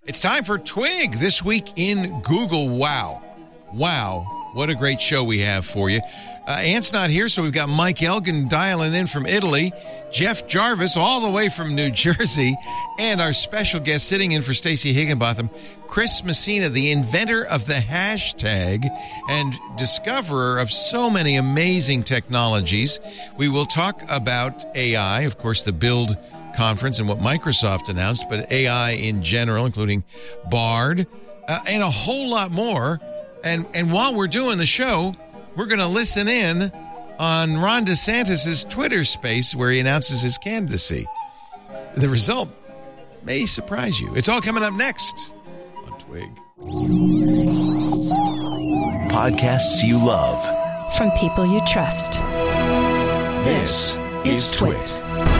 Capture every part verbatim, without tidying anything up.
It's time for Twig This Week in Google. Wow. Wow. What a great show we have for you. Uh, Ant's not here, so we've got Mike Elgin dialing in from Italy, Jeff Jarvis all the way from New Jersey, and our special guest sitting in for Stacey Higginbotham, Chris Messina, the inventor of the hashtag and discoverer of so many amazing technologies. We will talk about A I, of course, the Build conference and what Microsoft announced, but A I in general, including Bard, uh, and a whole lot more. And and while we're doing the show, we're going to listen in on Ron DeSantis' Twitter space where he announces his candidacy. The result may surprise you. It's all coming up next on Twig. Podcasts you love. From people you trust. This, this is Twig. Twit.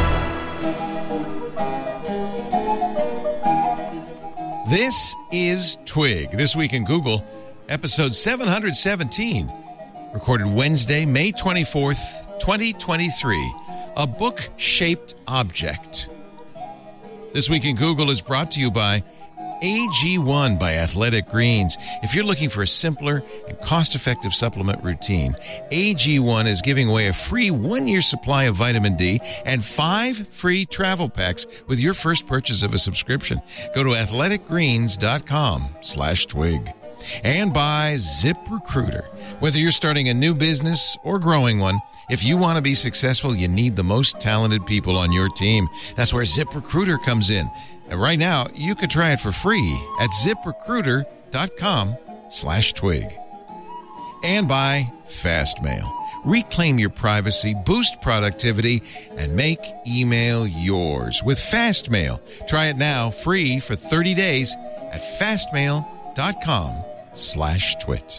This is Twig. This Week in Google, episode seven hundred seventeen. Recorded Wednesday, May twenty-fourth, twenty twenty-three. A book-shaped object. This Week in Google is brought to you by A G one by Athletic Greens. If you're looking for a simpler and cost-effective supplement routine, A G one is giving away a free one-year supply of vitamin D and five free travel packs with your first purchase of a subscription. Go to athleticgreens.com slash twig. And by ZipRecruiter. Whether you're starting a new business or growing one, if you want to be successful, you need the most talented people on your team. That's where ZipRecruiter comes in. And right now, you could try it for free at ZipRecruiter.com slash twig. And by Fastmail. Reclaim your privacy, boost productivity, and make email yours with Fastmail. Try it now, free for thirty days at fastmail.com slash twit.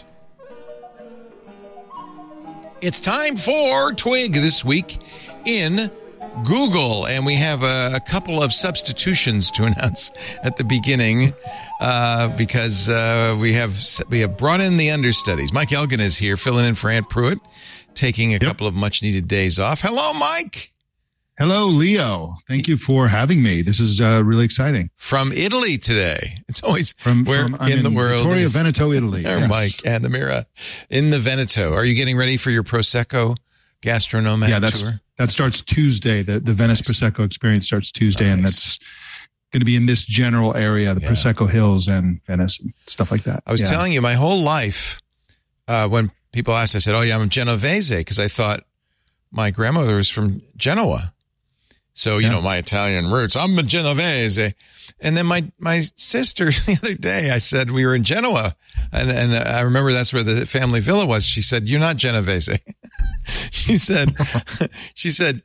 It's time for Twig This Week in Google, and we have a, a couple of substitutions to announce at the beginning uh, because uh, we have we have brought in the understudies. Mike Elgin is here, filling in for Ant Pruitt, taking a yep. couple of much-needed days off. Hello, Mike. Hello, Leo. Thank you for having me. This is uh, really exciting. From Italy today. It's always from, where from, in, in the world. Vittorio Veneto, Italy. Yes. Mike and Amira in the Veneto. Are you getting ready for your Prosecco gastronomia yeah, that's, tour? That starts Tuesday. The, the Venice nice. Prosecco experience starts Tuesday, nice. And that's going to be in this general area, the yeah. Prosecco Hills and Venice and stuff like that. I was yeah. telling you, my whole life, uh, when people asked, I said, oh, yeah, I'm Genovese, because I thought my grandmother was from Genoa. So, you yeah. know, my Italian roots, I'm a Genovese. And then my, my sister, the other day, I said we were in Genoa. And, and I remember that's where the family villa was. She said, you're not Genovese. she said, she said,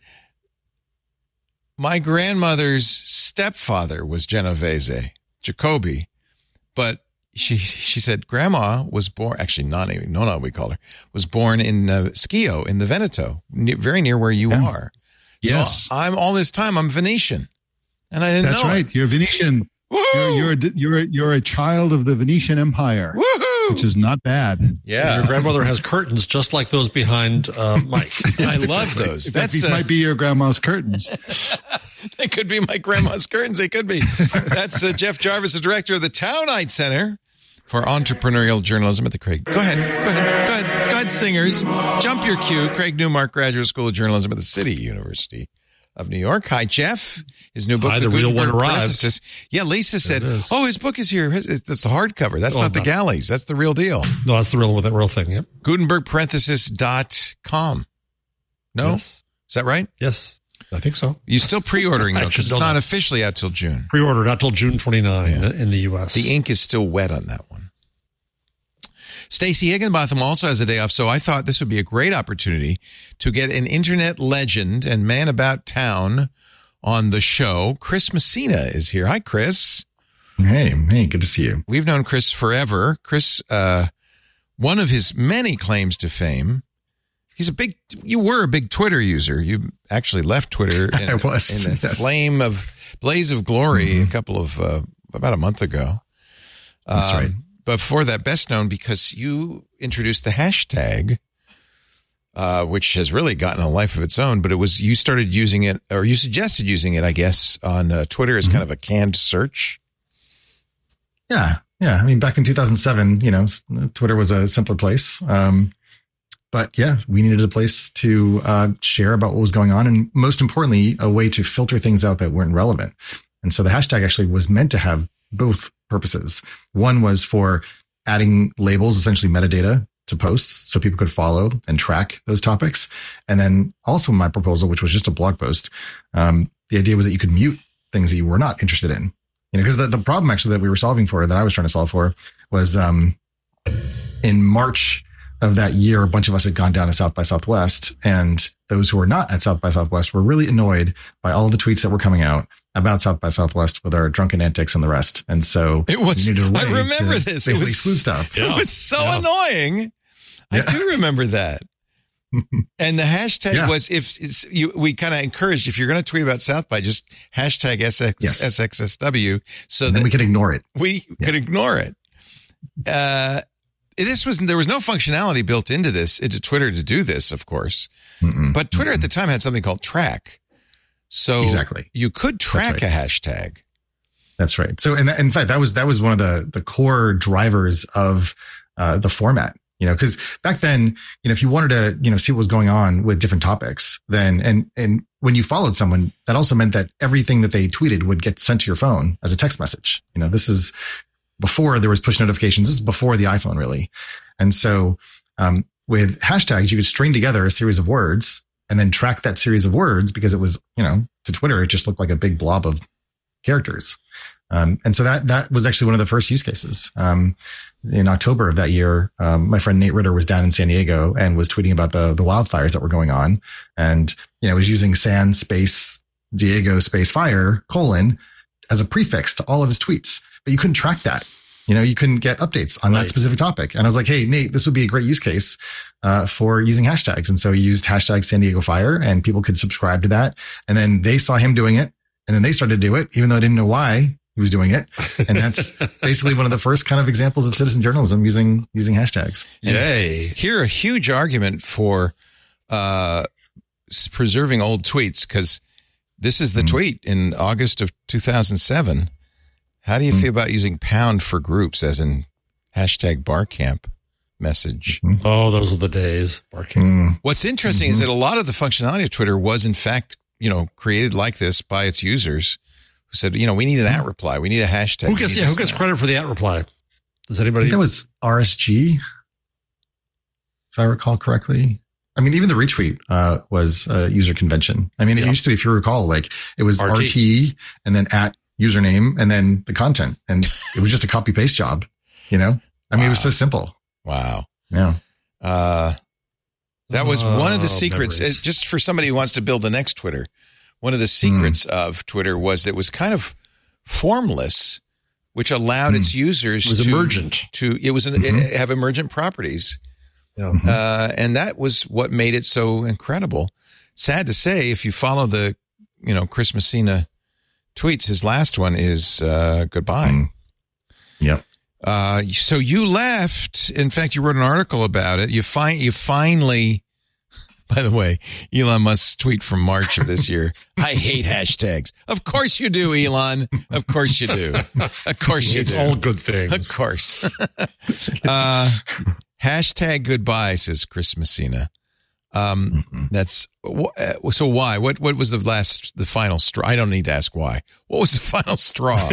my grandmother's stepfather was Genovese, Jacobi. But she, she said, grandma was born, actually, Nani, Nona, we call her, was born in uh, Schio in the Veneto, near, very near where you yeah. are. So yes, I'm all this time. I'm Venetian, and I didn't That's know. That's right. It. You're Venetian. You're, you're a, you're a, you're a child of the Venetian Empire, Woohoo! Which is not bad. Yeah, your grandmother has curtains just like those behind uh, Mike. I love those. That's these uh, might be your grandma's curtains. They could be my grandma's curtains. They could be. That's uh, Jeff Jarvis, the director of the Townite Center for Entrepreneurial Journalism at the Craig. Go ahead. Go ahead. Go ahead. Go ahead, singers. Jump your cue. Craig Newmark, Graduate School of Journalism at the City University of New York. Hi, Jeff. His new book, Hi, the, the real one arrived. Yeah, Lisa said, oh, his book is here. That's the hardcover. That's oh, not the galleys. That's the real deal. No, that's the real, that real thing. Yep. Gutenberg parenthesis dot com. No? Yes. Is that right? Yes. I think so. You're still pre-ordering, though, because it's not officially out till June. Pre-order, not till June twenty-ninth yeah. in the U S. The ink is still wet on that one. Stacey Higginbotham also has a day off, so I thought this would be a great opportunity to get an internet legend and man about town on the show. Chris Messina is here. Hi, Chris. Hey, hey, good to see you. We've known Chris forever. Chris, uh, one of his many claims to fame, he's a big, you were a big Twitter user. You actually left Twitter in, I was, in a yes. flame of, blaze of glory mm-hmm. a couple of, uh, about a month ago. That's um, right. Before that, best known because you introduced the hashtag, uh, which has really gotten a life of its own, but it was, you started using it, or you suggested using it, I guess, on uh, Twitter as mm-hmm. kind of a canned search. Yeah. Yeah. I mean, back in two thousand seven, you know, Twitter was a simpler place. Um, but yeah, we needed a place to uh, share about what was going on. And most importantly, a way to filter things out that weren't relevant. And so the hashtag actually was meant to have both purposes. One was for adding labels, essentially metadata to posts so people could follow and track those topics. And then also my proposal, which was just a blog post, um, the idea was that you could mute things that you were not interested in. You know, because the, the problem actually that we were solving for, that I was trying to solve for, was um, in March of that year, a bunch of us had gone down to South by Southwest, and those who were not at South by Southwest were really annoyed by all the tweets that were coming out about South by Southwest with our drunken antics and the rest. And so it was, we needed a way I remember to this. Basically It was, exclude stuff. Yeah. It was so Yeah. annoying. Yeah. I do remember that. And the hashtag Yeah. was, if it's, you, we kind of encouraged, if you're going to tweet about South by, just hashtag S X, Yes. S X S W so And that then we could ignore it. we Yeah. could ignore it. Uh, this was, there was no functionality built into this, into Twitter to do this, of course. Mm-mm. But Twitter Mm-mm. at the time had something called Track. So Exactly. you could track right. a hashtag. That's right. So, in, in fact, that was that was one of the the core drivers of uh, the format. You know, because back then, you know, if you wanted to, you know, see what was going on with different topics, then and and when you followed someone, that also meant that everything that they tweeted would get sent to your phone as a text message. You know, this is before there was push notifications. This is before the iPhone, really. And so, um, with hashtags, you could string together a series of words and then track that series of words, because it was, you know, to Twitter, it just looked like a big blob of characters. Um, and so that, that was actually one of the first use cases. Um, in October of that year, um, my friend Nate Ritter was down in San Diego and was tweeting about the, the wildfires that were going on. And, you know, was using San space Diego space fire colon as a prefix to all of his tweets, but you couldn't track that. You know, you couldn't get updates on Right. that specific topic. And I was like, hey, Nate, this would be a great use case, uh, for using hashtags. And so he used hashtag San Diego fire, and people could subscribe to that. And then they saw him doing it, and then they started to do it, even though I didn't know why he was doing it. And that's basically one of the first kind of examples of citizen journalism using, using hashtags. Yay. Hear a huge argument for uh, s- preserving old tweets, because this is the Mm. tweet in August of two thousand seven. How do you Mm. feel about using pound for groups, as in hashtag Barcamp message? Oh, those are the days. Barking. Mm. What's interesting Mhm. is that a lot of the functionality of Twitter was, in fact, you know, created like this by its users who said, you know, we need an at reply. We need a hashtag. Who we gets need yeah? Who this gets and credit for the at reply? Does I anybody? think that was R S G, if I recall correctly. I mean, even the retweet uh, was a user convention. I mean, it Yeah. used to be, if you recall, like it was R R T. T and then at username and then the content. And it was just a copy paste job, you know? I mean, it was Wow. so simple. Wow. Yeah. Uh, that was one of the Oh, secrets, memories. uh, just for somebody who wants to build the next Twitter. One of the secrets of Twitter was that it was kind of formless, which allowed its users It was to, emergent. to, it was, an, Mhm. it have emergent properties. Yeah. Uh, and that was what made it so incredible. Sad to say, if you follow the, you know, Chris Messina tweets, his last one is, uh, goodbye. Mm. Yep. Uh, so you left. In fact, you wrote an article about it. You find you finally. By the way, Elon Musk's tweet from March of this year. I hate hashtags. Of course you do, Elon. Of course you do. Of course you It's do. all good Of things. course. uh, hashtag goodbye, says Chris Messina. Um, Mhm. that's uh, so. Why? What? What was the last, the final straw? I don't need to ask why. What was the final straw?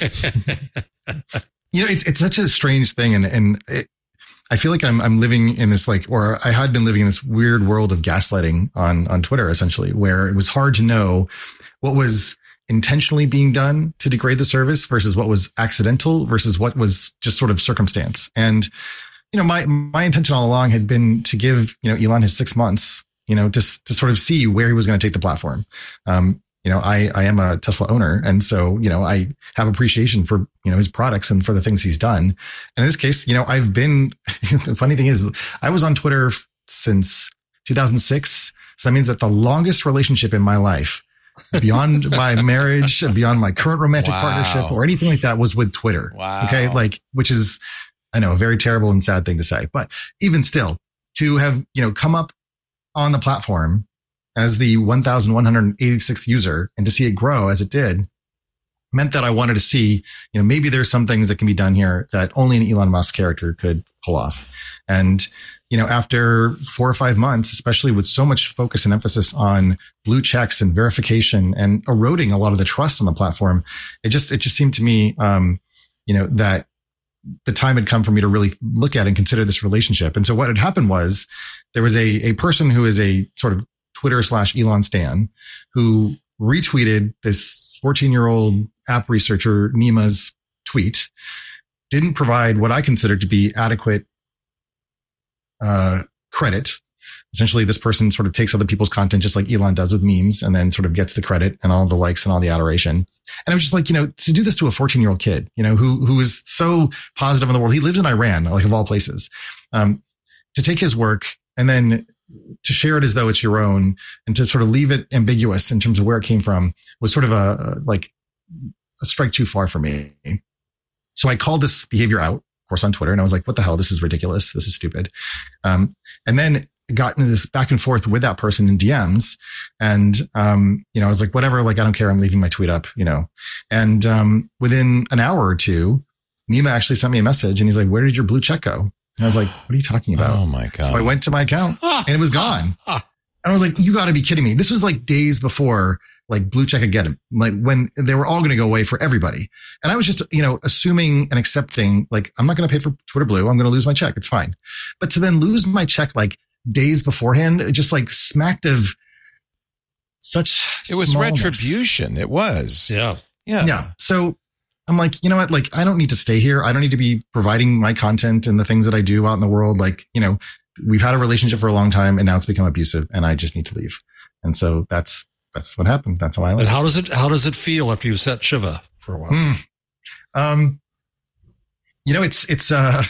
You know, it's it's such a strange thing, and and it, I feel like I'm I'm living in this, like, or I had been living in this weird world of gaslighting on on Twitter, essentially, where it was hard to know what was intentionally being done to degrade the service versus what was accidental versus what was just sort of circumstance. And you know, my my intention all along had been to give, you know, Elon his six months, you know, to to sort of see where he was going to take the platform. Um, You know, I, I am a Tesla owner. And so, you know, I have appreciation for, you know, his products and for the things he's done. And in this case, you know, I've been, the funny thing is I was on Twitter since two thousand six. So that means that the longest relationship in my life, beyond my marriage, beyond my current romantic Wow. partnership or anything like that, was with Twitter. Wow. Okay. Like, which is, I know, a very terrible and sad thing to say, but even still, to have, you know, come up on the platform as the one thousand one hundred eighty-sixth user and to see it grow as it did, meant that I wanted to see, you know, maybe there's some things that can be done here that only an Elon Musk character could pull off. And, you know, after four or five months, especially with so much focus and emphasis on blue checks and verification and eroding a lot of the trust on the platform, it just, it just seemed to me, um, you know, that the time had come for me to really look at and consider this relationship. And so what had happened was there was a, a person who is a sort of Twitter slash Elon stan who retweeted this fourteen year old app researcher Nima's tweet, didn't provide what I considered to be adequate uh, credit. Essentially, this person sort of takes other people's content just like Elon does with memes and then sort of gets the credit and all the likes and all the adoration. And I was just like, you know, to do this to a fourteen year old kid, you know, who, who is so positive in the world. He lives in Iran, like of all places, um, to take his work and then to share it as though it's your own and to sort of leave it ambiguous in terms of where it came from was sort of a, like a strike too far for me. So I called this behavior out, of course, on Twitter. And I was like, what the hell? This is ridiculous. This is stupid. Um, and then got into this back and forth with that person in D Ms. And, um, you know, I was like, whatever, like, I don't care. I'm leaving my tweet up, you know, and, um, within an hour or two, Nima actually sent me a message and he's like, where did your blue check go? And I was like, what are you talking about? Oh my God. So I went to my account and it was gone. And I was like, you got to be kidding me. This was like days before like blue check had get him, like when they were all going to go away for everybody. And I was just, you know, assuming and accepting, like, I'm not going to pay for Twitter Blue. I'm going to lose my check. It's fine. But to then lose my check like days beforehand, it just like smacked of such It was smallness. retribution. It was. Yeah. Yeah. Yeah. So I'm like, you know what? Like, I don't need to stay here. I don't need to be providing my content and the things that I do out in the world. Like, you know, we've had a relationship for a long time and now it's become abusive and I just need to leave. And so that's, that's what happened. That's how I left. And how does it, how does it feel after you set Shiva for a while? Mm. Um, you know, it's, it's, uh,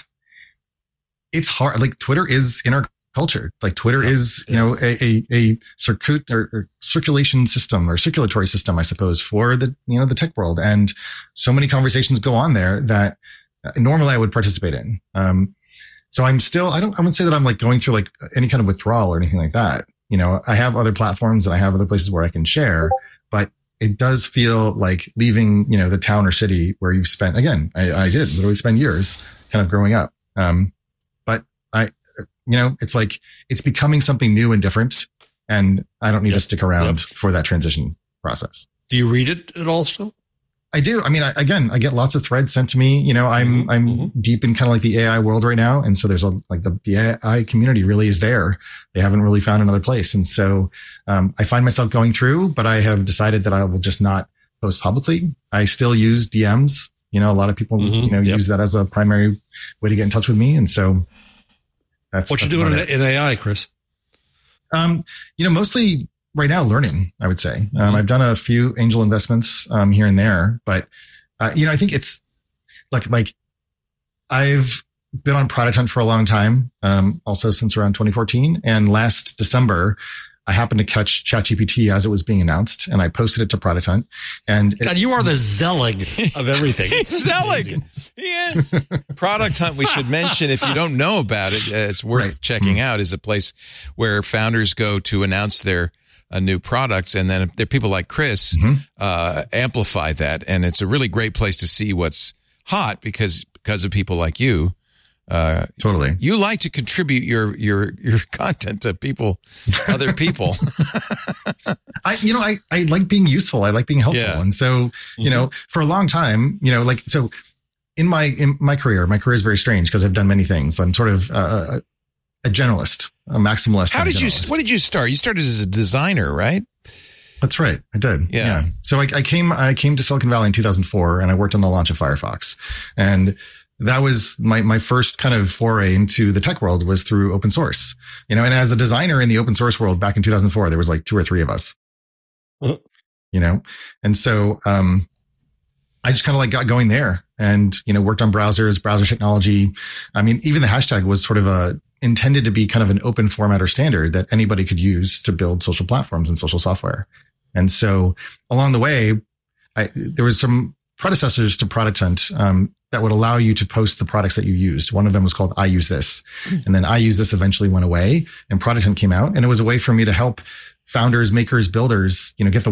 it's hard. Like Twitter is in our culture. Like Twitter yeah. is, you know, a, a, a circuit or, or circulation system or circulatory system, I suppose, for the, you know, the tech world. And so many conversations go on there that normally I would participate in. Um, so I'm still, I don't, I wouldn't say that I'm like going through like any kind of withdrawal or anything like that. You know, I have other platforms and I have other places where I can share, but it does feel like leaving, you know, the town or city where you've spent, again, I, I did literally spend years kind of growing up. Um, but I, you know, it's like, it's becoming something new and different. And I don't need yep. to stick around yep. for that transition process. Do you read it at all still? I do. I mean, I, again, I get lots of threads sent to me. You know, I'm, mm-hmm. I'm mm-hmm. deep in kind of like the A I world right now. And so there's a, like the, the A I community really is there. They haven't really found another place. And so, um, I find myself going through, but I have decided that I will just not post publicly. I still use D Ms. You know, a lot of people, mm-hmm. you know, yep. use that as a primary way to get in touch with me. And so that's what that's you doing in, in A I, Chris? Um, you know, mostly right now learning, I would say. Um, mm-hmm. I've done a few angel investments, um, here and there, but, uh, you know, I think it's like, like I've been on Product Hunt for a long time. Um, also since around twenty fourteen, and last December, I happened to catch ChatGPT as it was being announced and I posted it to Product Hunt. And God, it, you are the Zelig of everything. He's Zelig. He is. Product Hunt, we should mention, if you don't know about it, uh, it's worth right. checking mm-hmm. out, is a place where founders go to announce their uh, new products. And then there are people like Chris mm-hmm. uh, amplify that. And it's a really great place to see what's hot because, because of people like you. Uh, totally. You like to contribute your, your, your content to people, other people. I, you know, I, I like being useful. I like being helpful. Yeah. And so, mm-hmm. you know, for a long time, you know, like, so in my, in my career, my career is very strange because I've done many things. I'm sort of uh, a generalist, a maximalist. How did you, what did you start? You started as a designer, right? That's right. I did. Yeah. yeah. So I, I came, I came to Silicon Valley in two thousand four and I worked on the launch of Firefox. And that was my, my first kind of foray into the tech world was through open source, you know, and as a designer in the open source world back in two thousand four, there was like two or three of us, uh-huh. you know? And so, um, I just kind of like got going there and, you know, worked on browsers, browser technology. I mean, even the hashtag was sort of a intended to be kind of an open format or standard that anybody could use to build social platforms and social software. And so along the way, I, there was some predecessors to Product Hunt, um, that would allow you to post the products that you used. One of them was called I Use This. And then I Use This eventually went away and Product Hunt came out. And it was a way for me to help founders, makers, builders, you know, get the word out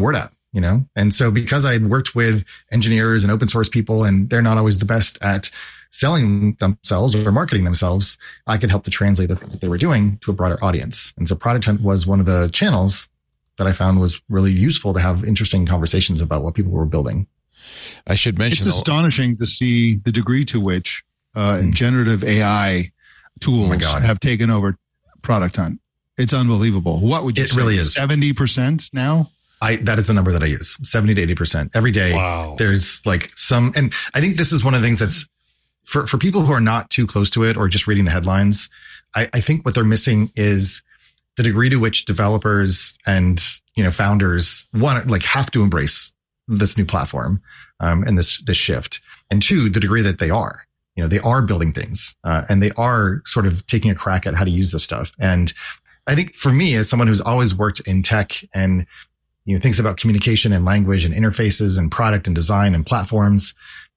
you know? And so because I had worked with engineers and open source people, and they're not always the best at selling themselves or marketing themselves, I could help to translate the things that they were doing to a broader audience. And so Product Hunt was one of the channels that I found was really useful to have interesting conversations about what people were building. I should mention it's astonishing to see the degree to which uh, mm. generative A I tools oh have taken over Product Hunt. It's unbelievable. What would you it say? really is seventy percent now? I, that is the number that I use, seventy to eighty percent every day. Wow. There's like some, and I think this is one of the things that's for, for people who are not too close to it or just reading the headlines. I, I think what they're missing is the degree to which developers and, you know, founders want like have to embrace this new platform, um, and this, this shift. And two, the degree that they are, you know, they are building things, uh, and they are sort of taking a crack at how to use this stuff. And I think for me, as someone who's always worked in tech and, you know, thinks about communication and language and interfaces and product and design and platforms,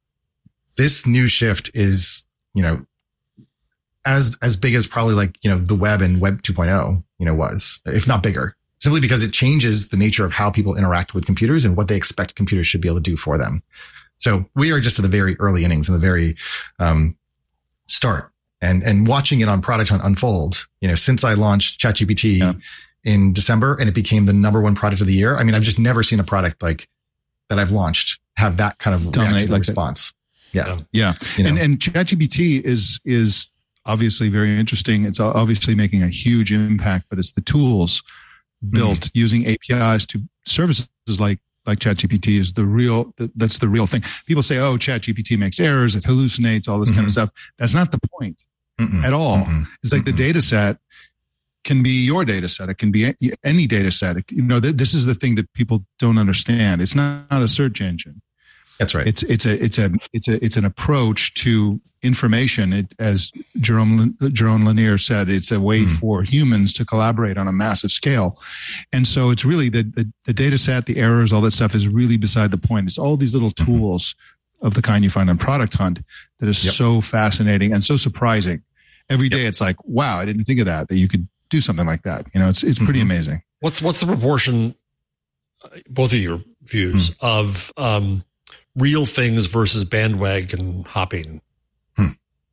this new shift is, you know, as, as big as probably like, you know, the web and web two point oh, you know, was, if not bigger, simply because it changes the nature of how people interact with computers and what they expect computers should be able to do for them. So we are just at the very early innings and the very, um, start and, and watching it on Product Hunt unfold, you know, since I launched ChatGPT yeah. in December and it became the number one product of the year. I mean, I've just never seen a product like that I've launched have that kind of reaction like response. Yeah. Yeah. You know? And, and ChatGPT is, is obviously very interesting. It's obviously making a huge impact, but it's the tools built mm-hmm. using A P Is to services like, like ChatGPT is the real, that's the real thing. People say, oh, ChatGPT makes errors, it hallucinates, all this mm-hmm. kind of stuff. That's not the point Mm-mm. at all. Mm-mm. It's like Mm-mm. the data set can be your data set. It can be any data set. It, you know, th- this is the thing that people don't understand. It's not, not a search engine. That's right. It's, it's a, it's a, it's a, it's an approach to information. It, as Jerome, Jerome Lanier said, it's a way mm. for humans to collaborate on a massive scale. And so it's really the, the, the data set, the errors, all that stuff is really beside the point. It's all these little tools mm-hmm. of the kind you find on Product Hunt that is yep. so fascinating and so surprising. Every day yep. it's like, wow, I didn't think of that, that you could do something like that. You know, it's, it's pretty mm-hmm. amazing. What's, what's the proportion, both of your views mm. of, um, real things versus bandwagon hopping? Hmm.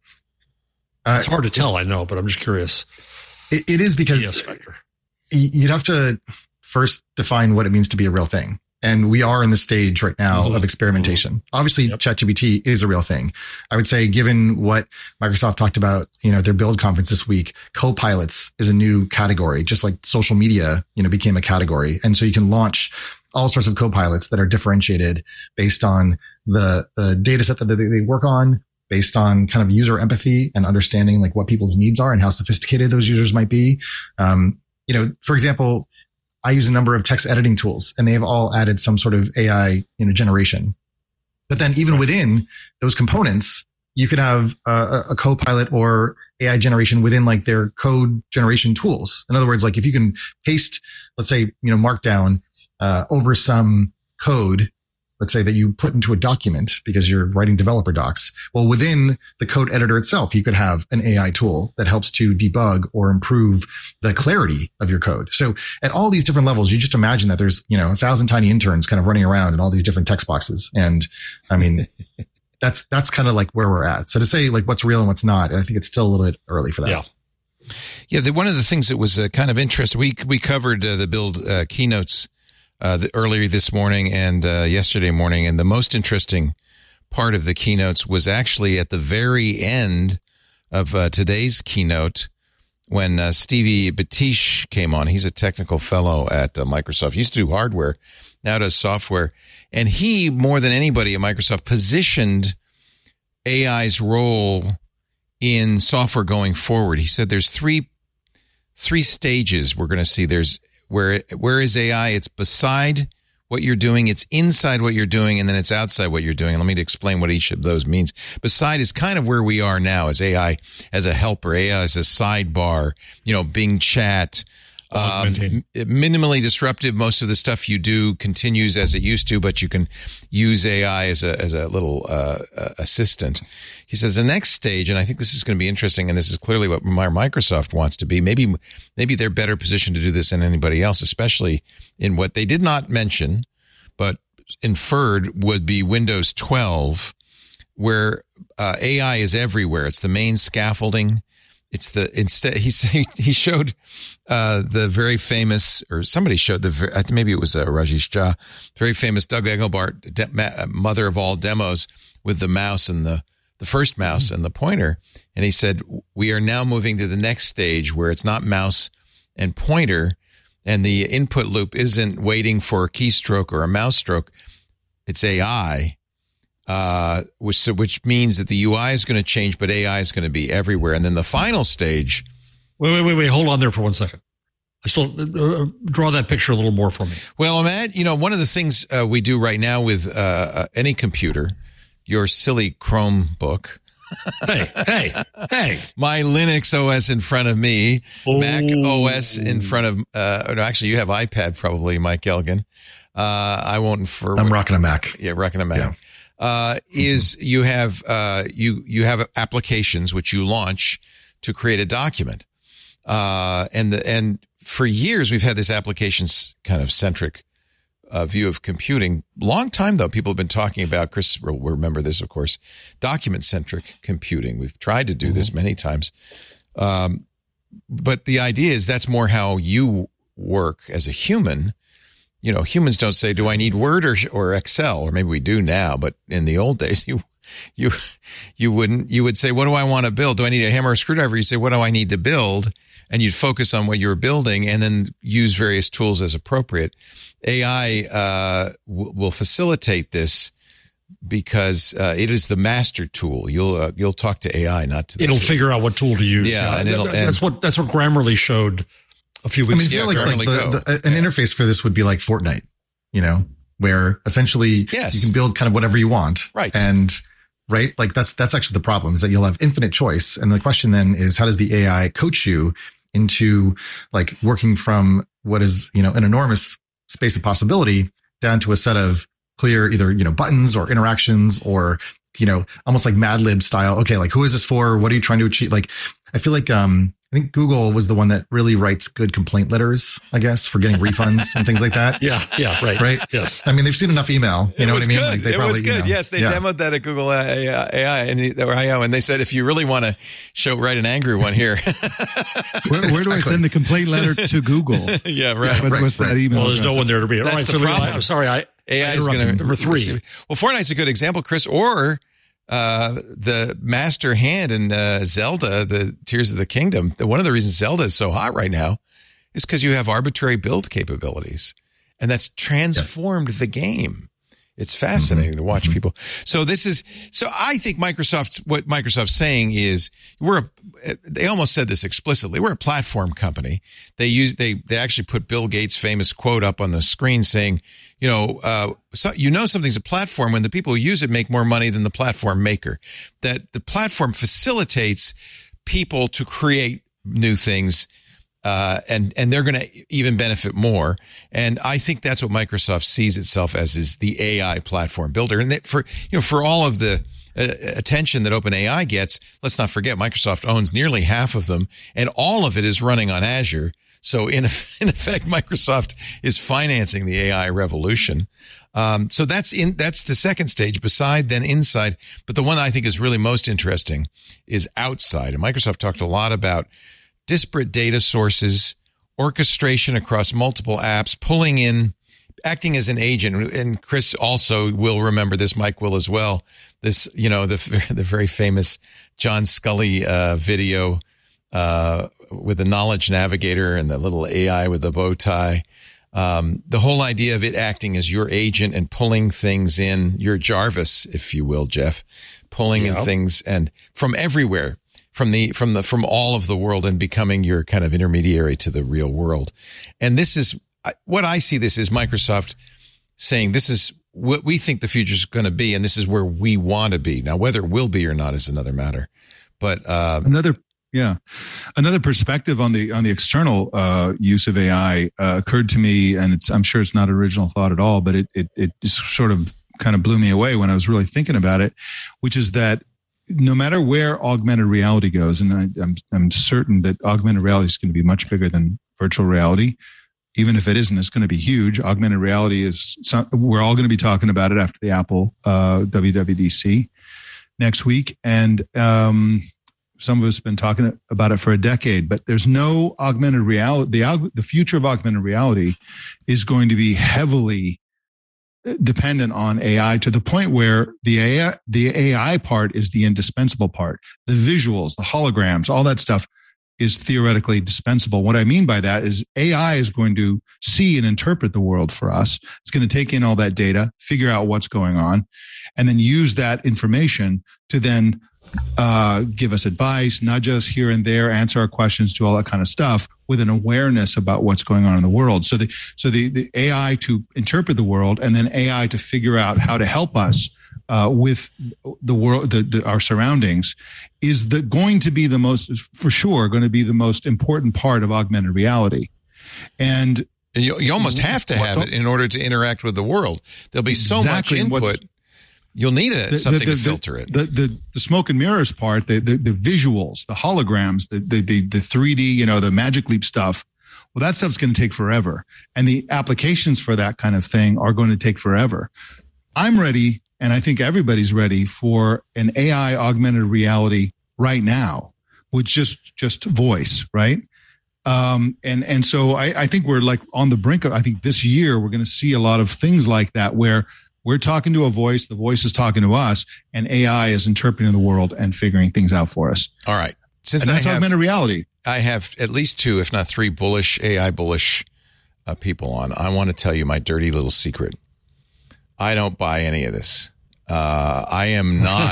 Uh, it's hard to tell, I know, but I'm just curious. It, it is because yes factor. You'd have to first define what it means to be a real thing. And we are in the stage right now mm-hmm. of experimentation. Mm-hmm. Obviously, yep. ChatGPT is a real thing. I would say, given what Microsoft talked about, you know, their Build conference this week, co-pilots is a new category, just like social media, you know, became a category. And so you can launch all sorts of co-pilots that are differentiated based on the, the data set that they, they work on, based on kind of user empathy and understanding like what people's needs are and how sophisticated those users might be. Um, you know, for example, I use a number of text editing tools and they have all added some sort of A I, you know, generation. But then even right. within those components, you could have a, a co-pilot or A I generation within like their code generation tools. In other words, like if you can paste, let's say, you know, Markdown Uh, over some code, let's say that you put into a document because you're writing developer docs. Well, within the code editor itself, you could have an A I tool that helps to debug or improve the clarity of your code. So at all these different levels, you just imagine that there's, you know, a thousand tiny interns kind of running around in all these different text boxes. And I mean, that's, that's kind of like where we're at. So to say like what's real and what's not, I think it's still a little bit early for that. Yeah. Yeah. The, one of the things that was uh, kind of interesting, we, we covered uh, the Build uh, keynotes Uh, the, earlier this morning and uh, yesterday morning. And the most interesting part of the keynotes was actually at the very end of uh, today's keynote when uh, Stevie Batish came on. He's a technical fellow at uh, Microsoft. He used to do hardware, now does software. And he, more than anybody at Microsoft, positioned A I's role in software going forward. He said there's three three stages we're going to see. There's Where where is A I? It's beside what you're doing, it's inside what you're doing, and then it's outside what you're doing. And let me explain what each of those means. Beside is kind of where we are now as A I as a helper, A I as a sidebar, you know, Bing Chat. Um, minimally disruptive. Most of the stuff you do continues as it used to, but you can use A I as a as a little uh, uh, assistant. He says the next stage, and I think this is going to be interesting, and this is clearly what Microsoft wants to be. Maybe maybe they're better positioned to do this than anybody else, especially in what they did not mention, but inferred would be Windows twelve, where uh, A I is everywhere. It's the main scaffolding. It's the instead he he showed uh, the very famous, or somebody showed the I think maybe it was uh, Rajesh Jha, very famous Doug Engelbart, de- ma- mother of all demos, with the mouse and the the first mouse mm-hmm. and the pointer, and he said we are now moving to the next stage where it's not mouse and pointer, and the input loop isn't waiting for a keystroke or a mouse stroke. It's A I. Uh, which so which means that the U I is going to change, but A I is going to be everywhere. And then the final stage. Wait, wait, wait, wait. Hold on there for one second. I still uh, draw that picture a little more for me. Well, Matt, you know, one of the things uh, we do right now with uh, any computer, your silly Chromebook. hey, hey, hey. My Linux O S in front of me, oh. Mac O S in front of, uh, no, actually you have iPad probably, Mike Elgin. Uh, I won't infer. I'm rocking a Mac. Yeah, rocking a Mac. Yeah. Uh, is mm-hmm. you have, uh, you, you have applications which you launch to create a document. Uh, and the, and for years we've had this applications kind of centric, uh, view of computing. Long time though, people have been talking about, Chris will remember this, of course, document centric computing. We've tried to do mm-hmm. this many times. Um, but the idea is that's more how you work as a human. You know, humans don't say, do I need Word or, or Excel? Or maybe we do now, but in the old days, you, you, you wouldn't, you would say, what do I want to build? Do I need a hammer or a screwdriver? You say, what do I need to build? And you'd focus on what you're building and then use various tools as appropriate. A I, uh, w- will facilitate this because, uh, it is the master tool. You'll, uh, you'll talk to A I, not to the It'll tool. figure out what tool to use. Yeah. yeah. And it'll, and that's what, that's what Grammarly showed a few weeks ago. I mean, I feel yeah, like, like the, the, an yeah. interface for this would be like Fortnite, you know, where essentially yes. you can build kind of whatever you want. Right. And right, like that's, that's actually the problem, is that you'll have infinite choice. And the question then is, how does the A I coach you into like working from what is, you know, an enormous space of possibility down to a set of clear either, you know, buttons or interactions or, you know, almost like Mad Lib style. Okay. Like who is this for? What are you trying to achieve? Like, I feel like, um, I think Google was the one that really writes good complaint letters, I guess, for getting refunds and things like that. Yeah, yeah, right, right. Yes, I mean they've seen enough email. You it know what I mean? Good. Like they it probably, was good. You know, yes, they yeah. demoed that at Google A I, and they were I O, and they said if you really want to show write an angry one here, where, where do I send the complaint letter to Google? yeah, right. Yeah, what's, right, what's right. that email? Well, there's address? no one there to read it. All right, That's so the Lee, problem. I'm sorry, I A I is going to number three. Well, Fortnite's a good example, Chris, or. Uh, the master hand in uh, Zelda, the Tears of the Kingdom. One of the reasons Zelda is so hot right now is because you have arbitrary build capabilities, and that's transformed yeah. the game. It's fascinating mm-hmm. to watch mm-hmm. people. So this is, so I think Microsoft's, what Microsoft's saying is we're, a, they almost said this explicitly. We're a platform company. They use, they, they actually put Bill Gates' famous quote up on the screen saying, you know, uh, so you know, something's a platform when the people who use it make more money than the platform maker. That the platform facilitates people to create new things. Uh, and, and they're going to even benefit more. And I think that's what Microsoft sees itself as, is the A I platform builder. And that for, you know, for all of the uh, attention that OpenAI gets, let's not forget Microsoft owns nearly half of them, and all of it is running on Azure. So in, in effect, Microsoft is financing the A I revolution. Um, so that's in, that's the second stage, beside then inside. But the one I think is really most interesting is outside. And Microsoft talked a lot about disparate data sources, orchestration across multiple apps, pulling in, acting as an agent. And Chris also will remember this, Mike will as well. This, you know, the the very famous John Scully uh, video uh, with the knowledge navigator and the little A I with the bow tie. Um, the whole idea of it acting as your agent and pulling things in, your Jarvis, if you will, Jeff, pulling yeah. in things and from everywhere. From the, from the, from all of the world, and becoming your kind of intermediary to the real world. And this is what I see. This is Microsoft saying, this is what we think the future is going to be. And this is where we want to be. Now, whether it will be or not is another matter, but, uh, another, yeah, another perspective on the, on the external, uh, use of A I, uh, occurred to me, and it's, I'm sure it's not an original thought at all, but it, it, it just sort of kind of blew me away when I was really thinking about it, which is that no matter where augmented reality goes, and I, I'm I'm certain that augmented reality is going to be much bigger than virtual reality, even if it isn't, it's going to be huge. Augmented reality is, some, we're all going to be talking about it after the Apple uh, W W D C next week. And um, some of us have been talking about it for a decade, but there's no augmented reality. The, the future of augmented reality is going to be heavily dependent on A I, to the point where the A I, the A I part is the indispensable part. The visuals, the holograms, all that stuff is theoretically dispensable. What I mean by that is A I is going to see and interpret the world for us. It's going to take in all that data, figure out what's going on, and then use that information to then uh, give us advice, nudge us here and there, answer our questions, do all that kind of stuff with an awareness about what's going on in the world. So the, so the, the A I to interpret the world, and then A I to figure out how to help us uh, with the world, the, the, our surroundings, is the, going to be the most, for sure, going to be the most important part of augmented reality. And you, you almost have to have it in order to interact with the world. There'll be so exactly much input. You'll need a, the, something the, the, to filter it. The, the the smoke and mirrors part, the the, the visuals, the holograms, the, the the the three D, you know, the Magic Leap stuff. Well, that stuff's going to take forever, and the applications for that kind of thing are going to take forever. I'm ready, and I think everybody's ready for an A I augmented reality right now with just just voice, right? Um, and and so I, I think we're like on the brink of. I think this year we're going to see a lot of things like that where we're talking to a voice, the voice is talking to us, and A I is interpreting the world and figuring things out for us. All right. Since and that's I have, augmented reality. I have at least two, if not three, bullish, A I bullish uh, people on. I want to tell you my dirty little secret. I don't buy any of this. Uh, I am not.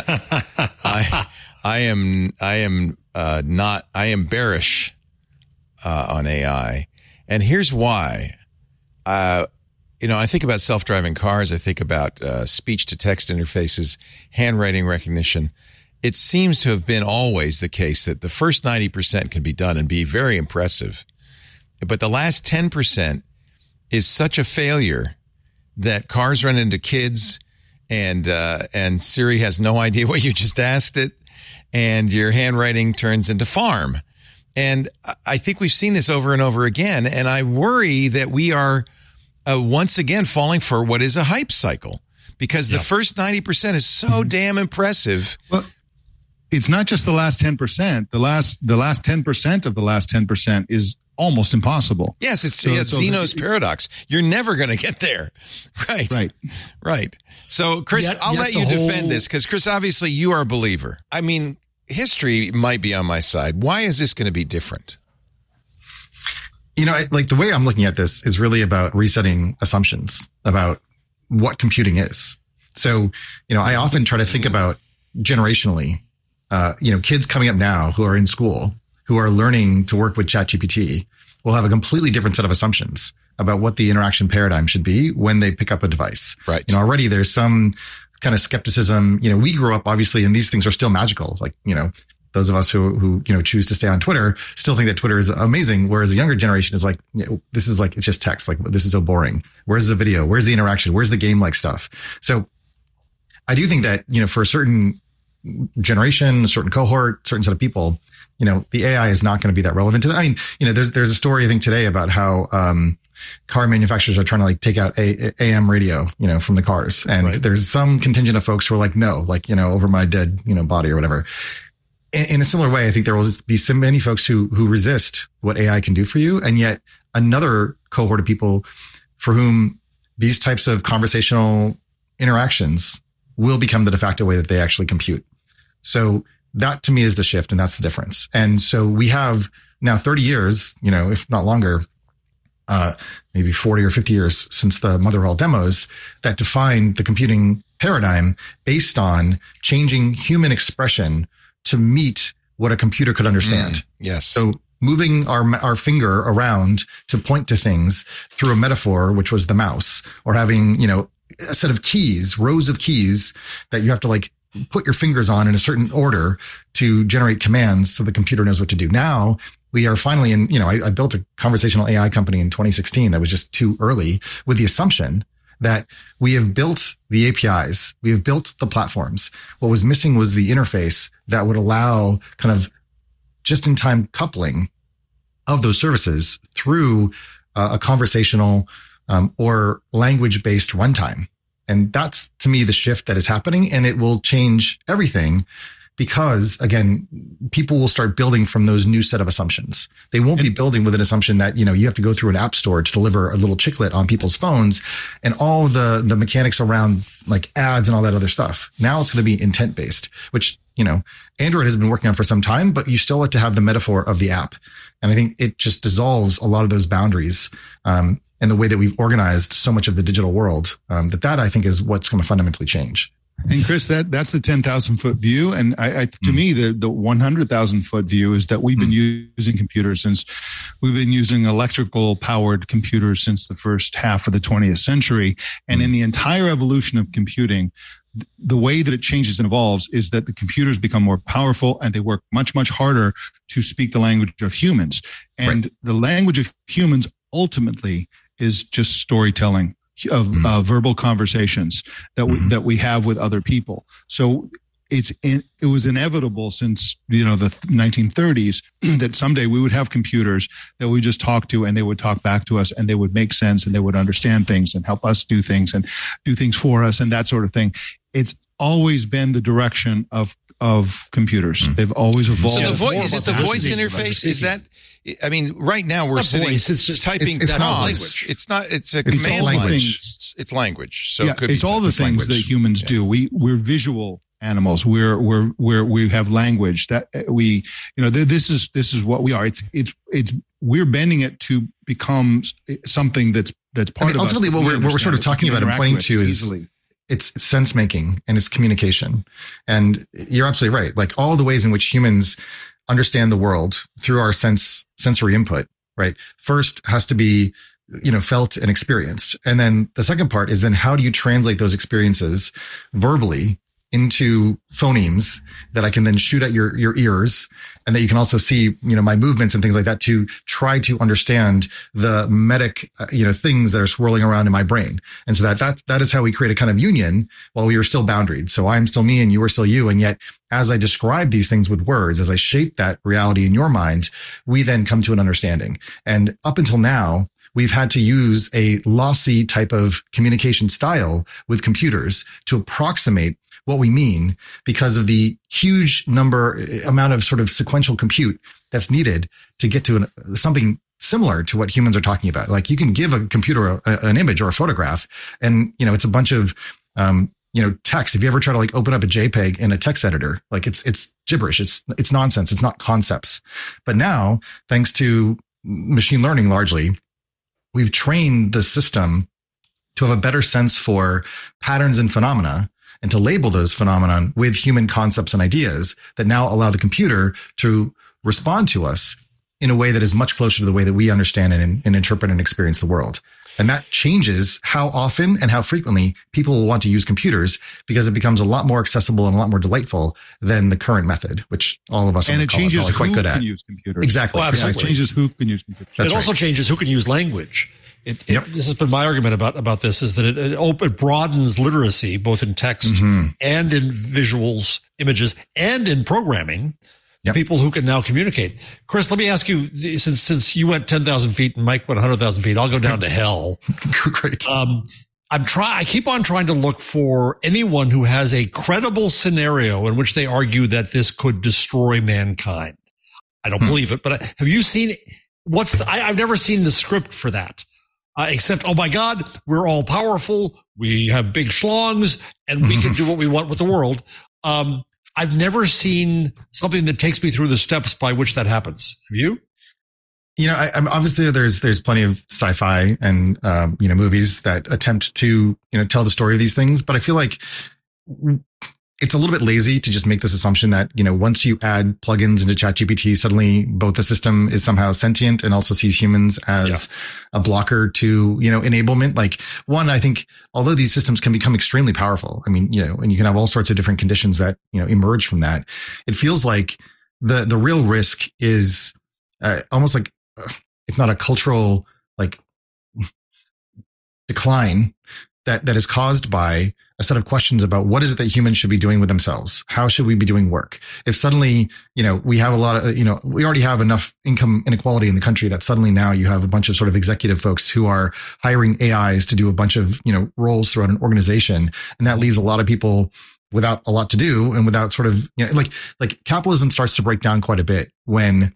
I, I am. I am uh, not. I am bearish uh, on A I, and here's why. Uh, You know, I think about self-driving cars. I think about uh, speech-to-text interfaces, handwriting recognition. It seems to have been always the case that the first ninety percent can be done and be very impressive. But the last ten percent is such a failure that cars run into kids and uh, and Siri has no idea what you just asked it, and your handwriting turns into farm. And I think we've seen this over and over again, and I worry that we are Uh, once again falling for what is a hype cycle, because the yep. first ninety percent is so mm-hmm. damn impressive. Well, it's not just the last ten percent. The last the last ten percent of the last ten percent is almost impossible. Yes, it's, so, yeah, it's so Zeno's the, paradox. You're never going to get there. Right. Right. Right. So, Chris, yet, yet I'll let you whole... defend this, because, Chris, obviously you are a believer. I mean, history might be on my side. Why is this going to be different? You know, like the way I'm looking at this is really about resetting assumptions about what computing is. So, you know, I often try to think about generationally, uh, you know, kids coming up now who are in school, who are learning to work with ChatGPT will have a completely different set of assumptions about what the interaction paradigm should be when they pick up a device. Right. You know, already there's some kind of skepticism. You know, we grew up obviously, and these things are still magical. Like, you know, those of us who, who, you know, choose to stay on Twitter still think that Twitter is amazing. Whereas the younger generation is like, you know, this is like, it's just text. Like, this is so boring. Where's the video? Where's the interaction? Where's the game like stuff? So I do think that, you know, for a certain generation, a certain cohort, certain set of people, you know, the A I is not going to be that relevant to them. I mean, you know, there's, there's a story I think today about how, um, car manufacturers are trying to like take out A M radio, you know, from the cars. And right. there's some contingent of folks who are like, no, like, you know, over my dead, you know, body or whatever. In a similar way, I think there will be so many folks who who resist what A I can do for you, and yet another cohort of people for whom these types of conversational interactions will become the de facto way that they actually compute. So that to me is the shift, and that's the difference. And so we have now thirty years, you know, if not longer, uh, maybe forty or fifty years since the Motherwell demos that defined the computing paradigm based on changing human expression to meet what a computer could understand. Mm, yes. So moving our our finger around to point to things through a metaphor, which was the mouse, or having, you know, a set of keys, rows of keys that you have to like put your fingers on in a certain order to generate commands so the computer knows what to do. Now we are finally in, you know, I, I built a conversational A I company in twenty sixteen that was just too early with the assumption that we have built the A P Is, we have built the platforms. What was missing was the interface that would allow kind of just-in-time coupling of those services through uh, a conversational um, or language-based runtime. And that's, to me, the shift that is happening, and it will change everything because, again, people will start building from those new set of assumptions. They won't be building with an assumption that, you know, you have to go through an app store to deliver a little chiclet on people's phones and all the, the mechanics around like ads and all that other stuff. Now it's going to be intent-based, which, you know, Android has been working on for some time, but you still have to have the metaphor of the app. And I think it just dissolves a lot of those boundaries. Um, and the way that we've organized so much of the digital world, um, that that I think is what's going to fundamentally change. And Chris, that that's the ten thousand foot view. And I, I to mm. me, the, the one hundred thousand foot view is that we've been mm. using computers since we've been using electrical powered computers since the first half of the twentieth century. And mm. in the entire evolution of computing, the way that it changes and evolves is that the computers become more powerful and they work much, much harder to speak the language of humans. And right. the language of humans ultimately is just storytelling of mm-hmm. uh, verbal conversations that we, mm-hmm. that we have with other people. So it's in, it was inevitable since, you know, the nineteen thirties that someday we would have computers that we just talk to and they would talk back to us and they would make sense and they would understand things and help us do things and do things for us and that sort of thing. It's always been the direction of of computers. Mm-hmm. They've always evolved. So the voice, is it the voice interface? Is that, I mean, right now we're not sitting voice, it's just typing it's, it's commands. not language. It's not, it's a it's command language. language. It's, it's language. So yeah, it could it's be all the it's things language. that humans yeah. do. We, we're visual animals. We're, we're, we're, we have language that we, you know, this is, this is what we are. It's, it's, it's, we're bending it to become something that's, that's part I mean, of ultimately us. what we're, what we're sort of talking about and pointing to is easily. It's sense making and it's communication. And you're absolutely right. Like all the ways in which humans understand the world through our sense, sensory input, right? First has to be, you know, felt and experienced. And then the second part is then how do you translate those experiences verbally into phonemes that I can then shoot at your, your ears and that you can also see, you know, my movements and things like that to try to understand the medic, uh, you know, things that are swirling around in my brain. And so that, that, that is how we create a kind of union while we were still boundaried. So I'm still me and you are still you. And yet as I describe these things with words, as I shape that reality in your mind, we then come to an understanding. And up until now, we've had to use a lossy type of communication style with computers to approximate what we mean because of the huge number amount of sort of sequential compute that's needed to get to an, something similar to what humans are talking about. Like you can give a computer a, an image or a photograph and, you know, it's a bunch of, um, you know, text. If you ever try to like open up a JPEG in a text editor, like it's, it's gibberish. It's, it's nonsense. It's not concepts. But now, thanks to machine learning largely, we've trained the system to have a better sense for patterns and phenomena and to label those phenomena with human concepts and ideas that now allow the computer to respond to us in a way that is much closer to the way that we understand and, and interpret and experience the world. And that changes how often and how frequently people will want to use computers because it becomes a lot more accessible and a lot more delightful than the current method, which all of us and on the it call changes are probably who quite good can at. use computers. Exactly. Well, Yeah, it changes who can use computers. That's it right. also changes who can use language. It, it, yep. This has been my argument about, about this is that it, it, op- it broadens literacy, both in text mm-hmm. and in visuals, images, and in programming. Yep. People who can now communicate. Chris, let me ask you, since, since you went ten thousand feet and Mike went one hundred thousand feet, I'll go down to hell. Great. Um, I'm trying, I keep on trying to look for anyone who has a credible scenario in which they argue that this could destroy mankind. I don't hmm. believe it, but have you seen what's the, I, I've never seen the script for that, uh, except, oh my God, we're all powerful. We have big schlongs and we can do what we want with the world. Um, I've never seen something that takes me through the steps by which that happens. Have you? You know, I, I'm obviously there's there's plenty of sci-fi and um, you know movies that attempt to you know tell the story of these things, but I feel like it's a little bit lazy to just make this assumption that you know once you add plugins into ChatGPT, suddenly both the system is somehow sentient and also sees humans as yeah. a blocker to you know enablement. Like one, I think although these systems can become extremely powerful, I mean you know, and you can have all sorts of different conditions that you know emerge from that. It feels like the the real risk is uh, almost like if not a cultural like decline that that is caused by a set of questions about what is it that humans should be doing with themselves? How should we be doing work? If suddenly, you know, we have a lot of, you know, we already have enough income inequality in the country that suddenly now you have a bunch of sort of executive folks who are hiring A Is to do a bunch of, you know, roles throughout an organization. And that leaves a lot of people without a lot to do and without sort of, you know, like, like capitalism starts to break down quite a bit when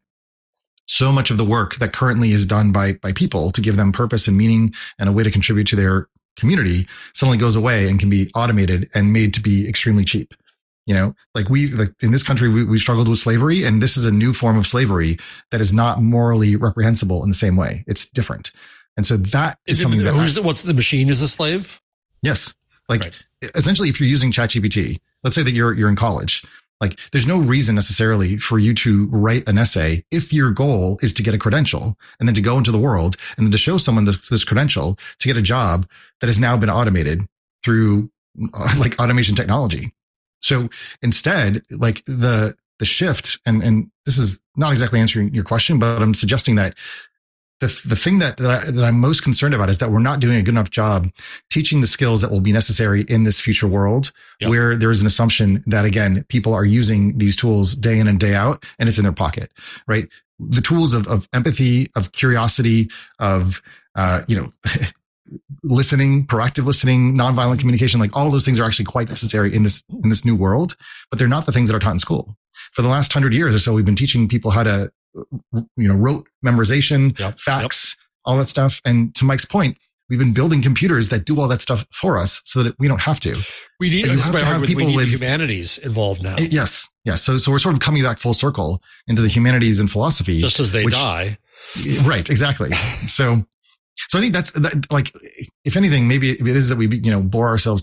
so much of the work that currently is done by, by people to give them purpose and meaning and a way to contribute to their community suddenly goes away and can be automated and made to be extremely cheap. You know, like we, like in this country, we, we struggled with slavery, and this is a new form of slavery that is not morally reprehensible in the same way. It's different. And so that is, is something it, that who's I, the, what's the machine is a slave? Yes. Like right. Essentially, if you're using ChatGPT, let's say that you're, you're in college, like there's no reason necessarily for you to write an essay if your goal is to get a credential and then to go into the world and then to show someone this, this credential to get a job that has now been automated through uh, like automation technology. So instead, like the, the shift, and, and this is not exactly answering your question, but I'm suggesting that the, the thing that, that, I, that I'm most concerned about is that we're not doing a good enough job teaching the skills that will be necessary in this future world, yep. where there is an assumption that, again, people are using these tools day in and day out, and it's in their pocket, right? The tools of, of empathy, of curiosity, of, uh, you know, listening, proactive listening, nonviolent communication, like all those things are actually quite necessary in this, in this new world, but they're not the things that are taught in school. For the last hundred years or so, we've been teaching people how to, you know, rote memorization, yep, facts, yep. all that stuff. And to Mike's point, we've been building computers that do all that stuff for us so that we don't have to. We need, have to have people we need with humanities involved now. Yes. Yes. So, so we're sort of coming back full circle into the humanities and philosophy. Just as they which, die. Right. Exactly. So, so I think that's that, like, if anything, maybe it is that we, you know, bore ourselves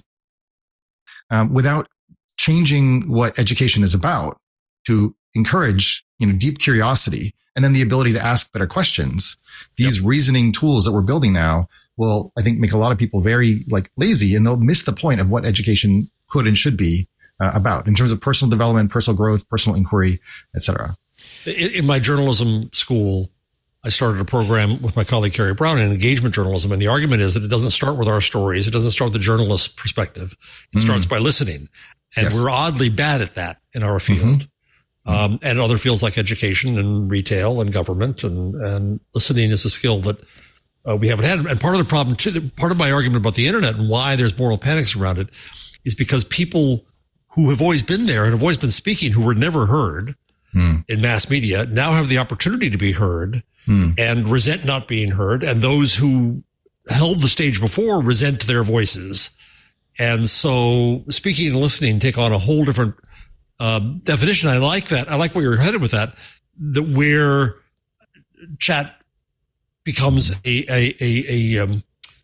um, without changing what education is about to encourage, you know, deep curiosity and then the ability to ask better questions. These yep. reasoning tools that we're building now will, I think, make a lot of people very like lazy, and they'll miss the point of what education could and should be uh, about in terms of personal development, personal growth, personal inquiry, et cetera. In, in my journalism school, I started a program with my colleague Carrie Brown in engagement journalism. And the argument is that it doesn't start with our stories. It doesn't start with the journalist's perspective. It mm. starts by listening. And yes. we're oddly bad at that in our field. Mm-hmm. Um, and other fields like education and retail and government, and, and listening is a skill that uh, we haven't had. And part of the problem too, part of my argument about the internet and why there's moral panics around it is because people who have always been there and have always been speaking, who were never heard mm. in mass media, now have the opportunity to be heard mm. and resent not being heard. And those who held the stage before resent their voices. And so speaking and listening take on a whole different Um, definition. I like that. I like where you're headed with that, that where chat becomes a, a, a, a um,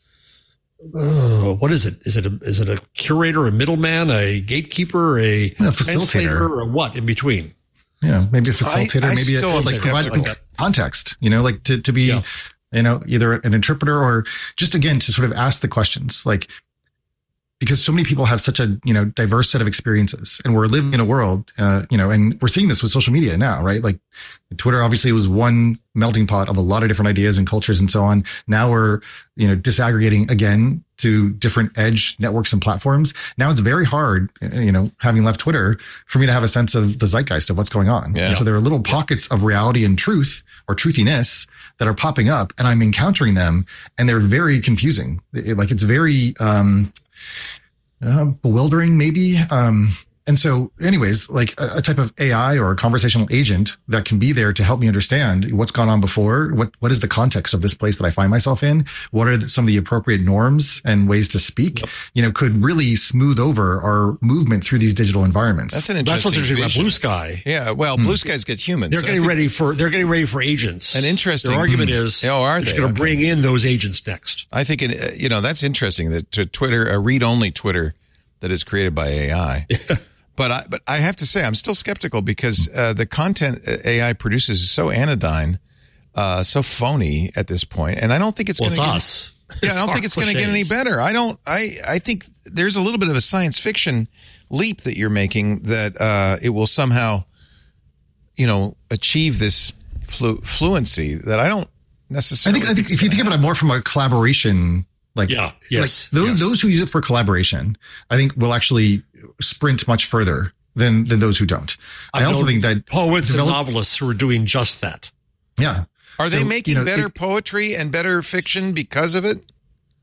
uh, what is it? Is it a, is it a curator, a middleman, a gatekeeper, a, a facilitator, or what in between? Yeah. Maybe a facilitator, I, I maybe a, like provide like context, you know, like to, to be, yeah. you know, either an interpreter or just again, to sort of ask the questions, like, because so many people have such a, you know, diverse set of experiences, and we're living in a world, uh, you know, and we're seeing this with social media now, right? Like Twitter obviously was one melting pot of a lot of different ideas and cultures and so on. Now we're, you know, disaggregating again to different edge networks and platforms. Now it's very hard, you know, having left Twitter, for me to have a sense of the zeitgeist of what's going on. Yeah. So there are little pockets of reality and truth or truthiness that are popping up, and I'm encountering them, and they're very confusing. It, like it's very, um, Uh, bewildering, maybe. Um, and so anyways, like a, a type of A I or a conversational agent that can be there to help me understand what's gone on before. What, what is the context of this place that I find myself in? What are the, some of the appropriate norms and ways to speak, yep. you know, could really smooth over our movement through these digital environments. That's an interesting That's what's interesting vision. about Blue Sky. Yeah. Well, Blue mm. Sky's got humans. They're getting ready for, they're getting ready for agents. An interesting Their argument mm. is, oh, are they? going to okay. bring in those agents next. I think, it, you know, that's interesting that to Twitter, a read-only Twitter that is created by A I. But I, but I have to say, I'm still skeptical because uh, the content A I produces is so anodyne, uh, so phony at this point, and I don't think it's well, going to get us. Yeah, I don't think it's going to get any better. I don't. I I think there's a little bit of a science fiction leap that you're making that uh, it will somehow, you know, achieve this flu- fluency that I don't necessarily. I think. I think if you think about it more from a collaboration Like, yeah, yes, like those, yes. those who use it for collaboration, I think will actually sprint much further than, than those who don't. I've I also think that poets develop- and novelists who are doing just that. Yeah. Are So, they making you know, better it- poetry and better fiction because of it?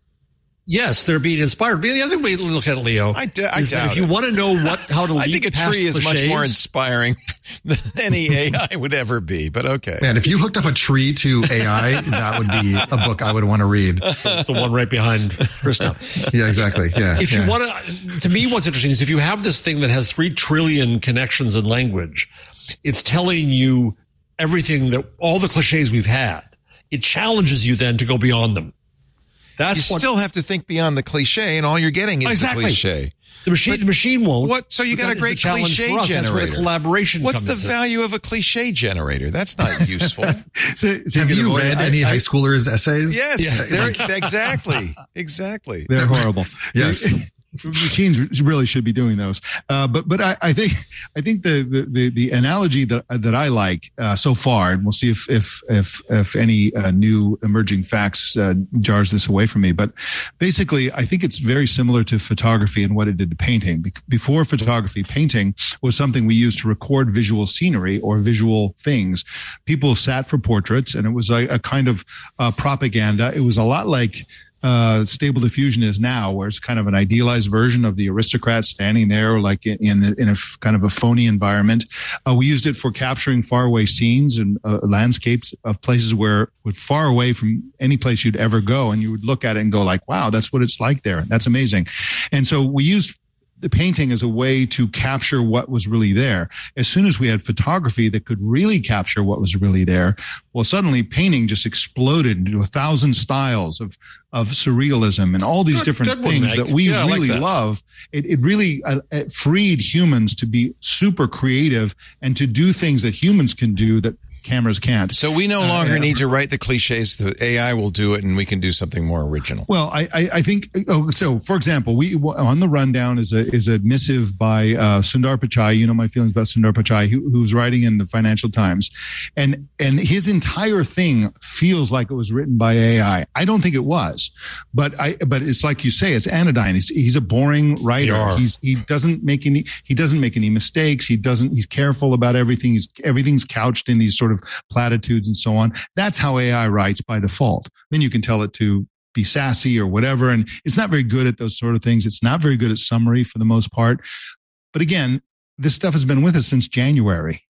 Yes, they're being inspired. But the other way to look at it, Leo, I d- I is that doubt if you it. want to know what how to leap I think a past tree is much more cliches- inspiring than any A I would ever be, but okay. Man, if you hooked up a tree to A I, that would be a book I would want to read. the one right behind Krista. Yeah, exactly. Yeah. If yeah. you want to, to me, what's interesting is if you have this thing that has three trillion connections in language, it's telling you everything that all the cliches we've had. It challenges you then to go beyond them. That's you what, still have to think beyond the cliche, and all you're getting is Exactly. the cliche. the machine. but The machine won't. What? So you But got that a is great the challenge cliche for us. That's where generator. the collaboration What's comes the in. value of a cliche generator? That's not useful. So, so Have you avoid- read I- any I- high schoolers' essays? Yes, Yeah. they're, exactly, exactly. They're horrible. Yes. Machines really should be doing those. Uh, but but I, I think I think the, the the the analogy that that I like uh, so far, and we'll see if if if if any uh, new emerging facts uh, jars this away from me. But basically, I think it's very similar to photography and what it did to painting. Be- Before photography, painting was something we used to record visual scenery or visual things. People sat for portraits, and it was a, a kind of uh, propaganda. It was a lot like uh, Stable Diffusion is now, where it's kind of an idealized version of the aristocrat standing there, like in in, the, in a f- kind of a phony environment. Uh, we used it for capturing faraway scenes and uh, landscapes of places where, were far away from any place you'd ever go, and you would look at it and go like, "Wow, that's what it's like there. That's amazing." And so we used the painting as a way to capture what was really there. As soon as we had photography that could really capture what was really there, well, suddenly painting just exploded into a thousand styles of, of surrealism and all these Good- different good one, things Meg. that we Yeah, I like really that. love. It, it really uh, it freed humans to be super creative and to do things that humans can do that cameras can't. So we no longer yeah. need to write the cliches. The A I will do it, and we can do something more original. Well, I, I, I think, oh, so for example, we on the rundown is a is a missive by uh, Sundar Pichai. You know my feelings about Sundar Pichai, who, who's writing in the Financial Times, and and his entire thing feels like it was written by A I. I don't think it was, but I but it's like you say, it's anodyne. He's he's a boring writer. are. He's he doesn't make any he doesn't make any mistakes. He doesn't. He's careful about everything. He's everything's couched in these sort of platitudes and so on. That's how A I writes by default. Then you can tell it to be sassy or whatever. And it's not very good at those sort of things. It's not very good at summary for the most part. But again, this stuff has been with us since January.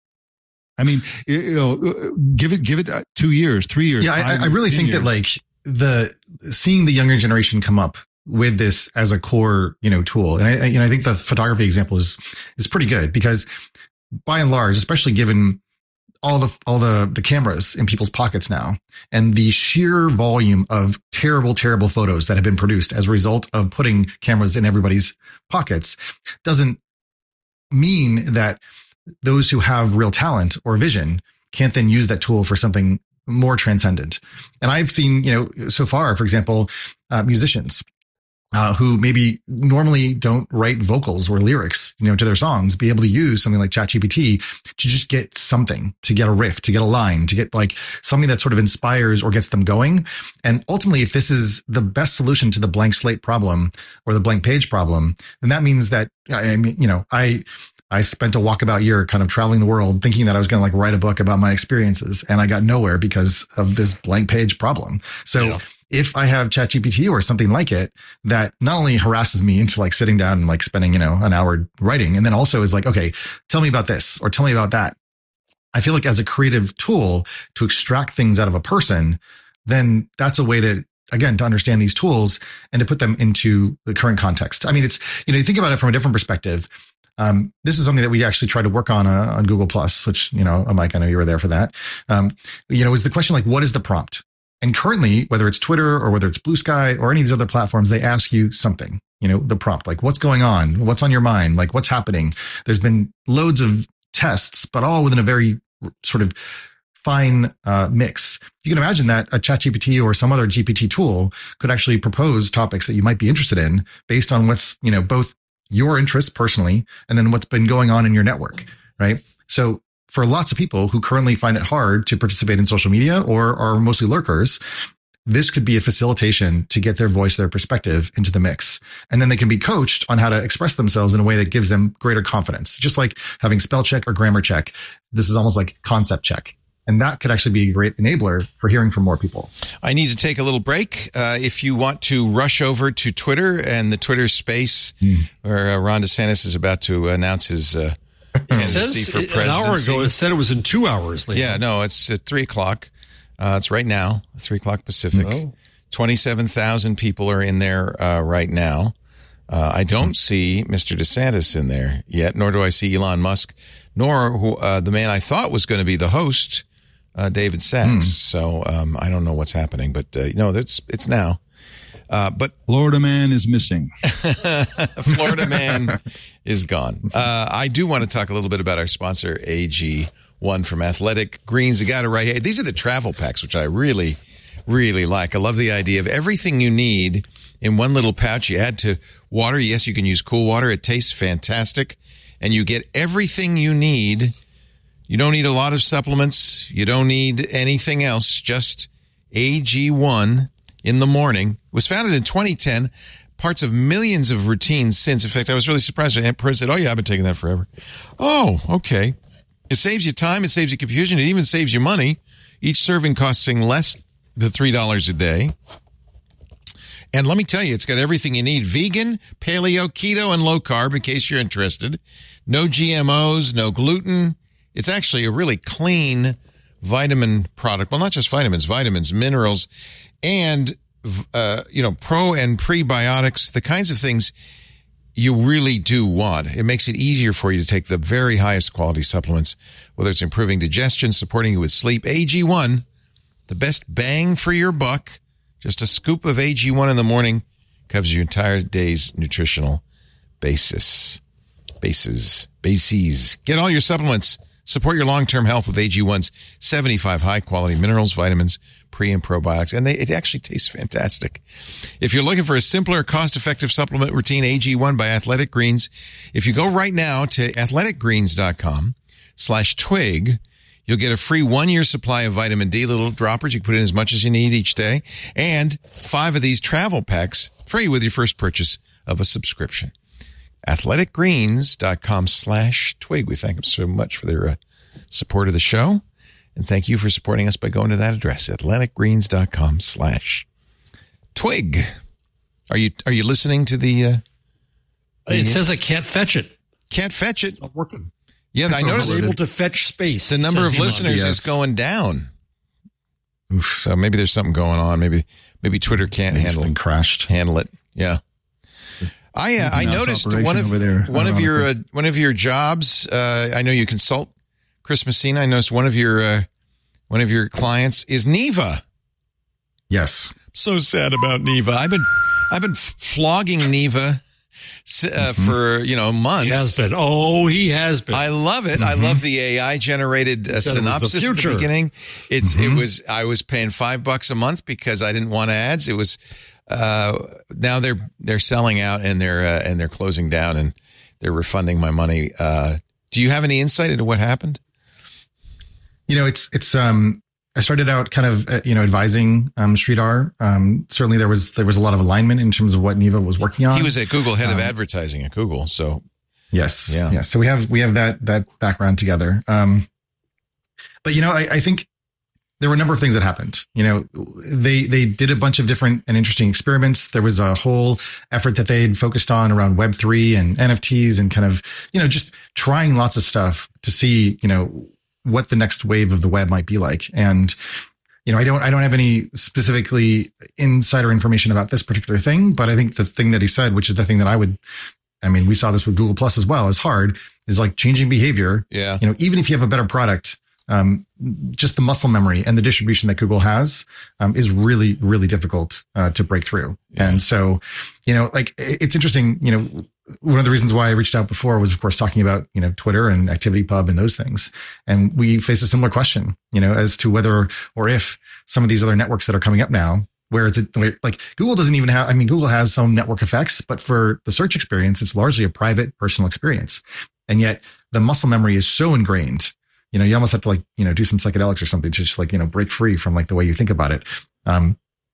I mean, you know, give it, give it two years, three years. Yeah, five I, I really years, think ten that years. like the seeing the younger generation come up with this as a core, you know, tool. And I, I, you know, I think the photography example is, is pretty good because by and large, especially given all the, all the, the cameras in people's pockets now and the sheer volume of terrible, terrible photos that have been produced as a result of putting cameras in everybody's pockets doesn't mean that those who have real talent or vision can't then use that tool for something more transcendent. And I've seen, you know, so far, for example, uh, musicians uh, who maybe normally don't write vocals or lyrics, you know, to their songs, be able to use something like ChatGPT to just get something, to get a riff, to get a line, to get like something that sort of inspires or gets them going. And ultimately, if this is the best solution to the blank slate problem or the blank page problem, then that means that, I mean, you know, I, I spent a walkabout year kind of traveling the world thinking that I was going to like write a book about my experiences, and I got nowhere because of this blank page problem. So Yeah. if I have ChatGPT or something like it that not only harasses me into like sitting down and like spending, you know, an hour writing, and then also is like, okay, tell me about this or tell me about that. I feel like as a creative tool to extract things out of a person, then that's a way to, again, to understand these tools and to put them into the current context. I mean, it's, you know, you think about it from a different perspective. Um, this is something that we actually tried to work on uh, on Google Plus, which, you know, Mike, I know you were there for that. Um, you know, is the question like, what is the prompt? And currently, whether it's Twitter or whether it's Blue Sky or any of these other platforms, they ask you something, you know, the prompt, like what's going on? What's on your mind? Like what's happening? There's been loads of tests, but all within a very sort of fine uh, mix. You can imagine that a ChatGPT or some other G P T tool could actually propose topics that you might be interested in based on what's, you know, both your interests personally and then what's been going on in your network, right? So for lots of people who currently find it hard to participate in social media or are mostly lurkers, this could be a facilitation to get their voice, their perspective into the mix. And then they can be coached on how to express themselves in a way that gives them greater confidence. Just like having spell check or grammar check. This is almost like concept check. And that could actually be a great enabler for hearing from more people. I need to take a little break. Uh, if you want to rush over to Twitter and the Twitter space, mm. where uh, Ron DeSantis is about to announce his uh, candidacy for presidency. An hour ago, it said it was in two hours. Later. Yeah, no, it's at three o'clock. Uh, it's right now, three o'clock Pacific. Oh. twenty-seven thousand people are in there uh, right now. Uh, I don't see Mister DeSantis in there yet, nor do I see Elon Musk, nor who, uh, the man I thought was going to be the host, uh, David Sachs. Hmm. So um, I don't know what's happening, but uh, no, it's it's now. Uh, but Florida man is missing. Florida man is gone. Uh, I do want to talk a little bit about our sponsor, A G one from Athletic Greens. You got it right here. These are the travel packs, which I really, really like. I love the idea of everything you need in one little pouch. You add to water. Yes, you can use cool water. It tastes fantastic. And you get everything you need. You don't need a lot of supplements. You don't need anything else. Just A G one in the morning. It was founded in twenty ten. Parts of millions of routines since. In fact, I was really surprised. Aunt Prin said, oh, yeah, I've been taking that forever. Oh, okay. It saves you time. It saves you confusion. It even saves you money. Each serving costing less than three dollars a day. And let me tell you, it's got everything you need. Vegan, paleo, keto, and low carb, in case you're interested. No G M Os, no gluten. It's actually a really clean vitamin product. Well, not just vitamins, vitamins, minerals, and, uh, you know, pro and prebiotics, the kinds of things you really do want. It makes it easier for you to take the very highest quality supplements, whether it's improving digestion, supporting you with sleep. A G one, the best bang for your buck. Just a scoop of A G one in the morning covers your entire day's nutritional basis. Bases. Bases. Get all your supplements. Support your long-term health with A G one's seventy-five high-quality minerals, vitamins, pre- and probiotics. And they, it actually tastes fantastic. If you're looking for a simpler, cost-effective supplement routine, A G one by Athletic Greens. If you go right now to athleticgreens.com slash twig, you'll get a free one-year supply of vitamin D, little droppers. You can put in as much as you need each day. And five of these travel packs free with your first purchase of a subscription. athleticgreens.com slash twig. We thank them so much for their uh, support of the show. And thank you for supporting us by going to that address, athleticgreens.com slash twig. Are you are you listening to the... Uh, the it says I can't fetch it. Can't fetch it? It's not working. Yeah, it's I noticed we're able to fetch space. The number of listeners yes. is going down. Oof, so maybe there's something going on. Maybe maybe Twitter can't maybe handle crashed. handle it. Yeah. I uh, I noticed one of there, one of your uh, one of your jobs. Uh, I know you consult Chris Messina. I noticed one of your uh, one of your clients is Neva. Yes. So sad about Neva. I've been I've been flogging Neva uh, mm-hmm. for you know months. He has been. Oh, he has been. I love it. Mm-hmm. I love the A I generated uh, synopsis the at the beginning. It's mm-hmm. it was I was paying five bucks a month because I didn't want ads. It was. Uh, now they're they're selling out and they're uh, and they're closing down and they're refunding my money. Uh, do you have any insight into what happened? You know, it's it's um I started out kind of uh, you know advising um Sridhar. Um, certainly there was there was a lot of alignment in terms of what Neva was working on. He was at Google, head um, of advertising at Google. So yes, yeah, yes. So we have we have that that background together. Um, but you know, I, I think. There were a number of things that happened. You know, they they did a bunch of different and interesting experiments. There was a whole effort that they had focused on around Web three and N F Ts and kind of, you know, just trying lots of stuff to see, you know, what the next wave of the web might be like. And, you know, I don't I don't have any specifically insider information about this particular thing, but I think the thing that he said, which is the thing that I would, I mean, we saw this with Google Plus as well, is hard, is like changing behavior. Yeah. You know, even if you have a better product, Um, just the muscle memory and the distribution that Google has um, is really, really difficult uh, to break through. Yeah. And so, you know, like it's interesting, you know, one of the reasons why I reached out before was, of course, talking about, you know, Twitter and ActivityPub and those things. And we face a similar question, you know, as to whether or if some of these other networks that are coming up now, where it's like Google doesn't even have, I mean, Google has some network effects, but for the search experience, it's largely a private personal experience. And yet the muscle memory is so ingrained. You know, you almost have to like, you know, do some psychedelics or something to just like, you know, break free from like the way you think about it. Um,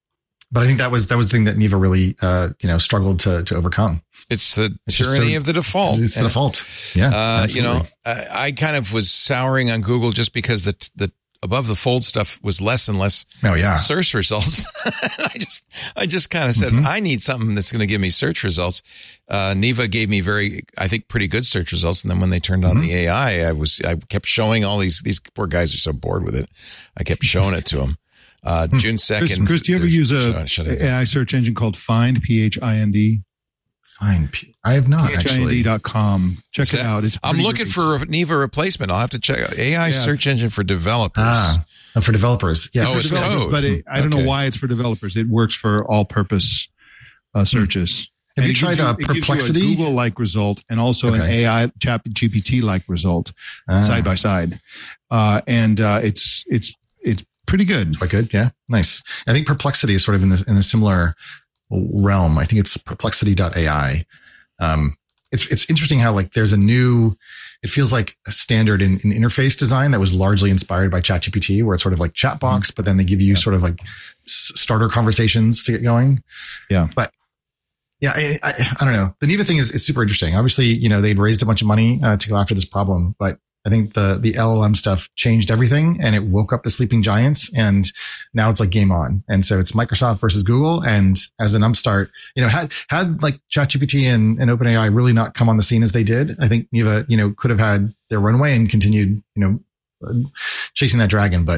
but I think that was that was the thing that Neva really uh, you know struggled to to overcome. It's the It's tyranny so, of the default. It's the and, default. Yeah, uh, you know, I, I kind of was souring on Google just because the the above the fold stuff was less and less oh, yeah. search results. I just I just kind of said, mm-hmm. I need something that's going to give me search results. Uh, Neva gave me very, I think, pretty good search results. And then when they turned on mm-hmm. the A I, I was I kept showing all these, these poor guys are so bored with it. I kept showing it to them. Uh, June second. Chris, Chris, do you ever use a A I search engine called Find, P H I N D? Find. I have not, P H I N D dot com. Check that, it out. It's I'm looking great. for a Neva replacement. I'll have to check out A I yeah. search engine for developers. Ah, for developers. Yeah, oh, for it's developers. code. But it, I don't okay. know why it's for developers. It works for all-purpose uh, searches. Have and you tried you, uh, Perplexity? A Google-like result and also okay. an A I Chat G P T-like result ah. side by side, uh, and uh, it's it's it's pretty good. Quite good. Yeah, nice. I think Perplexity is sort of in the in a similar realm. I think it's perplexity dot A I. Um, it's, it's interesting how like there's a new, it feels like a standard in, in interface design that was largely inspired by ChatGPT, where it's sort of like chat box, mm-hmm. but then they give you yeah. sort of like s- starter conversations to get going. Yeah. But yeah, I, I, I don't know. The Neva thing is, is super interesting. Obviously, you know, they'd raised a bunch of money uh, to go after this problem, but I think the, the L L M stuff changed everything and it woke up the sleeping giants and now it's like game on. And so it's Microsoft versus Google. And as an upstart, you know, had, had like ChatGPT and, and OpenAI really not come on the scene as they did, I think Neva, you know, could have had their runway and continued, you know, chasing that dragon. But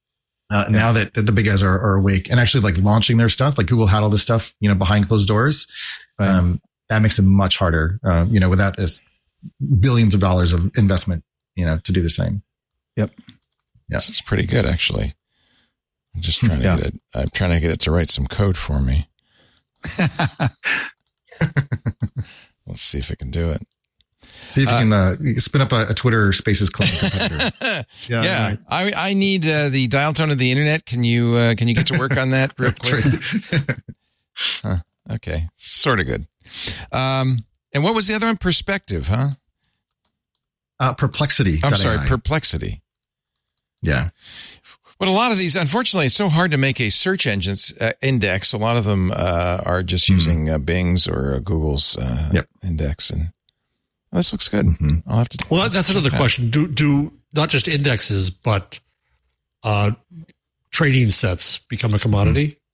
uh, yeah. now that, that the big guys are, are awake and actually like launching their stuff, like Google had all this stuff, you know, behind closed doors. Right. Um, that makes it much harder, uh, you know, without this billions of dollars of investment. You know, to do the same. Yep. Yeah. This is pretty good, actually. I'm just trying to yeah. get it. I'm trying to get it to write some code for me. Let's see if it can do it. See if you uh, can uh, spin up a, a Twitter Spaces clone competitor. yeah. yeah. Right. I I need uh, the dial tone of the internet. Can you uh, can you get to work on that real quick? huh. Okay. Sort of good. Um, and what was the other one? Perspective, huh? Uh, Perplexity. I'm sorry, Perplexity. Yeah. But a lot of these, unfortunately, it's so hard to make a search engines uh, index. A lot of them uh, are just mm-hmm. using uh, Bing's or uh, Google's uh, yep. index. And well, this looks good. Mm-hmm. I'll have to. Well, that's another that. question. Do do not just indexes, but uh, trading sets become a commodity? Mm-hmm.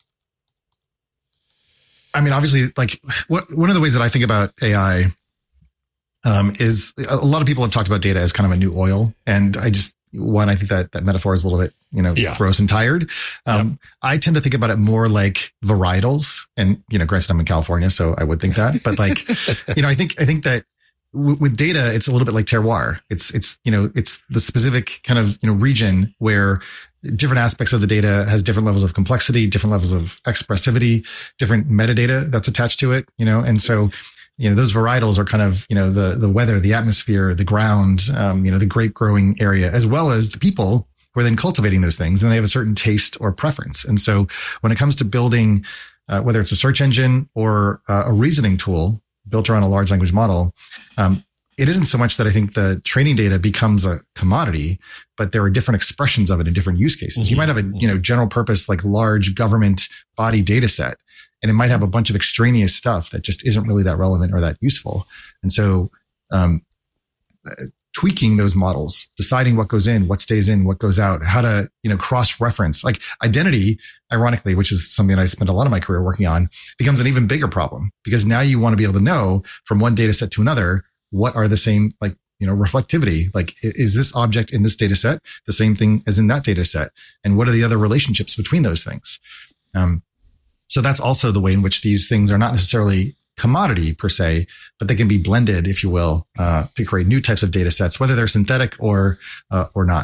I mean, obviously, like what, one of the ways that I think about A I Um, is a lot of people have talked about data as kind of a new oil. And I just, one, I think that that metaphor is a little bit, you know, yeah. gross and tired. Um, yep. I tend to think about it more like varietals and, you know, granted I'm in California, so I would think that, but like, you know, I think, I think that w- with data, it's a little bit like terroir. It's, it's, you know, it's the specific kind of, you know, region where different aspects of the data has different levels of complexity, different levels of expressivity, different metadata that's attached to it, you know, and so, you know, those varietals are kind of, you know, the, the weather, the atmosphere, the ground, um, you know, the grape growing area, as well as the people who are then cultivating those things, and they have a certain taste or preference. And so when it comes to building, uh, whether it's a search engine or uh, a reasoning tool built around a large language model, um, it isn't so much that I think the training data becomes a commodity, but there are different expressions of it in different use cases. Mm-hmm. You might have a, you know, general purpose, like large government body data set, and it might have a bunch of extraneous stuff that just isn't really that relevant or that useful. And so, um, tweaking those models, deciding what goes in, what stays in, what goes out, how to, you know, cross-reference, like identity, ironically, which is something that I spent a lot of my career working on, becomes an even bigger problem, because now you want to be able to know from one data set to another, what are the same, like, you know, reflectivity, like, is this object in this data set the same thing as in that data set? And what are the other relationships between those things? Um, so that's also the way in which these things are not necessarily commodity per se, but they can be blended, if you will, uh, to create new types of data sets, whether they're synthetic or, uh, or not.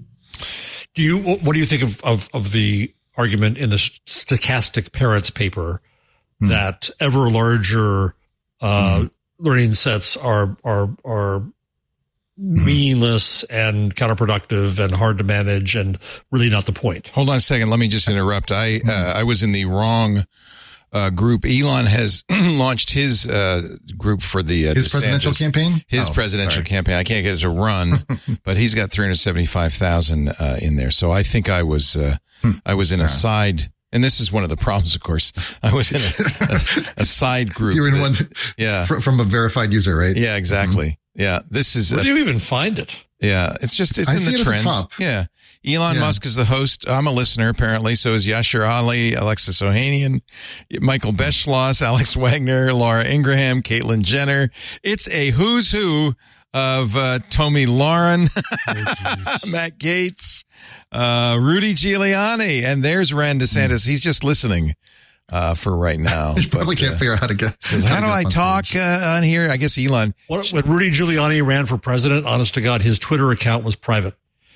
Do you, what do you think of, of, of the argument in the Stochastic Parrots paper hmm. that ever larger, uh, hmm. learning sets are, are, are meaningless and counterproductive and hard to manage and really not the point? Hold on a second. Let me just interrupt. I, uh, I was in the wrong, uh, group. Elon has launched his, uh, group for the, uh, his DeSantis, presidential campaign, his oh, presidential sorry. campaign. I can't get it to run, but he's got three hundred seventy-five thousand, uh, in there. So I think I was, uh, hmm. I was in a yeah. side And this is one of the problems, of course. I was in a, a, a side group. You're in that, one yeah. From, from a verified user, right? Yeah, exactly. Mm-hmm. Yeah. This is. Where a, do you even find it? Yeah. It's just, it's I in see the it trends. At the top. Yeah. Elon yeah. Musk is the host. I'm a listener, apparently. So is Yashar Ali, Alexis Ohanian, Michael Beschloss, Alex Wagner, Laura Ingraham, Caitlyn Jenner. It's a who's who of uh, Tomi Lahren, oh, Matt Gaetz, uh, Rudy Giuliani, and there's Ron DeSantis. He's just listening uh, for right now. He probably but, can't uh, figure out how to get. Says, how, how do I talk uh, on here? I guess Elon. What, when Rudy Giuliani ran for president, honest to God, his Twitter account was private.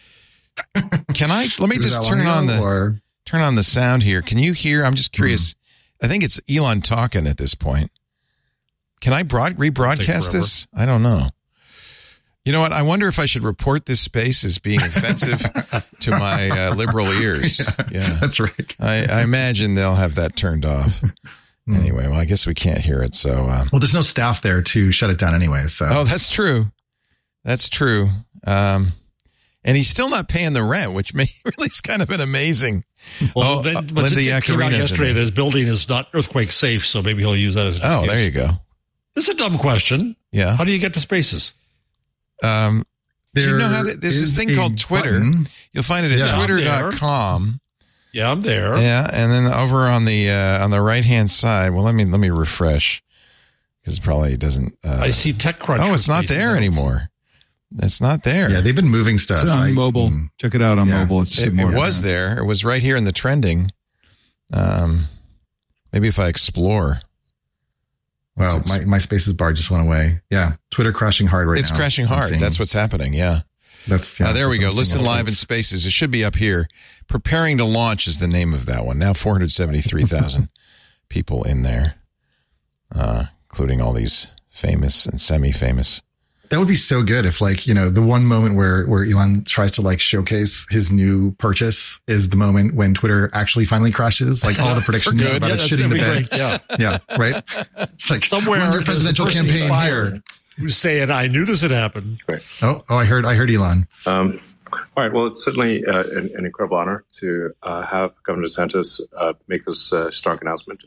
Can I? Let me just turn on the or? turn on the sound here. Can you hear? I'm just curious. Mm. I think it's Elon talking at this point. Can I broad rebroadcast this? I don't know. You know what? I wonder if I should report this space as being offensive to my uh, liberal ears. Yeah, yeah, that's right. I, I imagine they'll have that turned off. Mm. Anyway, well, I guess we can't hear it. So, um, well, there's no staff there to shut it down anyway. So, oh, that's true. That's true. Um, and he's still not paying the rent, which may, really is kind of an amazing. Well, oh, then, uh, but Linda it came out yesterday that his building is not earthquake safe, so maybe he'll use that as an excuse. Oh, there you go. This is a dumb question. Yeah. How do you get to Spaces? Um, do you know how to, there's this thing called Twitter. Button. You'll find it at yeah. twitter dot com. Yeah, I'm there. Yeah, and then over on the uh, on the right hand side. Well, let me let me refresh because probably it doesn't. Uh, I see TechCrunch. Oh, it's not there anymore. It's not there. Yeah, they've been moving stuff. It's on I, mobile. Mm, Check it out on yeah. mobile. It's it, it was there. It was right here in the trending. Um, maybe if I explore. Wow, my, my Spaces bar just went away. Yeah, Twitter crashing hard right it's now. It's crashing hard. That's what's happening. Yeah. That's yeah, uh, there that's we go. Listen live in Spaces. It should be up here. Preparing to launch is the name of that one. Now four hundred seventy-three thousand people in there, uh, including all these famous and semi-famous. That would be so good if, like, you know, the one moment where, where Elon tries to like showcase his new purchase is the moment when Twitter actually finally crashes. Like all the predictions about yeah, it shitting the bed. Yeah. Yeah. Right. It's like somewhere in your presidential campaign here. Who's saying, I knew this had happened. Right. Oh, oh, I heard, I heard Elon. Um, all right. Well, it's certainly uh, an, an incredible honor to uh, have Governor DeSantis uh, make this uh, stark announcement.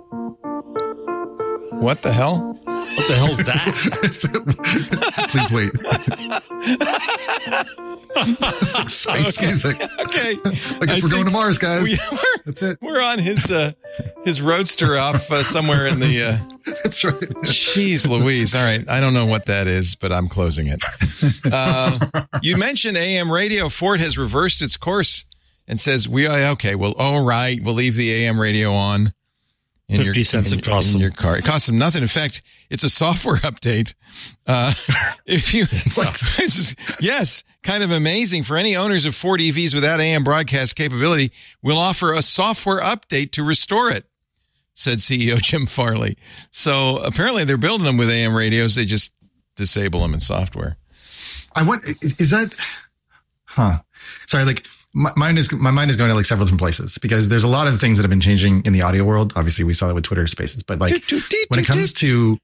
What the hell? What the hell's that? Please wait. It's like space okay. music. Okay. I guess I we're going to Mars, guys. We, That's it. We're on his uh, his roadster off uh, somewhere in the. Uh, That's right. Jeez Louise. All right. I don't know what that is, but I'm closing it. Uh, you mentioned A M radio. Ford has reversed its course and says, we are okay. Well, all right. We'll leave the A M radio on. In fifty your, cents in, it costs in them. your car. It costs them nothing. In fact, it's a software update. Uh, if you, it's just, yes, kind of amazing for any owners of Ford E Vs without A M broadcast capability. We'll offer a software update to restore it, said C E O Jim Farley. So apparently they're building them with A M radios. They just disable them in software. I want, is that, huh? Sorry, like, My mind is my mind is going to like several different places because there's a lot of things that have been changing in the audio world. Obviously, we saw that with Twitter Spaces, but like when it comes to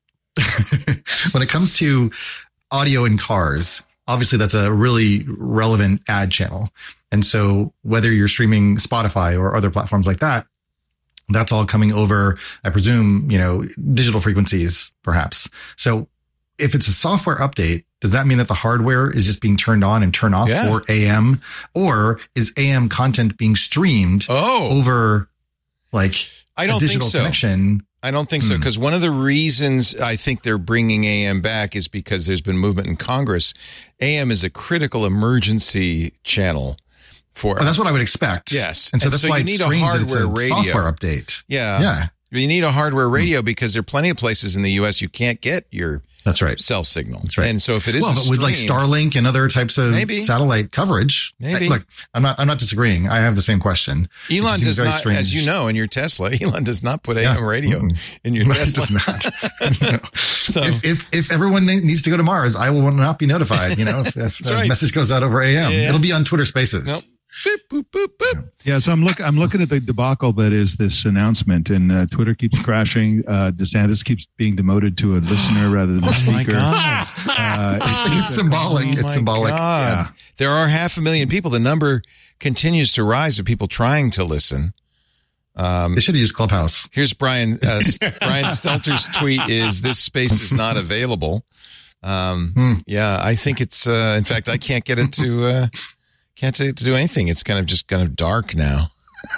when it comes to audio in cars, obviously that's a really relevant ad channel. And so whether you're streaming Spotify or other platforms like that, that's all coming over, I presume, you know, digital frequencies, perhaps. So if it's a software update, does that mean that the hardware is just being turned on and turned off yeah. for A M, or is A M content being streamed oh. over like I don't a digital think so. connection? I don't think so, because one of the reasons I think they're bringing A M back is because there's been movement in Congress. A M is a critical emergency channel for. Oh, that's what I would expect. Yes, and so and that's so why you it need a screams that it's hardware a radio. software update. Yeah, yeah. You need a hardware radio because there are plenty of places in the U S you can't get your. That's right. Cell signal. That's right. And so if it is well, a but stream, with like Starlink and other types of maybe. satellite coverage, maybe. I, look, I'm not. I'm not disagreeing. I have the same question. Elon does not, strange. as you know, in your Tesla, Elon does not put yeah. A M radio mm-hmm. in your no, Tesla. It does not. No. So if, if if everyone needs to go to Mars, I will not be notified. You know, if, if a right. message goes out over A M, yeah. it'll be on Twitter Spaces. Nope. Boop, boop, boop, boop. Yeah, so I'm look I'm looking at the debacle that is this announcement, and uh, Twitter keeps crashing. Uh, DeSantis keeps being demoted to a listener rather than a oh speaker. My God. Uh, it's, it's symbolic. Oh it's symbolic. God. Yeah. There are half a million people. The number continues to rise of people trying to listen. Um, they should have used Clubhouse. Here's Brian. Uh, Brian Stelter's tweet is, this space is not available. Um, hmm. Yeah, I think it's, uh, in fact, I can't get it to, uh, can't to, to do anything. It's kind of just kind of dark now.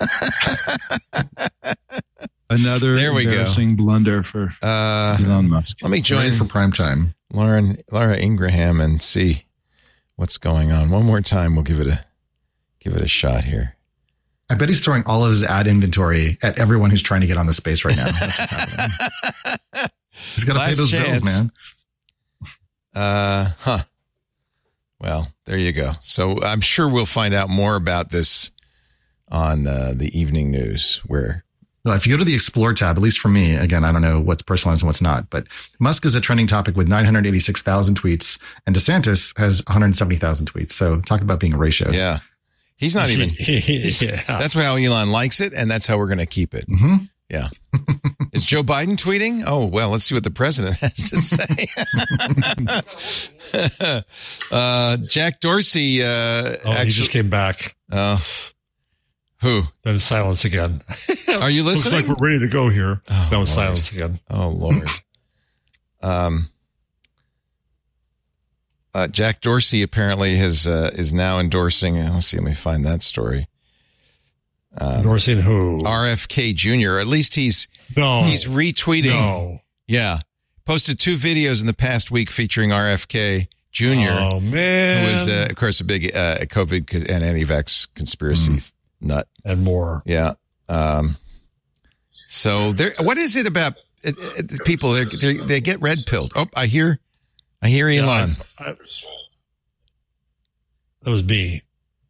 Another there we embarrassing go. blunder for uh, Elon Musk. Let me join Ready for prime time. Lauren, Laura Ingraham, and see what's going on. One more time. We'll give it a, give it a shot here. I bet he's throwing all of his ad inventory at everyone who's trying to get on the space right now. That's what's happening. He's got to pay those chance. bills, man. Uh, huh. Well, there you go. So I'm sure we'll find out more about this on uh, the evening news. Where, well, if you go to the Explore tab, at least for me, again, I don't know what's personalized and what's not, but Musk is a trending topic with nine hundred eighty-six thousand tweets, and DeSantis has one hundred seventy thousand tweets. So talk about being a ratio. Yeah. He's not even. He's, yeah. That's how Elon likes it, and that's how we're going to keep it. Mm-hmm. Yeah. Is Joe Biden tweeting? Oh, well, let's see what the president has to say. uh, Jack Dorsey. Uh, oh, actually, he just came back. Oh. Uh, who? Then silence again. Are you listening? Looks like we're ready to go here. Oh, that was Lord. silence again. Oh, Lord. um. Uh, Jack Dorsey apparently has uh, is now endorsing. Let's see. Let me find that story. Um, endorsing who? R F K Junior Or at least he's no. He's retweeting. No. Yeah. Posted two videos in the past week featuring R F K Junior Oh man. Who is uh, of course a big uh, COVID and anti-vax conspiracy mm. nut and more. Yeah. Um. So there. What is it about uh, uh, people? They they get red pilled. Oh, I hear. I hear Elon. Yeah, I, I, that was me.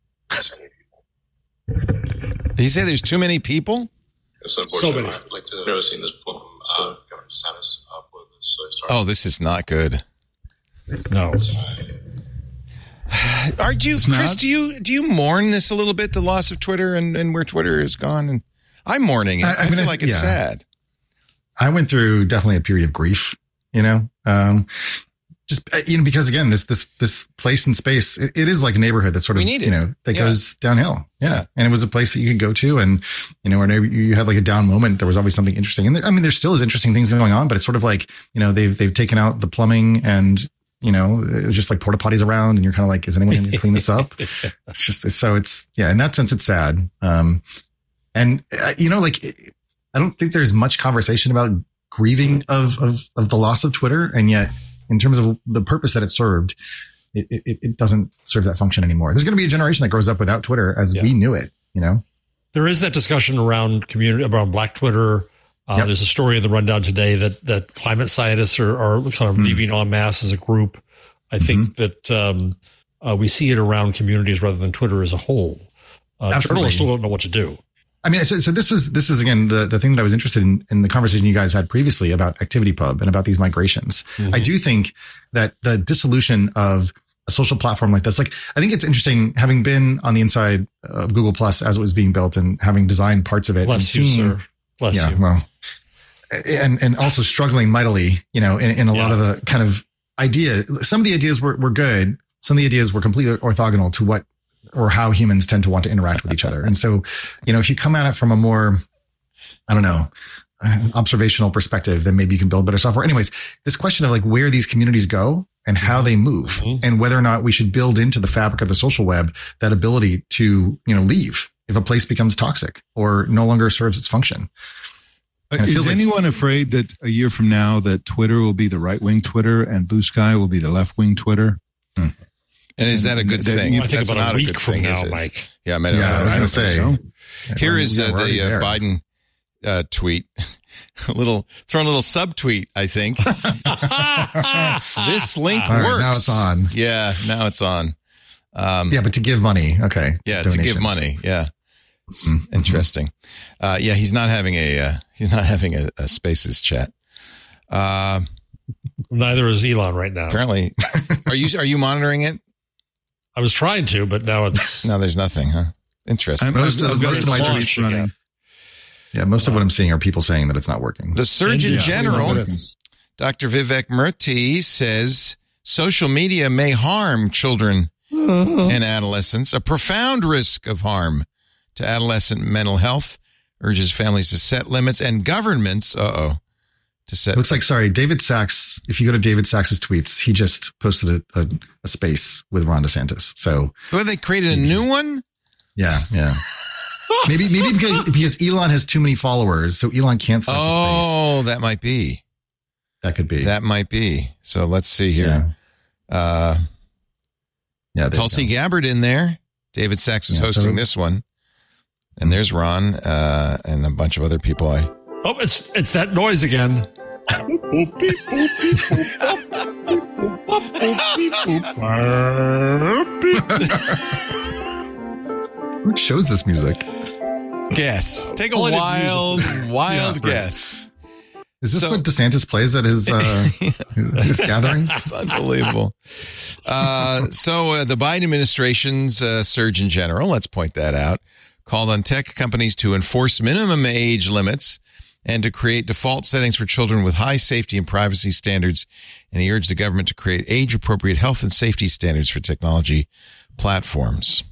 Did he say there's too many people? So, so many. I'd like to have never seen this before. Uh, Governor DeSantis uh, for this uh, oh, this is not good. No. Are you, it's Chris? not? Do you do you mourn this a little bit? The loss of Twitter and, and where Twitter has gone. And I'm mourning it. I, I, I feel like it's yeah. sad. I went through definitely a period of grief. You know. Um, Just, you know, because again, this, this, this place in space, it, it is like a neighborhood that sort of, you know, that yeah. goes downhill. Yeah. yeah. And it was a place that you could go to. And, you know, whenever you had like a down moment, there was always something interesting. And there, I mean, there still is interesting things going on, but it's sort of like, you know, they've, they've taken out the plumbing and, you know, it's just like porta potties around and you're kind of like, is anyone going to clean this up? It's just, it's, so it's, yeah, in that sense, it's sad. Um, and, uh, you know, like, I don't think there's much conversation about grieving of, of, of the loss of Twitter. And yet, in terms of the purpose that it served, it, it, it doesn't serve that function anymore. There's going to be a generation that grows up without Twitter as yeah. we knew it, you know? There is that discussion around community, around Black Twitter. Uh, yep. There's a story in the rundown today that, that climate scientists are, are kind of mm. leaving en masse as a group. I think mm-hmm. that um, uh, we see it around communities rather than Twitter as a whole. Uh, journalists still don't know what to do. I mean, so, so this is, this is again, the, the thing that I was interested in, in the conversation you guys had previously about ActivityPub and about these migrations. Mm-hmm. I do think that the dissolution of a social platform like this, like, I think it's interesting having been on the inside of Google Plus as it was being built and having designed parts of it. Bless and you, seeing, sir. Bless yeah, you. Well, and, and also struggling mightily, you know, in, in a yeah. lot of the kind of idea, some of the ideas were, were good. Some of the ideas were completely orthogonal to what, or how humans tend to want to interact with each other. And so, you know, if you come at it from a more, I don't know, observational perspective, then maybe you can build better software. Anyways, this question of like where these communities go and how they move mm-hmm. and whether or not we should build into the fabric of the social web that ability to, you know, leave if a place becomes toxic or no longer serves its function. Is like, anyone afraid that a year from now that Twitter will be the right wing Twitter and Blue Sky will be the left wing Twitter? Hmm. And is that a good that, thing? I think That's about not a week a good from thing, now, is it? Mike. Yeah, I, mean, yeah, I was going to say. So. Here is uh, the uh, Biden uh, tweet. a little, throw a little subtweet, I think. This link All works. Right, now it's on. Yeah, now it's on. Um, yeah, but to give money. Okay. Yeah, donations. To give money. Yeah. Mm-hmm. Interesting. Uh, yeah, he's not having a, uh, he's not having a, a Spaces chat. Uh, Neither is Elon right now. Apparently. Are you, are you monitoring it? I was trying to, but now it's no. There's nothing, huh? Interesting. Most of most of my tweets running. Yeah, most of what I'm seeing are people saying that it's not working. The Surgeon yeah, General, Doctor Vivek Murthy, says social media may harm children uh-huh. and adolescents. A profound risk of harm to adolescent mental health urges families to set limits and governments, uh-oh, to set. Looks like, sorry, David Sachs, if you go to David Sachs's tweets, he just posted a, a, a space with Ron DeSantis. So. Well, they created a new just, one? Yeah, yeah. maybe maybe because, because Elon has too many followers, so Elon can't start oh, the space. Oh, that might be. That could be. That might be. So let's see here. Yeah. Uh, yeah Tulsi Gabbard in there. David Sachs is yeah, hosting so, this one. And there's Ron uh, and a bunch of other people. I Oh, it's it's that noise again. Who chose this music? Guess. Take a Well, wild, wild yeah, guess. Right. Is this so, what DeSantis plays at his, uh, his gatherings? It's unbelievable. uh, so uh, the Biden administration's uh, Surgeon General, let's point that out, called on tech companies to enforce minimum age limits and to create default settings for children with high safety and privacy standards. And he urged the government to create age-appropriate health and safety standards for technology platforms.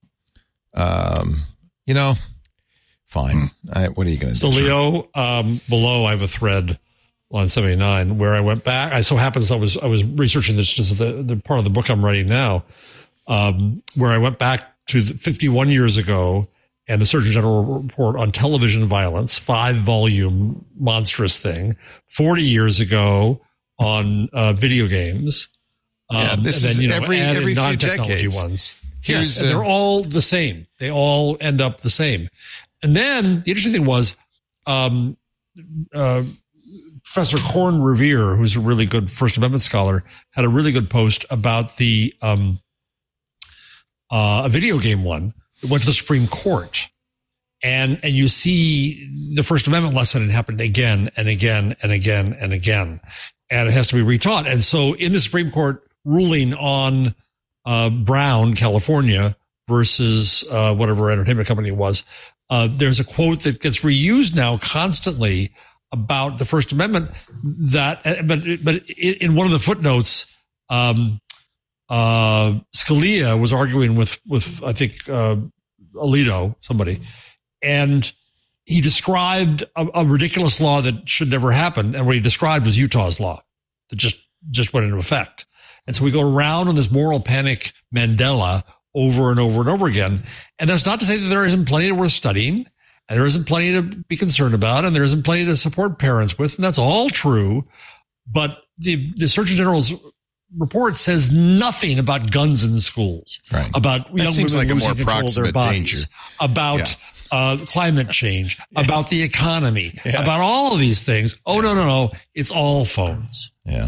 Um, you know, fine. I, what are you going to so do? So, Leo, um, below I have a thread on seventy-nine where I went back. I so happens I was I was researching this just the, the part of the book I'm writing now, um, where I went back to the fifty-one years ago and the Surgeon General report on television violence, five volume monstrous thing, forty years ago on uh, video games. Um, yeah, this and then, is you know, every every few non-technology decades. ones. Here's, yes, and uh, they're all the same. They all end up the same. And then the interesting thing was, um, uh, Professor Corn Revere, who's a really good First Amendment scholar, had a really good post about the um, uh, a video game one that went to the Supreme Court. And and you see the First Amendment lesson, it happened again and again and again and again. And it has to be retaught. And so in the Supreme Court ruling on uh, Brown, California versus uh, whatever entertainment company it was, uh, there's a quote that gets reused now constantly about the First Amendment that, but, but in one of the footnotes, um, uh, Scalia was arguing with, with, I think, uh, Alito, somebody, and he described a, a ridiculous law that should never happen. And what he described was Utah's law that just, just went into effect. And so we go around on this moral panic Mandela over and over and over again. And that's not to say that there isn't plenty worth studying and there isn't plenty to be concerned about and there isn't plenty to support parents with. And that's all true. But the, the Surgeon General's report says nothing about guns in schools, right. about that young seems women like a losing more control of their bodies, danger. about yeah. uh, climate change, yeah. about the economy, yeah. about all of these things. Oh, no, no, no. It's all phones. Yeah.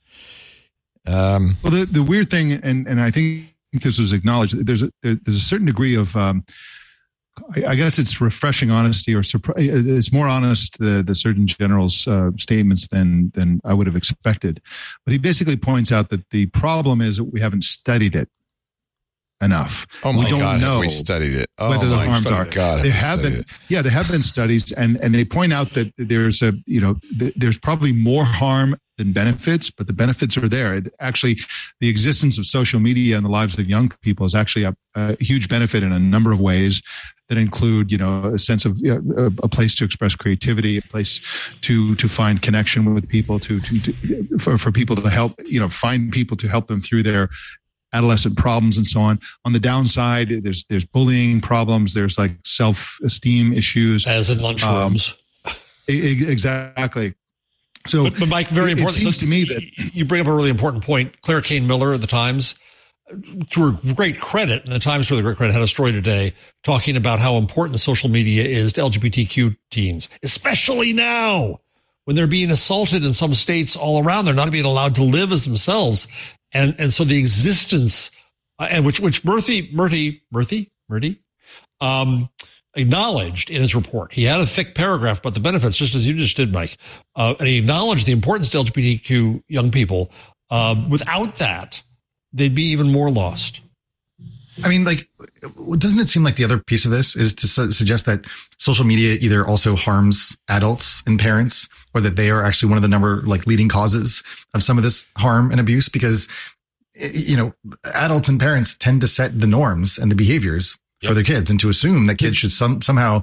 Um, well, the, the weird thing, and, and I think this was acknowledged, there's a, there, there's a certain degree of, um, I, I guess it's refreshing honesty or surprise. It's more honest, the, the Surgeon General's uh, statements than, than I would have expected. But he basically points out that the problem is that we haven't studied it enough. Oh my we don't God, know have we studied it. Oh whether the my harms are. God, there have have been, it. yeah, there have been studies, and and they point out that there's a, you know, th- there's probably more harm than benefits, but the benefits are there. It, actually, the existence of social media in the lives of young people is actually a, a huge benefit in a number of ways that include, you know, a sense of you know, a, a place to express creativity, a place to to find connection with people, to to, to for, for people to help, you know, find people to help them through their adolescent problems and so on. On the downside, there's there's bullying problems. There's like self-esteem issues, as in lunchrooms. Um, exactly. So, but, but Mike, very it, important. It seems so to me that you bring up a really important point. Claire Kane Miller of the Times, to her great credit, and the Times, to her great credit, had a story today talking about how important social media is to L G B T Q teens, especially now when they're being assaulted in some states all around. They're not being allowed to live as themselves. And, and so the existence, uh, and which, which Murthy, Murthy, Murthy, Murthy, um, acknowledged in his report. He had a thick paragraph about the benefits, just as you just did, Mike. Uh, and he acknowledged the importance to L G B T Q young people. Um, without that, they'd be even more lost. I mean, like, doesn't it seem like the other piece of this is to su- suggest that social media either also harms adults and parents, or that they are actually one of the number like leading causes of some of this harm and abuse? Because, you know, adults and parents tend to set the norms and the behaviors yep. for their kids, and to assume that kids should some, somehow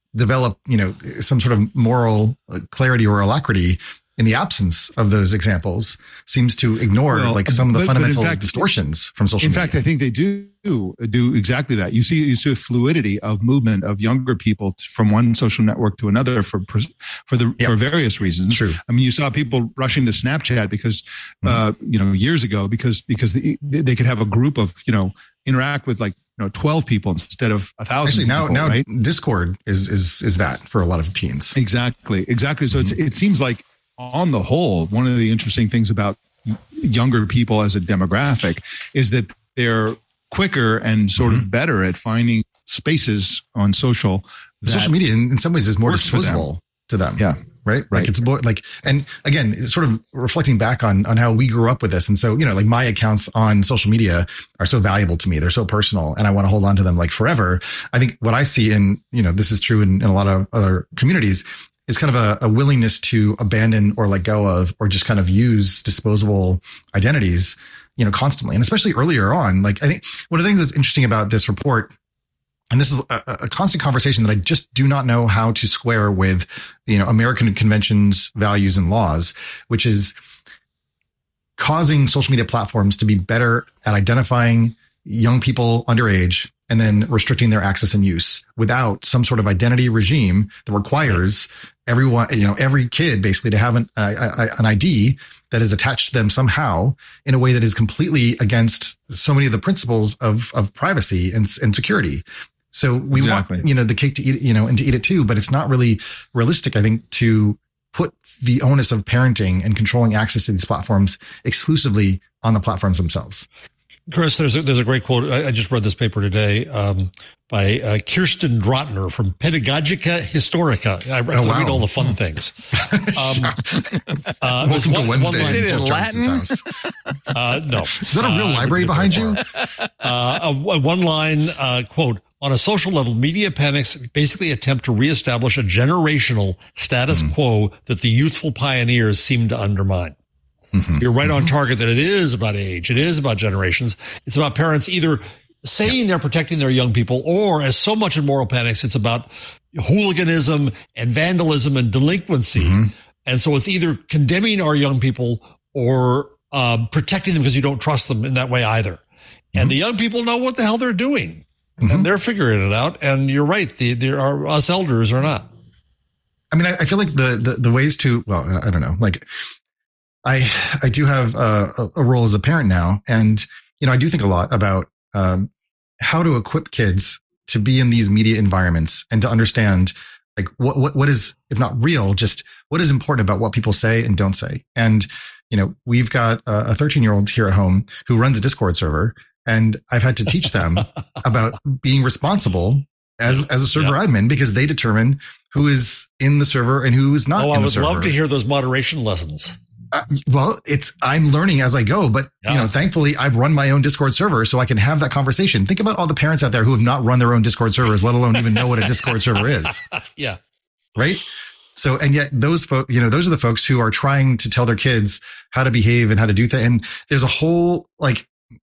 develop, you know, some sort of moral clarity or alacrity in the absence of those examples seems to ignore well, like some of the but, fundamental but fact, distortions from social in media. In fact, I think they do do exactly that. You see, you see a fluidity of movement of younger people from one social network to another for for the yep. for various reasons. True. I mean, you saw people rushing to Snapchat because, mm-hmm. uh, you know, years ago because because they, they could have a group of, you know, interact with like, you know, twelve people instead of a thousand. Actually, now, people, now right? Discord is is is that for a lot of teens. Exactly, exactly. So mm-hmm. it's it seems like on the whole, one of the interesting things about younger people as a demographic is that they're quicker and sort mm-hmm. of better at finding spaces on social. Social media, in, in some ways, is more disposable them. to them. Yeah. Right. Right. Like it's like, and again, it's sort of reflecting back on, on how we grew up with this. And so, you know, like my accounts on social media are so valuable to me. They're so personal and I want to hold on to them like forever. I think what I see in, you know, this is true in, in a lot of other communities is kind of a, a willingness to abandon or let go of, or just kind of use disposable identities, you know, constantly. And especially earlier on, like I think one of the things that's interesting about this report, and this is a, a constant conversation that I just do not know how to square with, you know, American conventions, values, and laws, which is causing social media platforms to be better at identifying young people underage and then restricting their access and use without some sort of identity regime that requires everyone, you know, every kid basically to have an, uh, an I D that is attached to them somehow in a way that is completely against so many of the principles of, of privacy and, and security. So we exactly. want, you know, the cake to eat it, you know, and to eat it too, but it's not really realistic, I think, to put the onus of parenting and controlling access to these platforms exclusively on the platforms themselves. Chris, there's a, there's a great quote. I, I just read this paper today um, by uh, Kirsten Drottner from Pedagogica Historica. I, oh, I wow. read all the fun things. Um, uh, Welcome one, to Wednesday. One Is it in Latin? Uh, no. Is that a real uh, library behind you? Uh, a, a one line uh, quote. On a social level, media panics basically attempt to reestablish a generational status mm. quo that the youthful pioneers seem to undermine. Mm-hmm. You're right mm-hmm. on target that it is about age. It is about generations. It's about parents either saying yep. they're protecting their young people, or as so much in moral panics, it's about hooliganism and vandalism and delinquency. Mm-hmm. And so it's either condemning our young people or um, protecting them because you don't trust them in that way either. Mm-hmm. And the young people know what the hell they're doing. Mm-hmm. And they're figuring it out. And you're right. The, there are us elders are not. I mean, I, I feel like the, the, the ways to, well, I don't know, like I, I do have a, a role as a parent now. And, you know, I do think a lot about, um, how to equip kids to be in these media environments and to understand like what, what, what is, if not real, just what is important about what people say and don't say. And, you know, we've got a thirteen year old here at home who runs a Discord server. And I've had to teach them about being responsible as, as a server yep. admin because they determine who is in the server and who is not oh, in the I server. would love to hear those moderation lessons. Uh, well, it's, I'm learning as I go, but yeah. you know, thankfully I've run my own Discord server so I can have that conversation. Think about all the parents out there who have not run their own Discord servers, let alone even know what a Discord server is. Yeah. Right. So, and yet those folks, you know, those are the folks who are trying to tell their kids how to behave and how to do things. And there's a whole like,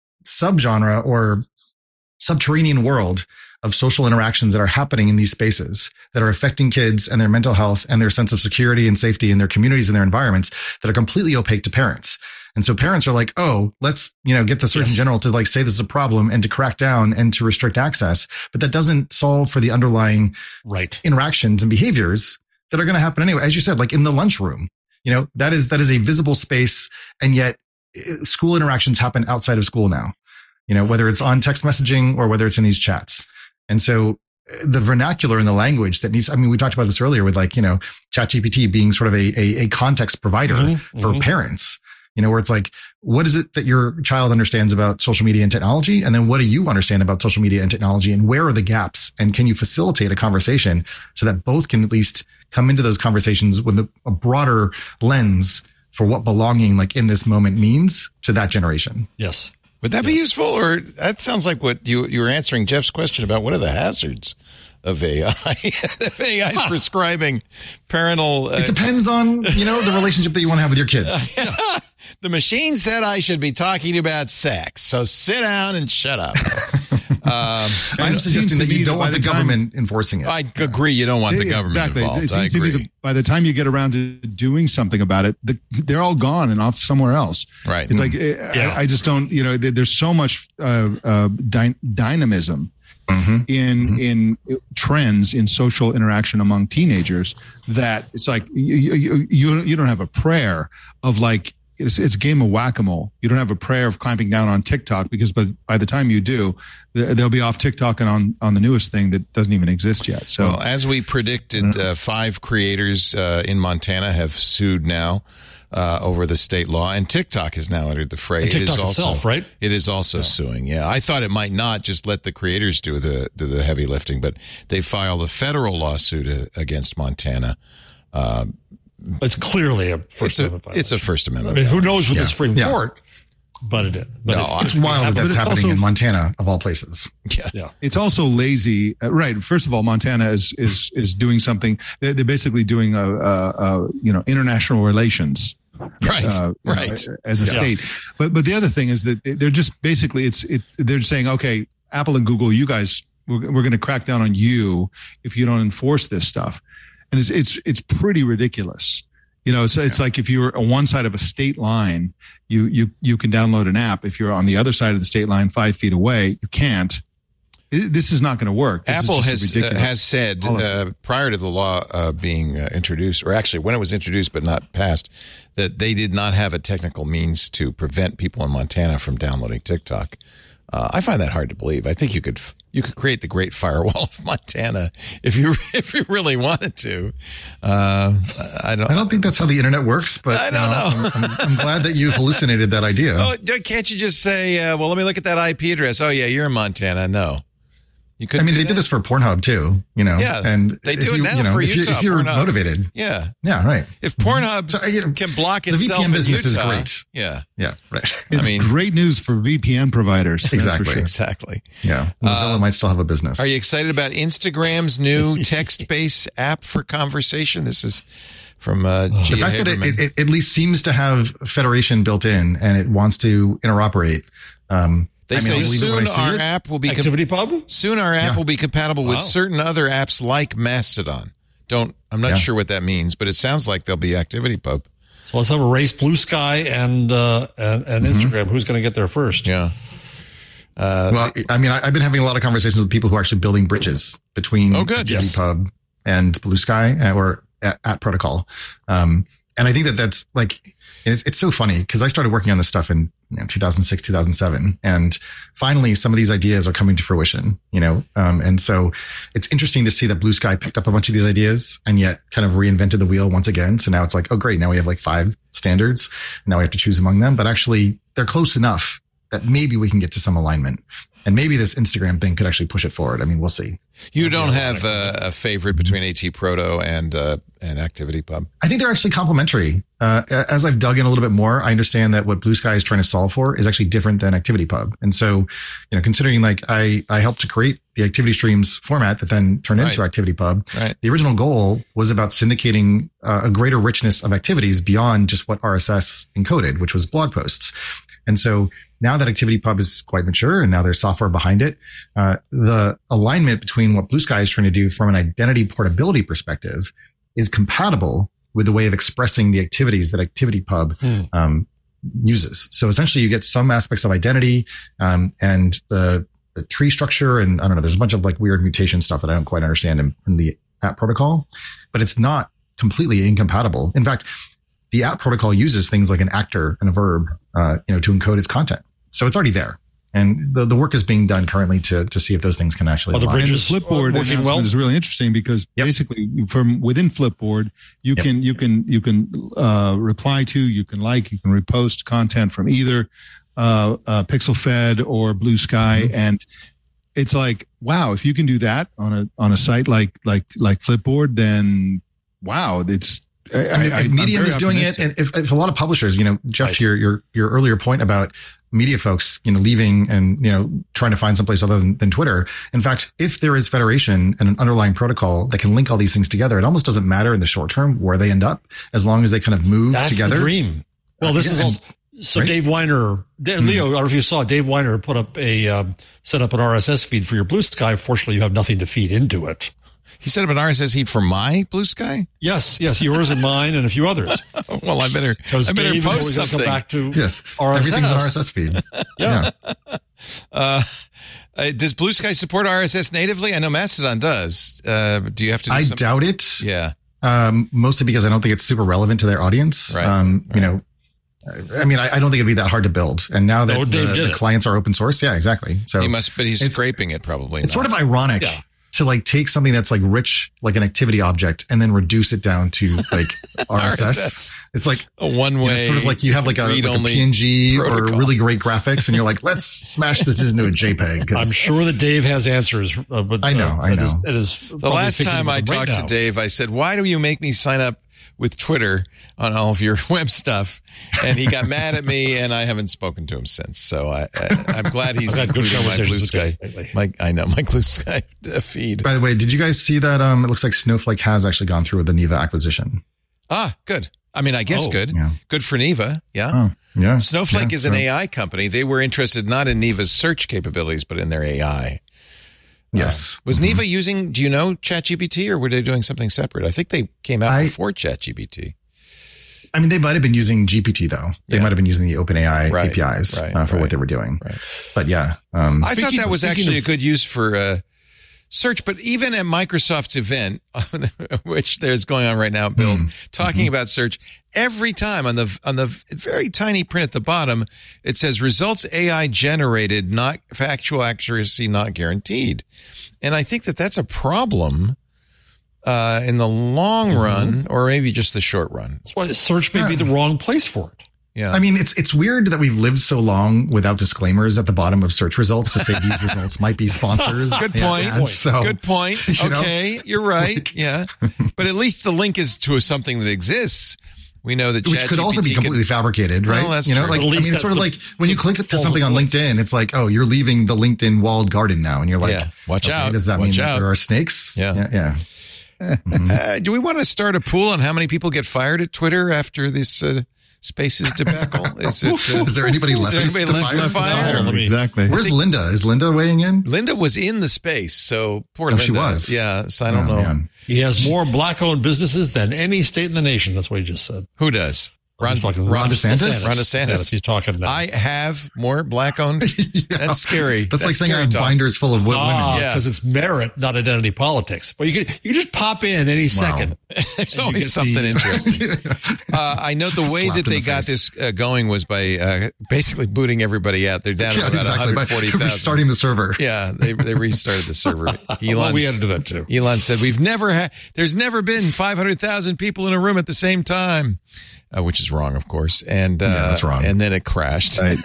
subgenre or subterranean world of social interactions that are happening in these spaces that are affecting kids and their mental health and their sense of security and safety in their communities and their environments that are completely opaque to parents. And so parents are like, oh, let's, you know, get the Surgeon yes. General to like say this is a problem and to crack down and to restrict access. But that doesn't solve for the underlying right interactions and behaviors that are going to happen anyway. As you said, like in the lunchroom, you know, that is, that is a visible space. And yet school interactions happen outside of school now, you know, whether it's on text messaging or whether it's in these chats. And so the vernacular and the language that needs, I mean, we talked about this earlier with like, you know, ChatGPT being sort of a, a, a context provider mm-hmm, for mm-hmm. parents, you know, where it's like, what is it that your child understands about social media and technology? And then what do you understand about social media and technology? And where are the gaps? And can you facilitate a conversation so that both can at least come into those conversations with a, a broader lens for what belonging like in this moment means to that generation? Yes. Would that yes. be useful? Or that sounds like what you, you were answering Jeff's question about what are the hazards of A I? If A I is huh. prescribing parental. Uh, it depends on, you know, the relationship that you want to have with your kids. The machine said I should be talking about sex. So sit down and shut up. I'm suggesting that you don't want the government enforcing it. I agree. You don't want the Yeah, government exactly. involved. It seems I to agree. me that by the time you get around to doing something about it, the, they're all gone and off somewhere else. Right. It's like yeah. I, I just don't. You know, there's so much uh, uh, dy- dynamism mm-hmm. in mm-hmm. in trends in social interaction among teenagers that it's like you you, you, you don't have a prayer of like. It's, it's a game of whack-a-mole. You don't have a prayer of clamping down on TikTok because by, by the time you do, they'll be off TikTok and on, on the newest thing that doesn't even exist yet. So, well, as we predicted, uh, five creators uh, in Montana have sued now uh, over the state law, and TikTok has now entered the fray. And TikTok it is also, itself, right? It is also yeah. suing. Yeah, I thought it might not just let the creators do the do the heavy lifting, but they filed a federal lawsuit against Montana. Uh, It's clearly a First it's a, Amendment violation. It's a First Amendment. I mean, who knows with yeah. the Supreme yeah. Court, but it is. But no, if, it's if wild that that's happening also, in Montana, of all places. Yeah. yeah. It's also lazy. Uh, right. First of all, Montana is is is doing something. They're, they're basically doing a, a, a you know international relations. Right. Uh, right. Know, as a yeah. state. But but the other thing is that they're just basically it's it, they're saying, okay, Apple and Google, you guys, we're, we're going to crack down on you if you don't enforce this stuff, and it's it's it's pretty ridiculous. You know, so it's yeah. like if you're on one side of a state line, you you you can download an app. If you're on the other side of the state line, five feet away, you can't. This is not going to work. This Apple has uh, has said uh, prior to the law uh, being uh, introduced, or actually when it was introduced but not passed, that they did not have a technical means to prevent people in Montana from downloading TikTok. Uh, I find that hard to believe. I think you could you could create the Great Firewall of Montana if you if you really wanted to. Uh, I don't. I don't think that's how the internet works, but I don't uh, know. I'm, I'm, I'm glad that you've hallucinated that idea. Oh, can't you just say, uh, "Well, let me look at that I P address"? Oh, yeah, you're in Montana. No. You I mean, they that? did this for Pornhub too, you know. Yeah, and they do it you, now you know, for if Utah. You, if you're Pornhub. motivated, yeah, yeah, right. If Pornhub so, you know, can block the itself, V P N in business Utah, is great. Yeah, yeah, right. It's I mean, great news for V P N providers. Exactly, sure. exactly. Yeah, Mozilla uh, might still have a business. Are you excited about Instagram's new text-based app for conversation? This is from uh, Gia the fact Haberman. that it, it, it at least seems to have federation built in, and it wants to interoperate. Um, They I mean, say soon our it. app will be Activity Pub. Soon our app Yeah. will be compatible Wow. with certain other apps like Mastodon. Don't I'm not Yeah. sure what that means, but it sounds like there'll be Activity Pub. So let's have a race: Blue Sky and uh, and, and Mm-hmm. Instagram. Who's going to get there first? Yeah. Uh, well, I mean, I, I've been having a lot of conversations with people who are actually building bridges between Oh, good. Activity Yes. Pub and Blue Sky uh, or at, at Protocol. Um, and I think that that's like, it's, it's so funny because I started working on this stuff in you know, two thousand six, two thousand seven. And finally, some of these ideas are coming to fruition, you know? Um, and so it's interesting to see that Blue Sky picked up a bunch of these ideas and yet kind of reinvented the wheel once again. So now it's like, oh, great. Now we have like five standards. Now we have to choose among them, but actually they're close enough that maybe we can get to some alignment. And maybe this Instagram thing could actually push it forward. I mean, we'll see. You don't have a, a favorite between AT Proto and uh, and Activity Pub? I think they're actually complementary. Uh, as I've dug in a little bit more, I understand that what Blue Sky is trying to solve for is actually different than Activity Pub. And so, you know, considering like I, I helped to create the activity streams format that then turned Right. into Activity Pub, Right. the original goal was about syndicating uh, a greater richness of activities beyond just what R S S encoded, which was blog posts. And so now that Activity Pub is quite mature and now there's software behind it, uh, the alignment between what Blue Sky is trying to do from an identity portability perspective is compatible with the way of expressing the activities that Activity Pub Hmm. um, uses. So essentially you get some aspects of identity um, and the, the tree structure. And I don't know, there's a bunch of like weird mutation stuff that I don't quite understand in, in the app protocol, but it's not completely incompatible. In fact, the app protocol uses things like an actor and a verb, uh, you know, to encode its content. So it's already there. And the, the work is being done currently to, to see if those things can actually Are the align. And the bridges Flipboard working announcement well? is really interesting because Yep. basically from within Flipboard, you Yep. can you can you can uh, reply to, you can like, you can repost content from either uh, uh, PixelFed or Blue Sky, Mm-hmm. and it's like, wow, if you can do that on a on a site like like like Flipboard, then wow, it's. I, I mean, I, if I'm Medium very is doing it, optimistic. and if, if a lot of publishers, you know, Jeff, Right. to your, your your earlier point about media folks, you know, leaving and you know trying to find someplace other than, than Twitter. In fact, if there is federation and an underlying protocol that can link all these things together, it almost doesn't matter in the short term where they end up, as long as they kind of move That's together. the dream. Well, this Uh, is yeah, also, So right? Dave Weiner, Leo, mm. I don't know if you saw, Dave Weiner put up a, um, set up an R S S feed for your Blue Sky. Fortunately, you have nothing to feed into it. He set up an R S S feed for my Blue Sky? Yes, yes, yours and mine and a few others. Well, I better, I better Dave post something. Come back to yes, R S S. Everything's an R S S feed. Yeah. yeah. Uh, uh, does Blue Sky support R S S natively? I know Mastodon does. Uh, do you have to do I something? doubt it. Yeah. Um, mostly because I don't think it's super relevant to their audience. Right. Um, right. You know, I mean, I, I don't think it'd be that hard to build. And now that no, the, the clients are open source, yeah, exactly. So he must, but he's scraping it probably. It's not. sort of ironic yeah. to like take something that's like rich, like an activity object, and then reduce it down to like R S S. R S S. It's like a one way. You know, sort of like you have like a, like a P N G protocol. Or really great graphics, and you're like, let's smash this into a JPEG. I'm sure that Dave has answers. Uh, but I know, uh, I know. It is, it is the last time I talked right to Dave, I said, "Why do you make me sign up with Twitter on all of your web stuff?" And he got mad at me, and I haven't spoken to him since. So I, I, I'm glad he's including my Blue Sky. My, I know my Blue Sky feed. By the way, did you guys see that? Um, it looks like Snowflake has actually gone through with the Neva acquisition. Ah, good. I mean, I guess oh, good. Yeah. Good for Neva. Yeah. Oh, yeah. Snowflake yeah, is an so. A I company. They were interested not in Neva's search capabilities, but in their A I. Yes. Uh, was mm-hmm. Neva using, do you know, ChatGPT, or were they doing something separate? I think they came out I, before ChatGPT. I mean, they might have been using G P T, though. They yeah. might have been using the OpenAI right, A P Is right, uh, for right, what they were doing. Right. But yeah. Um, I thought that was actually of, a good use for uh, search. But even at Microsoft's event, which there's going on right now, Build, mm, talking mm-hmm. about search, every time on the on the very tiny print at the bottom, it says results A I generated, not factual accuracy, not guaranteed. And I think that that's a problem. Uh, in the long mm-hmm. run, or maybe just the short run. That's why search may yeah. be the wrong place for it. Yeah. I mean, it's it's weird that we've lived so long without disclaimers at the bottom of search results to say these results might be sponsors. Good yeah, point. And so, Good point. You know, okay, you're right. Like, yeah. But at least the link is to something that exists. We know that which Chat could G P T also be completely can, fabricated, right? Well, that's you know, true. like I mean, it's sort of like when you click to something on LinkedIn, it's like, oh, you're leaving the LinkedIn walled garden now, and you're like, yeah. Watch okay, out. Does that Watch mean out. that there are snakes? Yeah, yeah. yeah. Mm-hmm. Uh, do we want to start a pool on how many people get fired at Twitter after this uh, Spaces debacle? Is it? Uh, is there anybody left? Is there anybody left to fire? fire? Exactly. Where's Linda? Is Linda weighing in? Linda was in the space, so poor oh, Linda. She was. Yeah, so I don't oh, know. Man. He has more black-owned businesses than any state in the nation. That's what he just said. Who does? Ron, Ron, Ron DeSantis? Ron DeSantis. DeSantis. He's talking now. I have more black-owned. yeah. That's scary. That's, That's like saying I have talk. binders full of women. Ah, yeah. because it's merit, not identity politics. But you could you could just pop in any wow. second. There's always something the, interesting. uh, I know the way Slapped that they the got face. this uh, going was by uh, basically booting everybody out. They're down yeah, to about exactly. one hundred forty thousand. Restarting the server. Yeah, they they restarted the server. well, we had to do that too. Elon said, "We've never had. There's never been five hundred thousand people in a room at the same time." Uh, which is wrong, of course. And uh, yeah, that's wrong. And then it crashed. Right.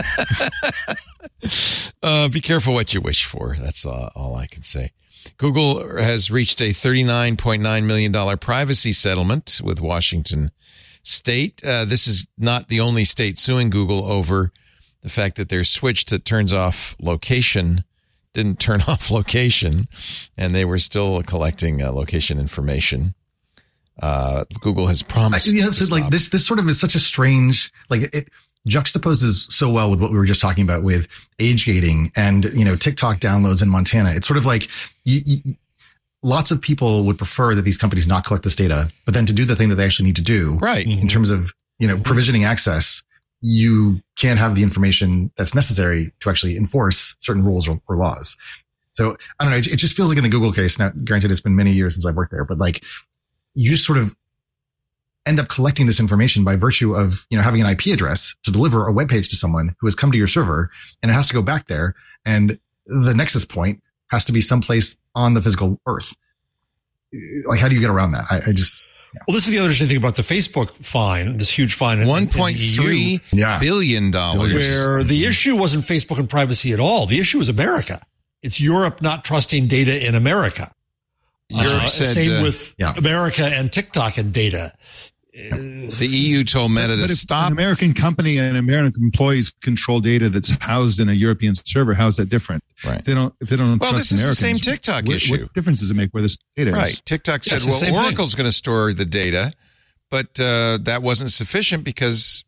uh, be careful what you wish for. That's uh, all I can say. Google has reached a thirty-nine point nine million dollars privacy settlement with Washington State. Uh, this is not the only state suing Google over the fact that their switch that turns off location didn't turn off location, and they were still collecting uh, location information. Uh, Google has promised. I, you know, so like this, this sort of is such a strange, like it juxtaposes so well with what we were just talking about with age gating and, you know, TikTok downloads in Montana. It's sort of like you, you, lots of people would prefer that these companies not collect this data, but then to do the thing that they actually need to do, right? In terms of, you know, provisioning access, you can't have the information that's necessary to actually enforce certain rules or, or laws. So I don't know. It, it just feels like in the Google case now, granted, it's been many years since I've worked there, but like, you just sort of end up collecting this information by virtue of, you know, having an I P address to deliver a web page to someone who has come to your server, and it has to go back there. And the nexus point has to be someplace on the physical earth. Like, how do you get around that? I, I just, yeah. Well, this is the other interesting thing about the Facebook fine, this huge fine. one point three yeah. billion dollars. Where the issue wasn't Facebook and privacy at all. The issue is America. It's Europe not trusting data in America. Europe uh, said, same uh, with yeah. America and TikTok and data. The E U told Meta but to if stop. An American company and American employees control data that's housed in a European server. How is that different? Right. If they don't, if they don't well, trust this is Americans, the same TikTok what, issue. What difference does it make where this data right. is? TikTok said, yes, well, Oracle's going to store the data, but uh, that wasn't sufficient because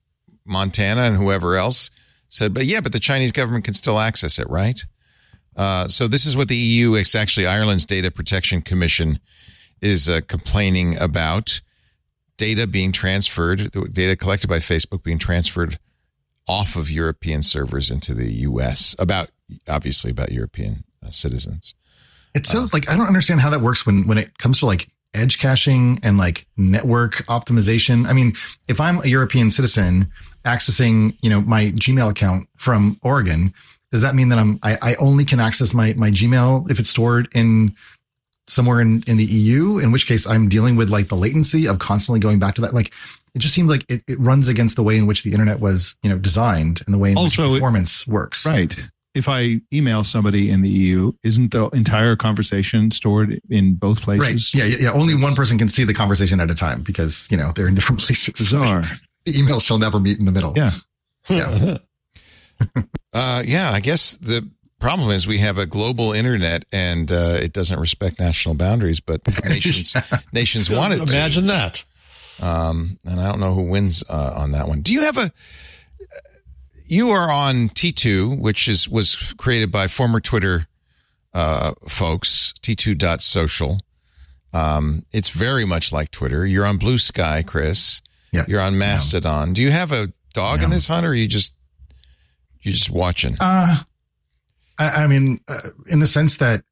Montana and whoever else said, but yeah, but the Chinese government can still access it, right? Uh, so this is what the E U, it's actually Ireland's Data Protection Commission, is uh, complaining about. Data being transferred, data collected by Facebook being transferred off of European servers into the U S, about, obviously about European uh, citizens. It's so uh, like, I don't understand how that works when, when it comes to like edge caching and like network optimization. I mean, if I'm a European citizen accessing, you know, my Gmail account from Oregon, does that mean that I'm, I, I only can access my, my Gmail if it's stored in somewhere in, in the E U, in which case I'm dealing with like the latency of constantly going back to that? Like, it just seems like it, it runs against the way in which the internet was, you know, designed and the way in also, which performance it, works. Right. If I email somebody in the E U, isn't the entire conversation stored in both places? Right. Yeah. Yeah. Only one person can see the conversation at a time because, you know, they're in different places. Bizarre. Like, the emails shall never meet in the middle. Yeah. Yeah. uh, yeah. I guess the problem is we have a global internet and uh, it doesn't respect national boundaries, but nations yeah. nations want it to. Imagine that. Um, and I don't know who wins uh, on that one. Do you have a? You are on T two, which is was created by former Twitter uh, folks. T two dot social. Um, it's very much like Twitter. You're on Blue Sky, Chris. Yeah. You're on Mastodon. Yeah. Do you have a dog yeah. in this hunt, or are you just you just watching? Uh I, I mean, uh, in the sense that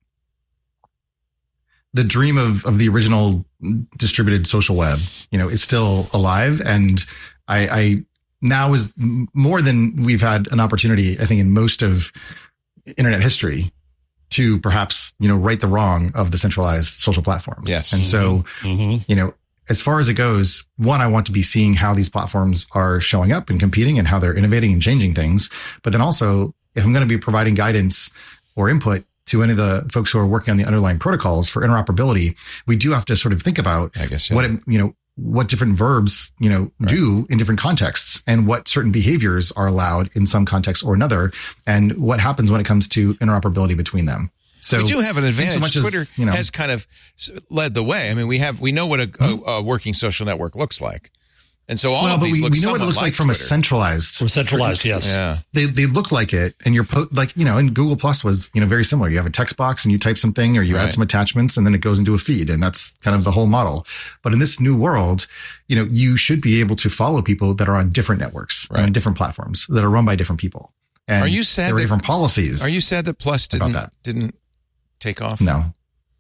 the dream of, of the original distributed social web, you know, is still alive. And I, I now is more than we've had an opportunity, I think, in most of internet history to perhaps, you know, right the wrong of the centralized social platforms. Yes. And so, mm-hmm. you know, as far as it goes, one, I want to be seeing how these platforms are showing up and competing and how they're innovating and changing things. But then also, if I'm going to be providing guidance or input to any of the folks who are working on the underlying protocols for interoperability, we do have to sort of think about I guess, yeah. what, it, you know, what different verbs, you know, right. do in different contexts and what certain behaviors are allowed in some context or another. And what happens when it comes to interoperability between them. So we do have an advantage. So much Twitter as, you know, has kind of led the way. I mean, we have, we know what a, mm-hmm. a, a working social network looks like. And so all well, of but these we, look we know what it looks like, like from Twitter. a centralized, from centralized, yes. Yeah. They, they look like it. And you're po- like, you know, and Google Plus was, you know, very similar. You have a text box and you type something or you right. add some attachments and then it goes into a feed. And that's kind of the whole model. But in this new world, you know, you should be able to follow people that are on different networks right. and on different platforms that are run by different people. And are you sad there are that, different policies? Are you sad that Plus didn't, that. didn't take off? No.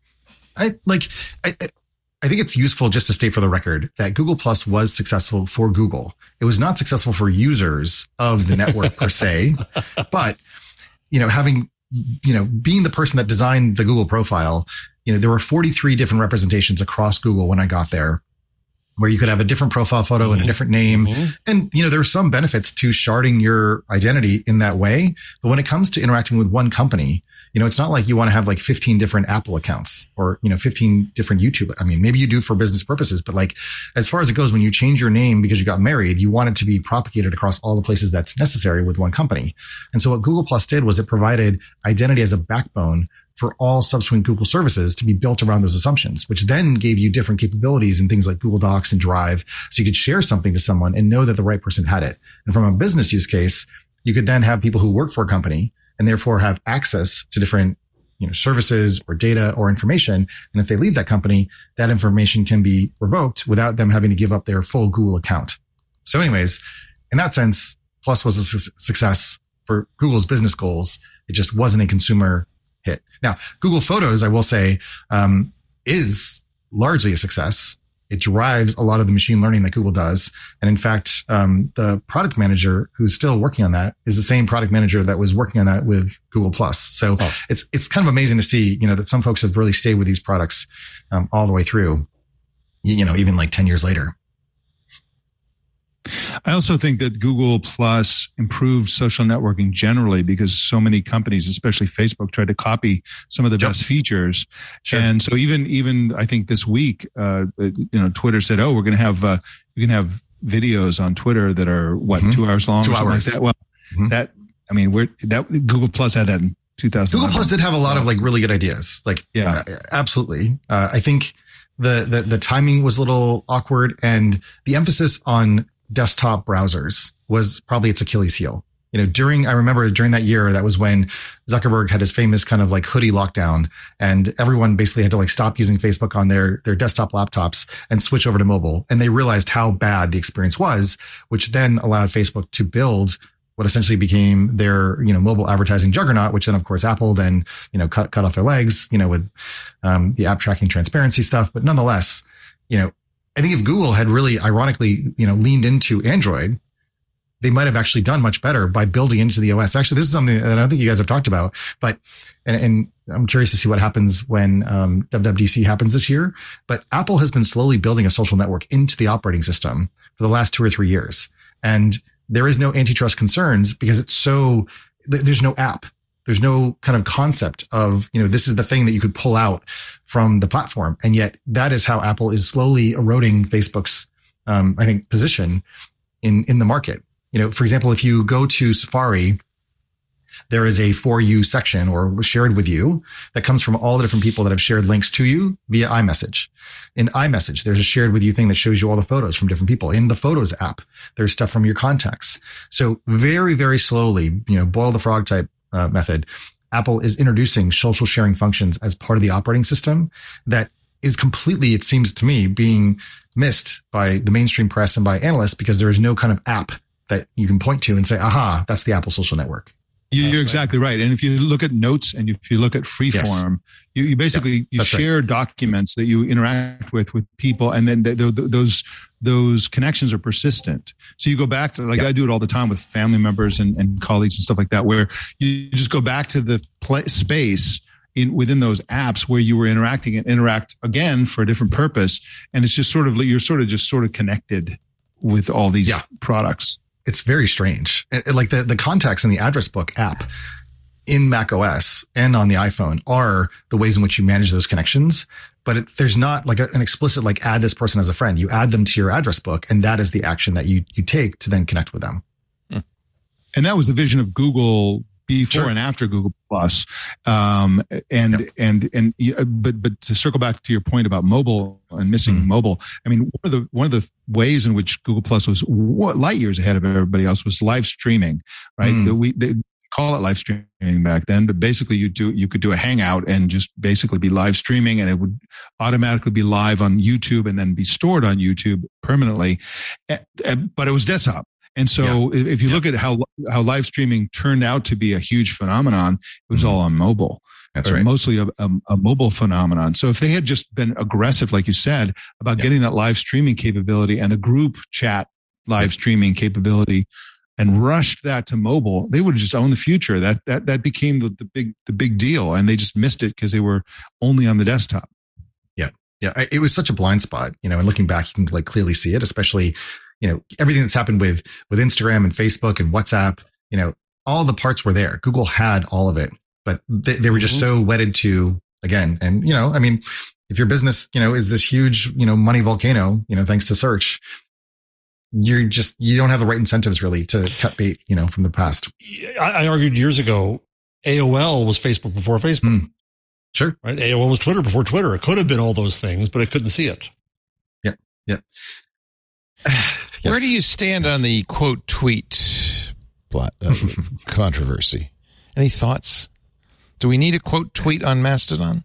I like, I, I I think it's useful just to state for the record that Google Plus was successful for Google. It was not successful for users of the network per se, but, you know, having, you know, being the person that designed the Google profile, you know, there were forty-three different representations across Google when I got there, where you could have a different profile photo mm-hmm. and a different name. Mm-hmm. And, you know, there are some benefits to sharding your identity in that way. But when it comes to interacting with one company, you know, it's not like you want to have like fifteen different Apple accounts or, you know, fifteen different YouTube. I mean, maybe you do for business purposes, but like as far as it goes, when you change your name because you got married, you want it to be propagated across all the places that's necessary with one company. And so what Google Plus did was it provided identity as a backbone for all subsequent Google services to be built around those assumptions, which then gave you different capabilities in things like Google Docs and Drive. So you could share something to someone and know that the right person had it. And from a business use case, you could then have people who work for a company and therefore have access to different, you know, services or data or information. And if they leave that company, that information can be revoked without them having to give up their full Google account. So anyways, in that sense, Plus was a su- success for Google's business goals. It just wasn't a consumer hit. Now, Google Photos, I will say, um, is largely a success. It drives a lot of the machine learning that Google does. And in fact, um, the product manager who's still working on that is the same product manager that was working on that with Google Plus. So oh. it's, it's kind of amazing to see, you know, that some folks have really stayed with these products, um, all the way through, you know, even like ten years later. I also think that Google Plus improved social networking generally because so many companies, especially Facebook, tried to copy some of the yep. best features. Sure. And so even, even I think this week, uh, you know, Twitter said, oh, we're going to have, uh, you can have videos on Twitter that are what, mm-hmm. two hours long two or something hours. like that. Well, mm-hmm. that, I mean, we're that Google Plus had that in two thousand. Google Plus did have a lot of like really good ideas. Like, yeah, uh, absolutely. Uh, I think the, the, the timing was a little awkward and the emphasis on desktop browsers was probably its Achilles heel. You know, during, I remember during that year, that was when Zuckerberg had his famous kind of like hoodie lockdown, and everyone basically had to like stop using Facebook on their, their desktop laptops and switch over to mobile. And they realized how bad the experience was, which then allowed Facebook to build what essentially became their, you know, mobile advertising juggernaut, which then of course Apple then, you know, cut, cut off their legs, you know, with, um, the app tracking transparency stuff. But nonetheless, you know, I think if Google had really ironically, you know, leaned into Android, they might have actually done much better by building into the O S. Actually, this is something that I don't think you guys have talked about, but, and, and I'm curious to see what happens when um, W W D C happens this year. But Apple has been slowly building a social network into the operating system for the last two or three years. And there is no antitrust concerns because it's so, there's no app. There's no kind of concept of, you know, this is the thing that you could pull out from the platform. And yet that is how Apple is slowly eroding Facebook's, um, I think, position in, in the market. You know, for example, if you go to Safari, there is a For You section or shared with you that comes from all the different people that have shared links to you via iMessage. In iMessage, there's a shared with you thing that shows you all the photos from different people. In the Photos app, there's stuff from your contacts. So very, very slowly, you know, boil the frog type uh, method, Apple is introducing social sharing functions as part of the operating system that is completely, it seems to me, being missed by the mainstream press and by analysts because there is no kind of app that you can point to and say, aha, that's the Apple social network. You're that's exactly right. right. And if you look at Notes and if you look at Freeform, yes. you, you basically, yeah, you share right. documents that you interact with, with people. And then the, the, the, those, those connections are persistent. So you go back to, like yeah. I do it all the time with family members and, and colleagues and stuff like that, where you just go back to the play, space in within those apps where you were interacting and interact again for a different purpose. And it's just sort of, you're sort of just sort of connected with all these yeah. products. It's very strange. Like the, the contacts in the address book app in Mac O S and on the iPhone are the ways in which you manage those connections. But it, there's not like a, an explicit, like add this person as a friend. You add them to your address book and that is the action that you, you take to then connect with them. And that was the vision of Google before sure. and after Google Plus. Um, and, yep. and, and, but, but to circle back to your point about mobile and missing mm. mobile, I mean, one of the, one of the ways in which Google Plus was light years ahead of everybody else was live streaming, right? Mm. The, we, they call it live streaming back then, but basically you do, you could do a hangout and just basically be live streaming and it would automatically be live on YouTube and then be stored on YouTube permanently. But it was desktop. And so yeah. if you yeah. look at how how live streaming turned out to be a huge phenomenon, it was mm-hmm. all on mobile. That's right. Mostly a, a, a mobile phenomenon. So if they had just been aggressive, like you said, about yeah. getting that live streaming capability and the group chat live yeah. streaming capability and rushed that to mobile, they would have just owned the future. That that that became the, the big the big deal. And they just missed it because they were only on the desktop. Yeah. Yeah. It was such a blind spot, you know, and looking back, you can like clearly see it, especially you know, everything that's happened with, with Instagram and Facebook and WhatsApp, you know, all the parts were there. Google had all of it, but they, they were just mm-hmm. so wedded to, again, and, you know, I mean, if your business, you know, is this huge, you know, money volcano, you know, thanks to search, you're just, you don't have the right incentives really to cut bait, you know, from the past. I, I argued years ago, A O L was Facebook before Facebook. Mm. Sure. Right. A O L was Twitter before Twitter. It could have been all those things, but it couldn't see it. Yep. Yep. Yes. Where do you stand yes. on the quote tweet plot, uh, controversy? Any thoughts? Do we need a quote tweet on Mastodon?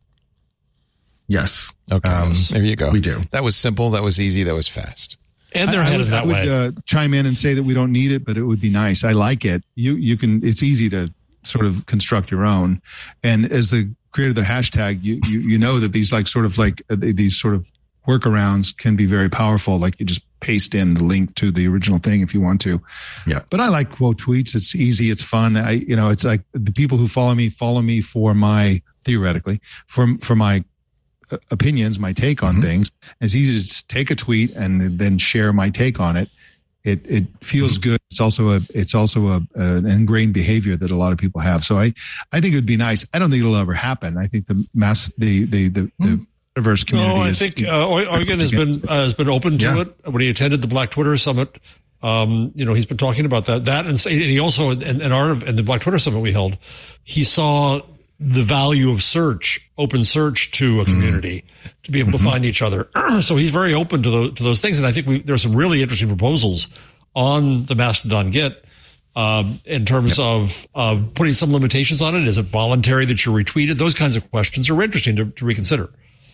Yes. Okay. Um, there you go. We do. That was simple. That was easy. That was fast. And they're headed that way. I would uh, chime in and say that we don't need it, but it would be nice. I like it. You you can. It's easy to sort of construct your own. And as the creator of the hashtag, you you you know that these like sort of like uh, these sort of workarounds can be very powerful. Like you just paste in the link to the original thing if you want to. Yeah. But I like quote tweets. It's easy. It's fun. I, you know, it's like the people who follow me, follow me for my, theoretically, for, for my opinions, my take on mm-hmm. things. It's easy to just take a tweet and then share my take on it. It, it feels mm-hmm. good. It's also a, it's also a, an ingrained behavior that a lot of people have. So I, I think it would be nice. I don't think it'll ever happen. I think the mass, the, the, the, mm-hmm. the metaverse community. No, I is, think uh, Eugen has been uh, has been open to yeah. it when he attended the Black Twitter Summit. Um, you know, he's been talking about that. That and, and he also in, in our in the Black Twitter Summit we held, he saw the value of search, open search to a community mm-hmm. to be able mm-hmm. to find each other. So he's very open to those to those things, and I think we, there's some really interesting proposals on the Mastodon Git um, in terms yep. of of putting some limitations on it? Is it voluntary that you're retweeted? Those kinds of questions are interesting to, to reconsider.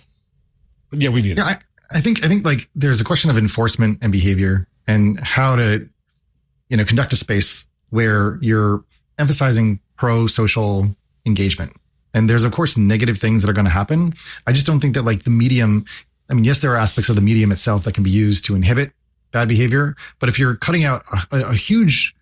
But yeah, we need yeah, it. I, I think I think like there's a question of enforcement and behavior and how to, you know, conduct a space where you're emphasizing pro-social engagement. And there's, of course, negative things that are going to happen. I just don't think that like the medium, I mean, yes, there are aspects of the medium itself that can be used to inhibit bad behavior. But if you're cutting out a, a huge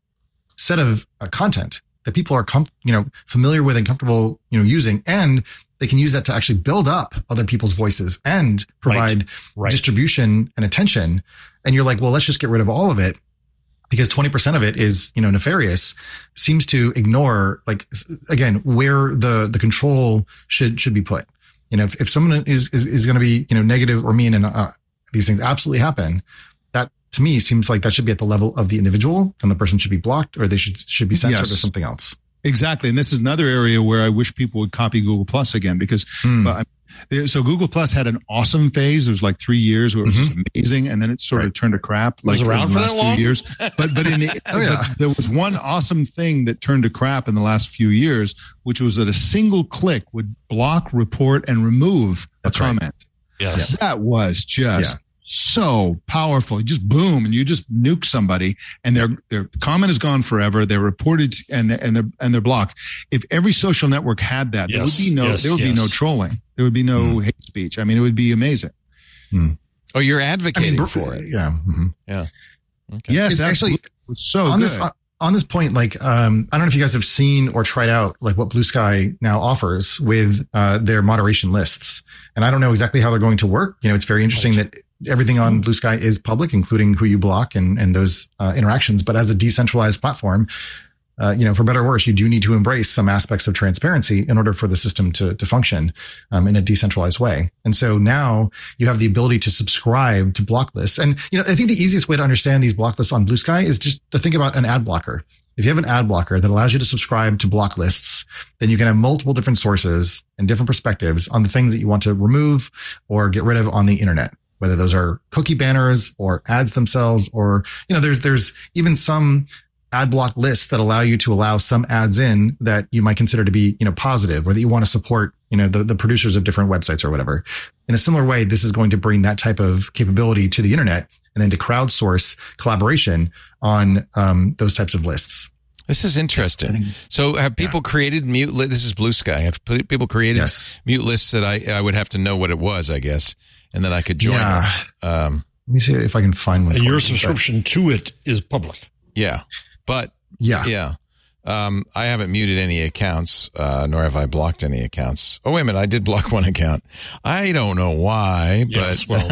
set of uh, content that people are, com- you know, familiar with and comfortable, you know, using, and they can use that to actually build up other people's voices and provide right. Right. distribution and attention. And you're like, well, let's just get rid of all of it, because twenty percent of it is, you know, nefarious, seems to ignore, like, again, where the, the control should, should be put. You know, if, if someone is, is, is going to be, you know, negative or mean, and uh, these things absolutely happen, that to me seems like that should be at the level of the individual, and the person should be blocked, or they should, should be censored yes. or something else. Exactly. And this is another area where I wish people would copy Google Plus again, because mm. uh, so Google Plus had an awesome phase. There was like three years where it was mm-hmm. just amazing. And then it sort right. of turned to crap like was around in the for last that long? few years. But, but in the, oh, yeah. but there was one awesome thing that turned to crap in the last few years, which was that a single click would block, report, and remove That's a comment. Right. Yes. That was just yeah. so powerful. You just boom, and you just nuke somebody, and their their comment is gone forever. They're reported to, and and they're and they're blocked. If every social network had that, yes. there would be no yes. there would yes. be no trolling. There would be no mm. hate speech. I mean, it would be amazing. Mm. Oh, you're advocating I mean, for it. Yeah. Mm-hmm. Yeah. Okay. Yes, it's actually it was so on good. this. On this point, like, um, I don't know if you guys have seen or tried out like what Blue Sky now offers with uh, their moderation lists. And I don't know exactly how they're going to work. You know, it's very interesting that everything on Blue Sky is public, including who you block and, and those uh, interactions. But as a decentralized platform, uh, you know, for better or worse, you do need to embrace some aspects of transparency in order for the system to, to function um, in a decentralized way. And so now you have the ability to subscribe to block lists. And, you know, I think the easiest way to understand these block lists on Blue Sky is just to think about an ad blocker. If you have an ad blocker that allows you to subscribe to block lists, then you can have multiple different sources and different perspectives on the things that you want to remove or get rid of on the internet, whether those are cookie banners or ads themselves, or, you know, there's, there's even some ad block lists that allow you to allow some ads in that you might consider to be, you know, positive, or that you want to support, you know, the, the producers of different websites or whatever. In a similar way, this is going to bring that type of capability to the internet, and then to crowdsource collaboration on um, those types of lists. This is interesting. So have people yeah. created mute lists? This is Blue Sky. Have people created yes. mute lists that I, I would have to know what it was, I guess, and then I could join yeah. it. Um, Let me see if I can find one. And your subscription to it is public. Yeah. But yeah, yeah. Um, I haven't muted any accounts, uh, nor have I blocked any accounts. Oh, wait a minute. I did block one account. I don't know why, yes, but,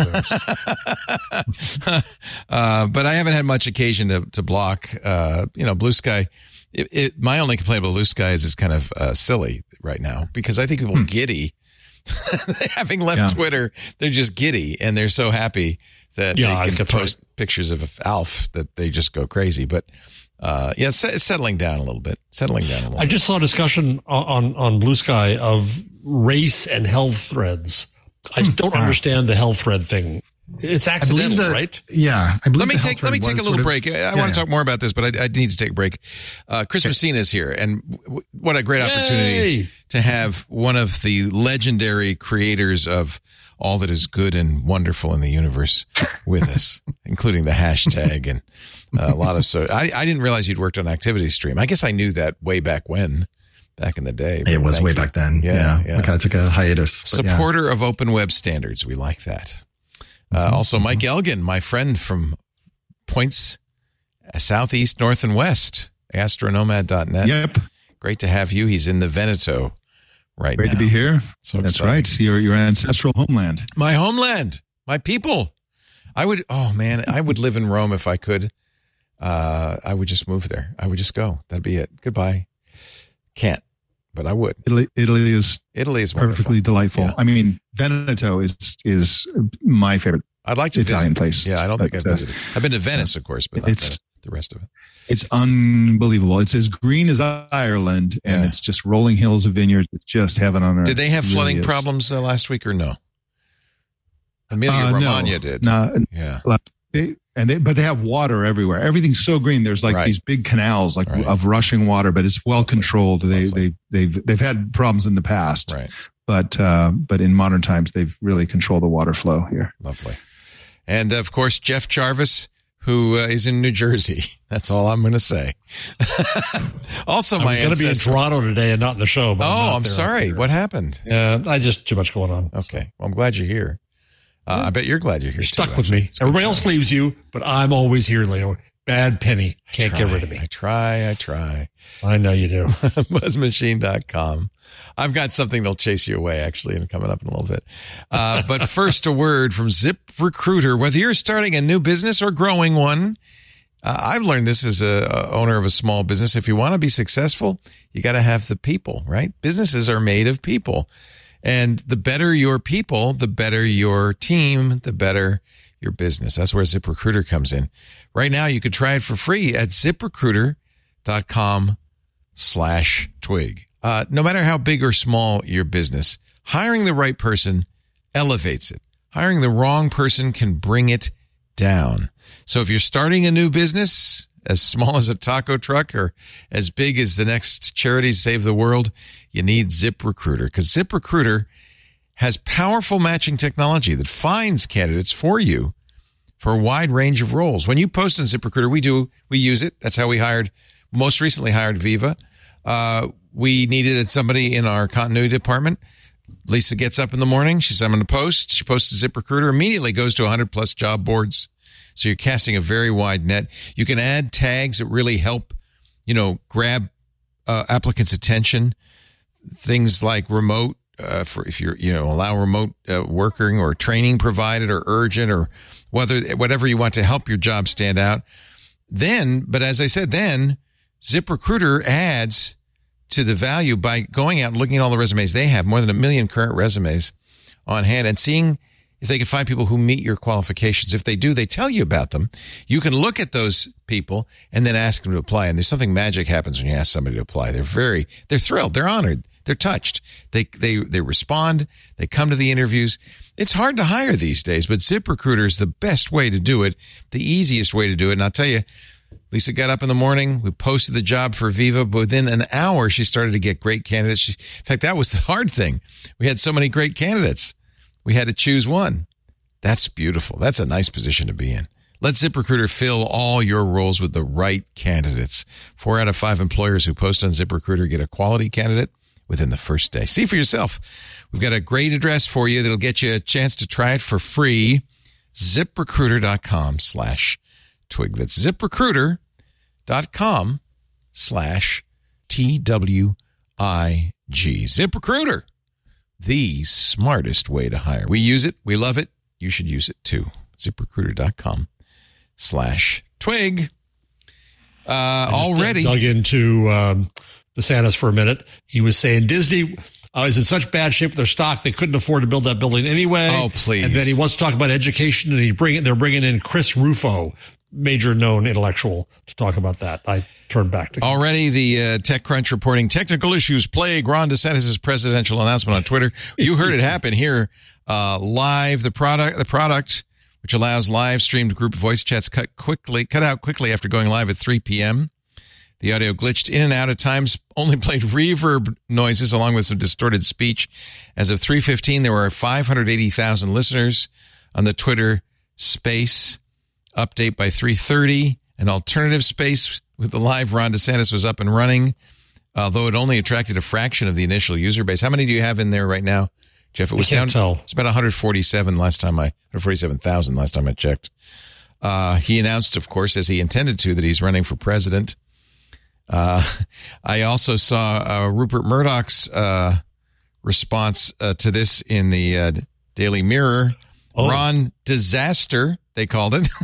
well, uh, but I haven't had much occasion to, to block, uh, you know, Blue Sky. It, it, my only complaint about Blue Sky is it's kind of, uh, silly right now, because I think people hmm. giddy. Having left yeah. Twitter, they're just giddy, and they're so happy that yeah, they can post right. pictures of Alf that they just go crazy. But, Uh, yeah, it's, it's settling down a little bit. Settling down a little I bit. just saw a discussion on, on Blue Sky of race and health threads. I don't understand the health thread thing. It's accidental, the, right? Yeah. I believe let me take let me take a little of, break. I, I yeah, want to yeah. talk more about this, but I, I need to take a break. Uh, Chris okay. Messina is here, and w- what a great Yay! opportunity to have one of the legendary creators of all that is good and wonderful in the universe with us, including the hashtag and uh, a lot of so. I, I didn't realize you'd worked on ActivityStream. I guess I knew that way back when, back in the day. It was way you. back then. Yeah, yeah. yeah. I kind of took a hiatus. Supporter yeah. of open web standards. We like that. Uh, mm-hmm. Also, Mike Elgin, my friend from points southeast, north, and west, astronomad dot net. Yep. Great to have you. He's in the Veneto right Great now. to be here. So That's exciting. right. Your your ancestral homeland. My homeland, my people. I would, oh man, I would live in Rome if I could. Uh, I would just move there. I would just go. That'd be it. Goodbye. Can't, but I would. Italy, Italy is Italy is perfectly wonderful. delightful. Yeah. I mean, Veneto is is my favorite I'd like to Italian visit. place. Yeah, I don't but, think I've uh, visited. I've been to Venice, of course, but not it's the, the rest of it. It's unbelievable. It's as green as Ireland, and Yeah. it's just rolling hills of vineyards. It's just heaven on earth. Did they have It really flooding is. problems uh, last week or no? Emilia Uh, Romagna no, did. No, Yeah. they And they, but they have water everywhere. Everything's so green. There's like right. these big canals, like right. of rushing water, but it's well controlled. They, they, they've, they've had problems in the past, right. but, uh, but in modern times, they've really controlled the water flow here. Lovely. And of course, Jeff Jarvis, who uh, is in New Jersey. That's all I'm going to say. Also, I my was going to be in Toronto today and not in the show. But oh, I'm, I'm sorry. What happened? Yeah, I just too much going on. Okay. So. Well, I'm glad you're here. Uh, I bet you're glad you're here. You're too, stuck actually. with me. It's Everybody else leaves you, but I'm always here, Leo. Bad penny. Can't get rid of me. I try. I try. I know you do. buzz machine dot com. I've got something that'll chase you away, actually, and coming up in a little bit. Uh, but first, a word from ZipRecruiter. Whether you're starting a new business or growing one, uh, I've learned this as a, a owner of a small business. If you want to be successful, you got to have the people, right? Businesses are made of people. And the better your people, the better your team, the better your business. That's where ZipRecruiter comes in. Right now, you could try it for free at ZipRecruiter.com slash twig. Uh, no matter how big or small your business, hiring the right person elevates it. Hiring the wrong person can bring it down. So if you're starting a new business, as small as a taco truck or as big as the next charity Save the World, you need ZipRecruiter, because ZipRecruiter has powerful matching technology that finds candidates for you for a wide range of roles. When you post on ZipRecruiter, we do, we use it. That's how we hired, most recently hired Viva. Uh, we needed somebody in our continuity department. Lisa gets up in the morning. She said, I'm going to post. She posts to ZipRecruiter, immediately goes to one hundred plus job boards. So you're casting a very wide net. You can add tags that really help, you know, grab uh, applicants' attention. Things like remote, uh, for if you're, you know, allow remote uh, working or training provided or urgent or whether whatever you want to help your job stand out. Then, but as I said, then ZipRecruiter adds to the value by going out and looking at all the resumes they have, more than a million current resumes on hand, and seeing if they can find people who meet your qualifications. If they do, they tell you about them. You can look at those people and then ask them to apply. And there's something magic happens when you ask somebody to apply. They're very, they're thrilled. They're honored. They're touched. They, they, they respond. They come to the interviews. It's hard to hire these days, but ZipRecruiter is the best way to do it, the easiest way to do it. And I'll tell you, Lisa got up in the morning. We posted the job for Viva, but within an hour, she started to get great candidates. She, in fact, that was the hard thing. We had so many great candidates. We had to choose one. That's beautiful. That's a nice position to be in. Let ZipRecruiter fill all your roles with the right candidates. Four out of five employers who post on ZipRecruiter get a quality candidate within the first day. See for yourself. We've got a great address for you that'll get you a chance to try it for free. ZipRecruiter.com slash twig. That's ZipRecruiter.com slash T W I G. ZipRecruiter, the smartest way to hire. We use it. We love it. You should use it too. ZipRecruiter.com slash twig. Uh, already dug into um, DeSantis for a minute. He was saying Disney uh, is in such bad shape with their stock they couldn't afford to build that building anyway. Oh, please! And then he wants to talk about education, and he bring they're bringing in Chris Rufo, major known intellectual, to talk about that. I turned back to already the uh, TechCrunch reporting technical issues plague Ron DeSantis' presidential announcement on Twitter. You heard it happen here uh, live. The product, the product. which allows live streamed group voice chats cut quickly, cut out quickly after going live at three p.m. The audio glitched in and out at times, only played reverb noises along with some distorted speech. As of three fifteen, there were five hundred eighty thousand listeners on the Twitter space. Update by three thirty, an alternative space with the live Ron DeSantis was up and running, although it only attracted a fraction of the initial user base. How many do you have in there right now, Jeff? It was I can't down. Tell. It's about one hundred forty-seven last time I, one hundred forty-seven thousand last time I checked. Uh, he announced, of course, as he intended to, that he's running for president. Uh, I also saw uh, Rupert Murdoch's uh, response uh, to this in the uh, Daily Mirror. Oh. Ron Disaster, they called it.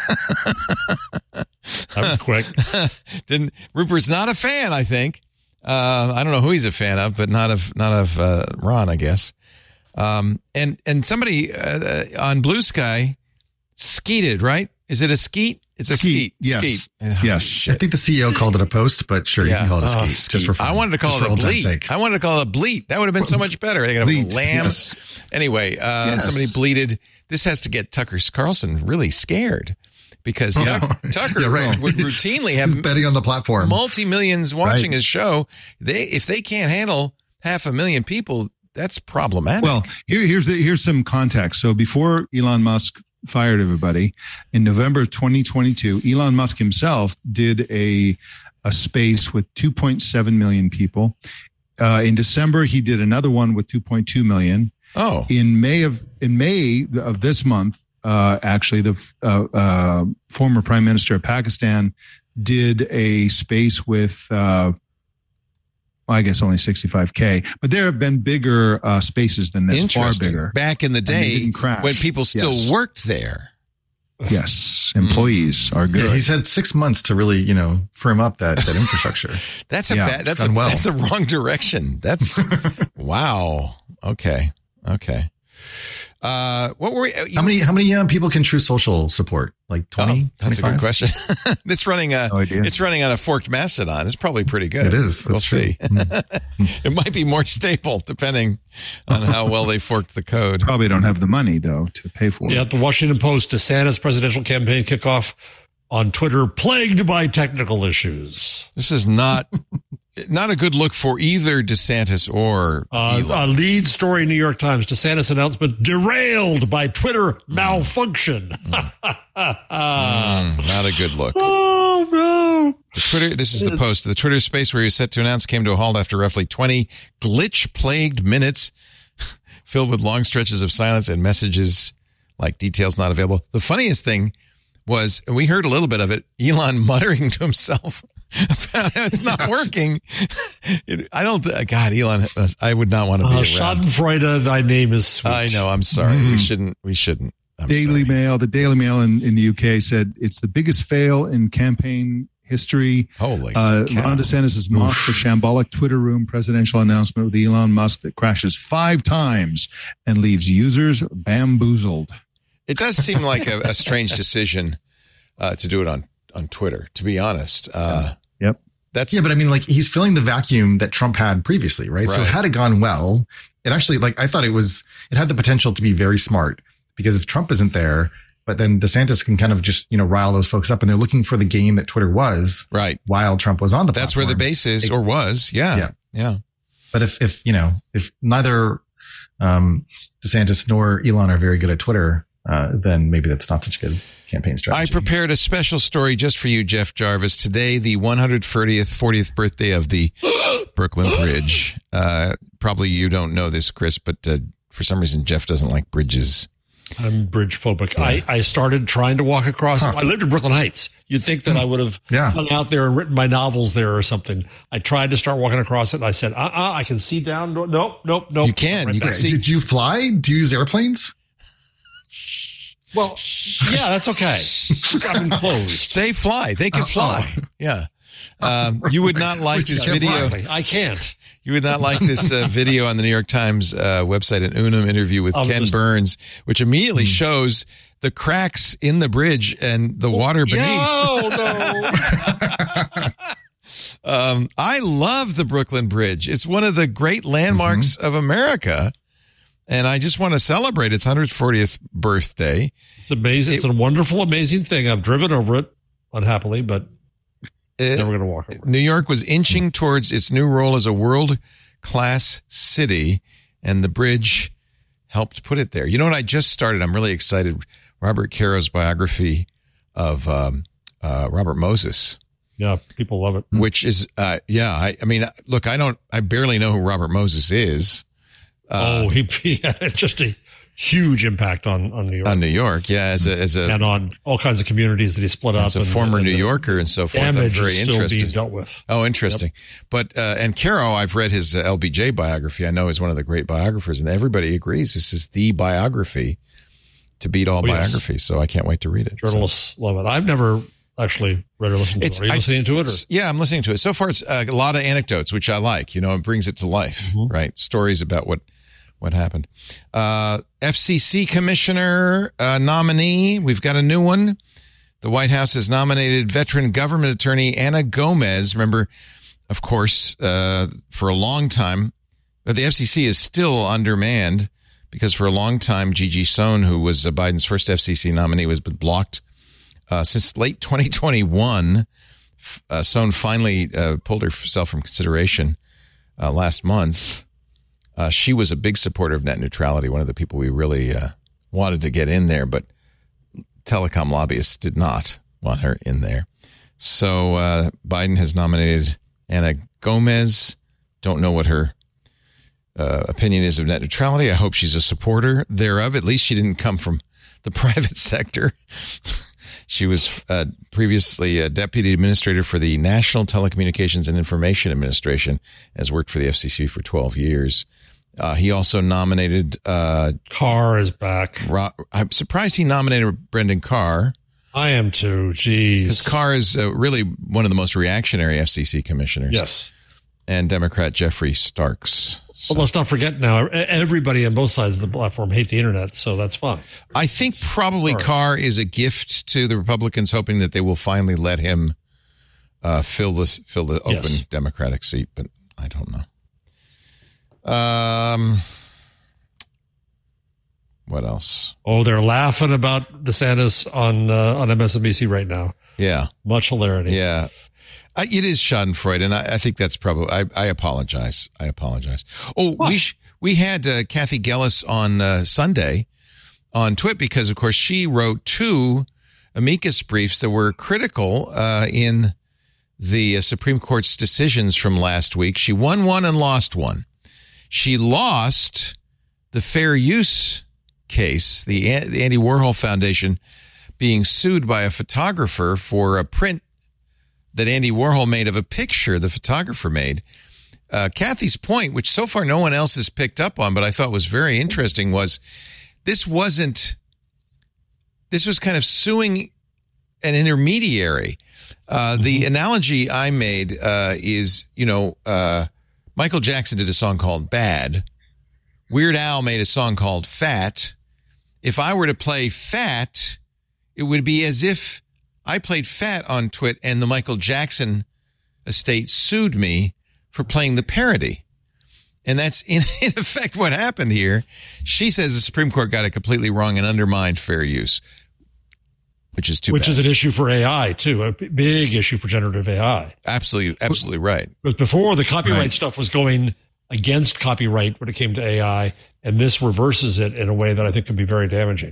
That was quick. Didn't Rupert's not a fan, I think. Uh, I don't know who he's a fan of, but not of not of uh, Ron, I guess. Um, and and somebody uh, on Blue Sky skeeted, right? Is it a skeet? It's a skeet. Skeet. Yes. Skeet. Oh, yes. Shit. I think the C E O called it a post, but sure, yeah. you can call it a oh, skeet. skeet. Just for fun. I wanted to call just it a bleat. I wanted to call it a bleat. That would have been so much better. They got a Bleat, lamb. yes. Anyway, uh, yes. somebody bleated. This has to get Tucker Carlson really scared because Tuck, Tucker Yeah, right. would routinely have He's betting on the platform. multi-millions watching Right. his show. They if they can't handle half a million people, that's problematic. Well, here, here's the, here's some context. So before Elon Musk fired everybody in November twenty twenty-two, Elon Musk himself did a a space with two point seven million people. Uh, in December, he did another one with two point two million. oh, In May of in May of this month, uh, actually, the uh, uh, former Prime Minister of Pakistan did a space with. Uh, Well, I guess only sixty-five K, but there have been bigger uh, spaces than this, far interesting. bigger. Back in the And they day didn't crash. when people still Yes. worked there. Yes, employees are good. Yeah, he's had six months to really, you know, firm up that, that infrastructure. That's a Yeah, bad, it's that's a, done well. that's the wrong direction. That's wow. Okay. Okay. Uh, what were we, you, How many how many um, people can True Social support? Like twenty? Oh, that's a good question. It's running a, No idea. it's running on a forked Mastodon. It's probably pretty good. It is. That's We'll true. see. It might be more stable depending on how well they forked the code. Probably don't have the money though to pay for Yeah, it. the Washington Post, DeSantis presidential campaign kickoff on Twitter, plagued by technical issues. This is not, not a good look for either DeSantis or Uh, Elon. a lead story, New York Times, DeSantis announcement derailed by Twitter malfunction. Mm, not a good look. Oh, no. The Twitter, this is the post. The Twitter space where he was set to announce came to a halt after roughly twenty glitch-plagued minutes filled with long stretches of silence and messages like details not available. The funniest thing was, and we heard a little bit of it, Elon muttering to himself about how it's not working. It, I don't, th- God, Elon, I would not want to be Uh, around. Schadenfreude, thy name is sweet. I know, I'm sorry. We shouldn't, we shouldn't. I'm Daily sorry. Mail, the Daily Mail in, in the U K said it's the biggest fail in campaign history. Holy Uh, cow. Ron DeSantis is mocked for shambolic Twitter room presidential announcement with Elon Musk that crashes five times and leaves users bamboozled. It does seem like a, a strange decision uh, to do it on, on Twitter, to be honest. Uh, Yep. That's Yeah, but I mean, like, he's filling the vacuum that Trump had previously, right? So Right. had it gone well, it actually, like, I thought it was, it had the potential to be very smart, because if Trump isn't there, but then DeSantis can kind of just, you know, rile those folks up, and they're looking for the game that Twitter was right. while Trump was on the That's where the platform. base is or was. Yeah. Yeah. Yeah. But if, if, you know, if neither, um, DeSantis nor Elon are very good at Twitter, uh, then maybe that's not such a good campaign I strategy. prepared a special story just for you, Jeff Jarvis. Today, the one hundred fortieth, fortieth birthday of the Brooklyn Bridge. Uh, probably you don't know this, Chris, but uh, for some reason, Jeff doesn't like bridges. I'm bridge phobic. I, I started trying to walk across. Huh. I lived in Brooklyn Heights. You'd think that I would have Yeah. hung out there and written my novels there or something. I tried to start walking across it. And I said, uh, uh I can see down. No, nope, nope, nope. You can. Right You can back. see- Did you fly? Do you use airplanes? Well, yeah, that's okay. I'm enclosed. They fly. They can Oh. fly. Yeah. Um, you would not like Which this is video. Exactly. I can't. You would not like this uh, video on the New York Times uh, website, an Unum interview with Of Ken this- Burns, which immediately shows the cracks in the bridge and the water beneath. No, no. Um, I love the Brooklyn Bridge. It's one of the great landmarks of America. And I just want to celebrate its one hundred fortieth birthday. It's amazing. It's a wonderful, amazing thing. I've driven over it unhappily, but It- never going to walk over it. New York was inching towards its new role as a world-class city, and the bridge helped put it there. You know what I just started? I'm really excited. Robert Caro's biography of um, uh, Robert Moses, Yeah, people love it. which is, uh, yeah, I, I mean, look, I don't, I barely know who Robert Moses is. Uh, oh, he, he had just a huge impact on, on New York on New York, yeah, as a, as a, and on all kinds of communities that he split up. as a and- former and New the Yorker and so forth. I'm Damage very is still interested. being dealt with. Oh, interesting. But, uh, and Caro, I've read his uh, L B J biography. I know is one of the great biographers, and everybody agrees this is the biography to beat all Oh, yes. biographies. So I can't wait to read it. So- Journalists love it. I've never actually read or listened to It's- it. Are you I- listening to it? Or? Yeah, I'm listening to it. So far, it's uh, a lot of anecdotes, which I like. You know, it brings it to life, Mm-hmm. right? Stories about what what happened. Uh, F C C commissioner uh, nominee. We've got a new one. The White House has nominated veteran government attorney Anna Gomez. Remember, of course, uh, for a long time, uh, the F C C is still undermanned because for a long time, Gigi Sohn, who was uh, Biden's first F C C nominee, was blocked Uh, since late twenty twenty-one, uh, Sohn finally uh, pulled herself from consideration uh, last month. Uh, she was a big supporter of net neutrality, one of the people we really uh, wanted to get in there, but telecom lobbyists did not want her in there. So uh, Biden has nominated Anna Gomez. Don't know what her uh, opinion is of net neutrality. I hope she's a supporter thereof. At least she didn't come from the private sector. She was uh, previously a deputy administrator for the National Telecommunications and Information Administration, has worked for the F C C for twelve years. Uh, he also nominated... Uh, Carr is back. Ro- I'm surprised he nominated Brendan Carr. I am too. Jeez. Because Carr is uh, really one of the most reactionary F C C commissioners. Yes. And Democrat Jeffrey Starks. So. Well, let's not forget now, everybody on both sides of the platform hate the internet, so that's fine. I think probably Carr, Carr is a gift to the Republicans, hoping that they will finally let him uh, fill this fill the open yes. Democratic seat, but I don't know. Um, what else? Oh, they're laughing about DeSantis on uh, on M S N B C right now. Yeah, much hilarity. Yeah, I, it is Schadenfreude, and I, I think that's probably. I, I apologize. I apologize. Oh, what? we sh- we had uh, Kathy Gellis on uh, Sunday on Twit because, of course, she wrote two amicus briefs that were critical uh, in the uh, Supreme Court's decisions from last week. She won one and lost one. She lost the fair use case, the, the Andy Warhol Foundation being sued by a photographer for a print that Andy Warhol made of a picture the photographer made. Uh, Kathy's point, which so far no one else has picked up on, but I thought was very interesting, was this wasn't, this was kind of suing an intermediary. Uh, mm-hmm. The analogy I made uh, is, you know, uh, Michael Jackson did a song called Bad. Weird Al made a song called Fat. If I were to play Fat, it would be as if I played Fat on Twit and the Michael Jackson estate sued me for playing the parody. And that's in, in effect what happened here. She says the Supreme Court got it completely wrong and undermined fair use, which is too Which bad. is an issue for A I, too, a big issue for generative A I. Absolutely, absolutely right. Because before, the copyright right. stuff was going against copyright when it came to A I, and this reverses it in a way that I think can be very damaging.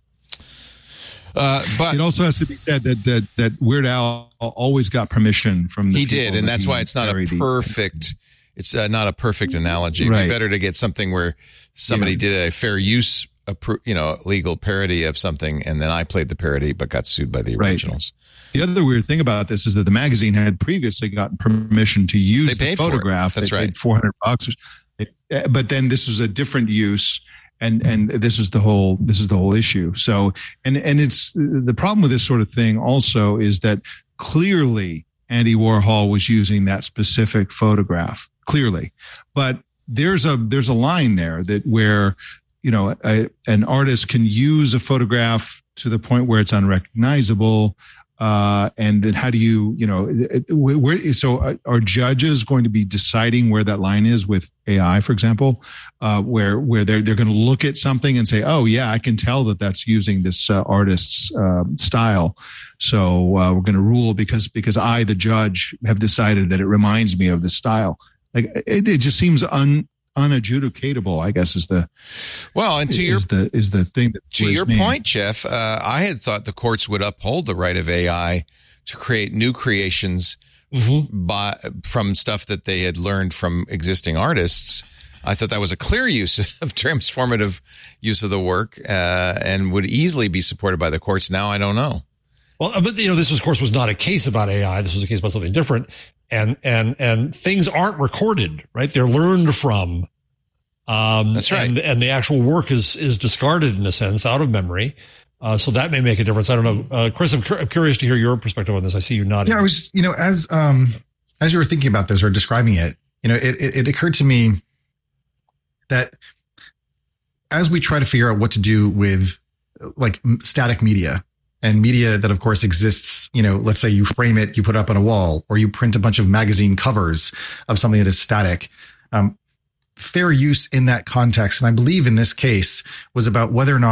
Uh, but it also has to be said that that, that Weird Al always got permission from the he did, and that's why it's not a perfect. It's uh, not a perfect analogy. It'd right. be better to get something where somebody yeah. did a fair use, you know, legal parody of something, and then I played the parody but got sued by the originals. Right. The other weird thing about this is that the magazine had previously gotten permission to use the photograph. That's they right. paid four hundred bucks, but then this was a different use. And and this is the whole this is the whole issue. So and and it's the problem with this sort of thing also is that clearly Andy Warhol was using that specific photograph, clearly, but there's a there's a line there that where you know a, an artist can use a photograph to the point where it's unrecognizable. Uh, and then how do you, you know, where, so are judges going to be deciding where that line is with A I, for example, uh, where, where they're, they're going to look at something and say, oh yeah, I can tell that that's using this uh, artist's uh, style. So uh, we're going to rule because, because I, the judge, have decided that it reminds me of the style. Like it, it just seems un, unadjudicatable, I guess, is the well, and to your is the is the thing that to your me. point, Jeff. Uh, I had thought the courts would uphold the right of A I to create new creations mm-hmm. by from stuff that they had learned from existing artists. I thought that was a clear use of transformative use of the work, uh, and would easily be supported by the courts. Now I don't know. Well, but you know, this of course was not a case about A I. This was a case about something different. And, and, and things aren't recorded, right? They're learned from. Um, That's right. And, and the actual work is, is discarded in a sense out of memory. Uh, so that may make a difference. I don't know. Uh, Chris, I'm, cu- I'm curious to hear your perspective on this. I see you nodding. Yeah, I was, you know, as, um, as you were thinking about this or describing it, you know, it, it, it occurred to me that as we try to figure out what to do with like static media, and media that, of course, exists, you know, let's say you frame it, you put it up on a wall, or you print a bunch of magazine covers of something that is static. Um, fair use in that context, and I believe in this case, was about whether or not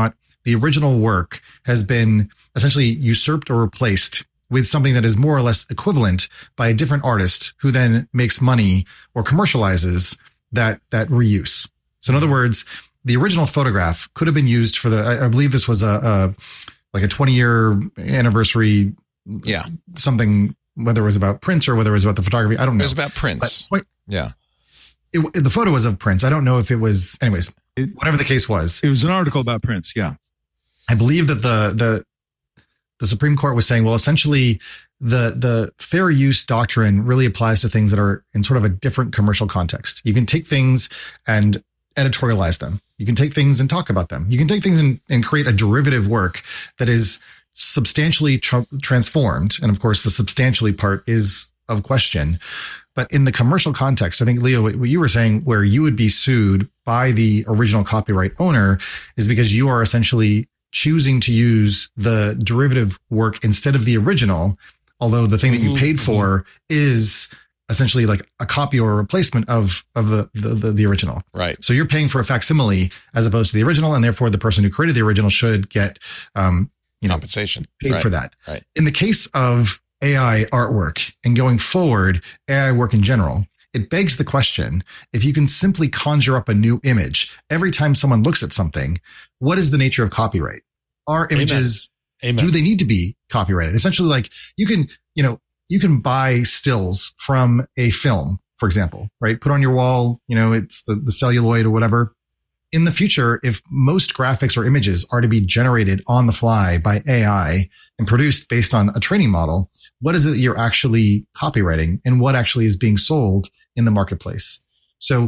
the original work has been essentially usurped or replaced with something that is more or less equivalent by a different artist who then makes money or commercializes that, that reuse. So in other words, the original photograph could have been used for the, I, I believe this was a, a like a twenty year anniversary. Yeah. Something, whether it was about Prince or whether it was about the photography. I don't know. It was about Prince. But, yeah. It, it, the photo was of Prince. I don't know if it was, anyways, it, whatever the case was. It was an article about Prince. Yeah. I believe that the, the, the Supreme Court was saying, well, essentially the, the fair use doctrine really applies to things that are in sort of a different commercial context. You can take things and editorialize them. You can take things and talk about them. You can take things and, and create a derivative work that is substantially tr- transformed. And of course, the substantially part is of question. But in the commercial context, I think, Leo, what you were saying, where you would be sued by the original copyright owner is because you are essentially choosing to use the derivative work instead of the original, although the thing that you paid for mm-hmm. is essentially like a copy or a replacement of, of the, the, the, the original. Right. So you're paying for a facsimile as opposed to the original, and therefore the person who created the original should get, um, you know, compensation paid right. for that. Right. In the case of A I artwork and going forward, A I work in general, it begs the question, if you can simply conjure up a new image every time someone looks at something, what is the nature of copyright? Are images, Amen. Amen. do they need to be copyrighted? Essentially, like you can, you know, you can buy stills from a film, for example, right? Put on your wall, you know, it's the, the celluloid or whatever. In the future, if most graphics or images are to be generated on the fly by A I and produced based on a training model, what is it that you're actually copywriting and what actually is being sold in the marketplace? So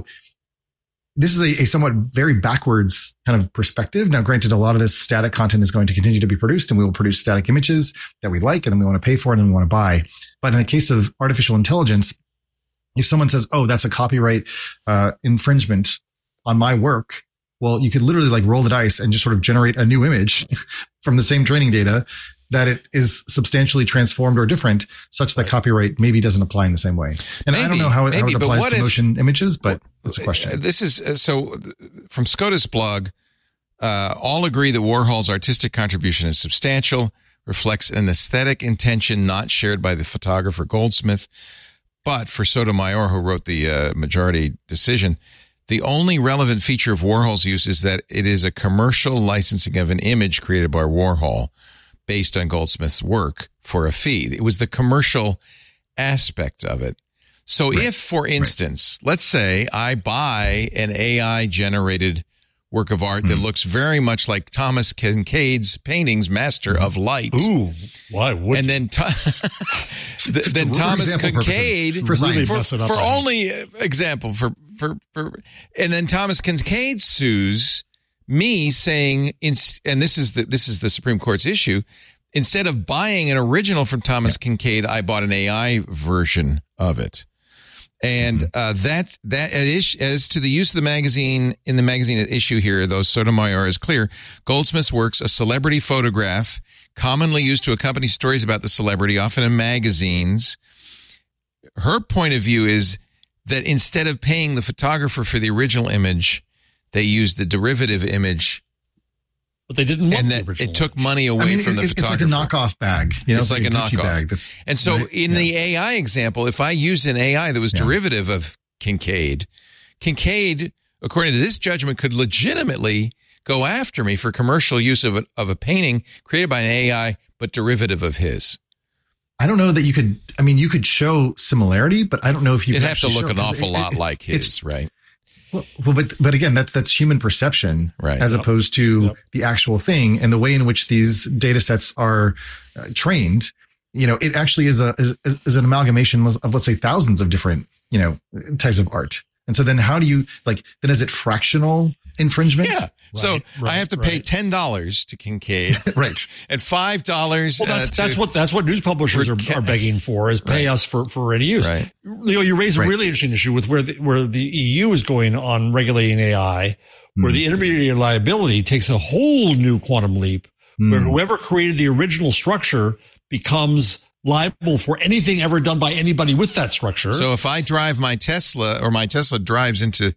this is a, a somewhat very backwards kind of perspective. Now, granted, a lot of this static content is going to continue to be produced, and we will produce static images that we like and then we want to pay for it and we want to buy. But in the case of artificial intelligence, if someone says, oh, that's a copyright uh, infringement on my work, well, you could literally like roll the dice and just sort of generate a new image from the same training data that it is substantially transformed or different, such that right. copyright maybe doesn't apply in the same way. And maybe, I don't know how it, maybe, how it applies to if, motion images, but that's a question. This is uh, so from SCOTUS blog, uh, all agree that Warhol's artistic contribution is substantial, reflects an aesthetic intention not shared by the photographer Goldsmith. But for Sotomayor, who wrote the uh, majority decision, the only relevant feature of Warhol's use is that it is a commercial licensing of an image created by Warhol based on Goldsmith's work for a fee. It was the commercial aspect of it. So right. if, for instance, right. let's say I buy an A I-generated work of art mm. that looks very much like Thomas Kincaid's paintings, Master of Light. Ooh, why would And then, the, then Thomas Kincaid, for, really for, for, for only example, for, for, for, and then Thomas Kincaid sues me saying, and this is the, this is the Supreme Court's issue, instead of buying an original from Thomas yeah. Kincaid, I bought an A I version of it. And uh, that that as to the use of the magazine in the magazine at issue here, though Sotomayor is clear, Goldsmith's works, a celebrity photograph, commonly used to accompany stories about the celebrity, often in magazines. Her point of view is that instead of paying the photographer for the original image, they used the derivative image. But they didn't want and the that original. It took money away I mean, from it, the it's photographer. It's like a knockoff bag. You know, it's like, like a, a knockoff bag. That's, and so right? in yeah. the A I example, if I use an A I that was yeah. derivative of Kincaid, Kincaid, according to this judgment, could legitimately go after me for commercial use of a, of a painting created by an A I, but derivative of his. I don't know that you could, I mean, you could show similarity, but I don't know if you You'd could have to look show, an awful it, lot it, like his, right? Well, well, but but again, that's that's human perception, right? As yep. opposed to yep. the actual thing and the way in which these data sets are uh, trained. You know, it actually is a is, is an amalgamation of, let's say, thousands of different, you know, types of art. And so then how do you like, then is it fractional infringement? Yeah. Right, so right, I have to right. pay ten dollars to Kincaid. Right. And five dollars. Well, that's, uh, to, that's what, that's what news publishers are, are begging for, is pay right. us for, for any use. Right. Leo, you raise a right. really interesting issue with where the, where the E U is going on regulating A I, where mm. the intermediary liability takes a whole new quantum leap, mm. where whoever created the original structure becomes liable for anything ever done by anybody with that structure. So if I drive my Tesla, or my Tesla drives into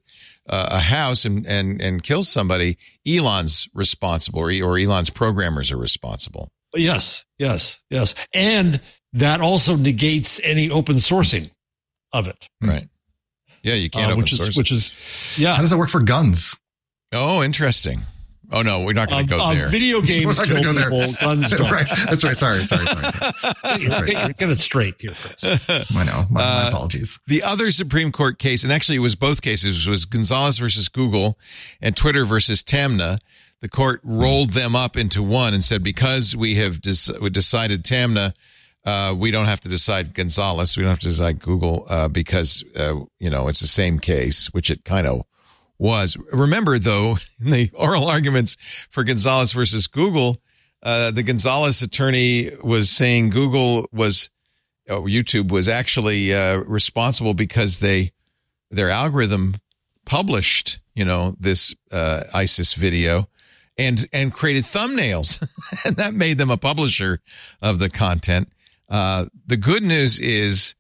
uh, a house and, and, and kills somebody, Elon's responsible, or, or Elon's programmers are responsible. Yes, yes, yes. And that also negates any open sourcing of it. Right. Yeah, you can't uh, open which source. Is, which is, yeah. How does that work for guns? Oh, interesting. Oh, no, we're not going to uh, go uh, there. Video games kill go people, there. guns don't. Right. That's right. Sorry, sorry, sorry. sorry. Get, get, get it straight here, Chris. I know. My, my Uh, apologies. The other Supreme Court case, and actually it was both cases, was Gonzalez versus Google and Twitter versus Tamna. The court rolled them up into one and said, because we have des- we decided Tamna, uh, we don't have to decide Gonzalez. We don't have to decide Google uh, because, uh, you know, it's the same case, which it kind of was. Remember, though, in the oral arguments for Gonzalez versus Google, uh, the Gonzalez attorney was saying Google was, oh, YouTube was actually uh, responsible because they their algorithm published, you know, this uh, ISIS video and and created thumbnails, and that made them a publisher of the content. Uh, the good news is,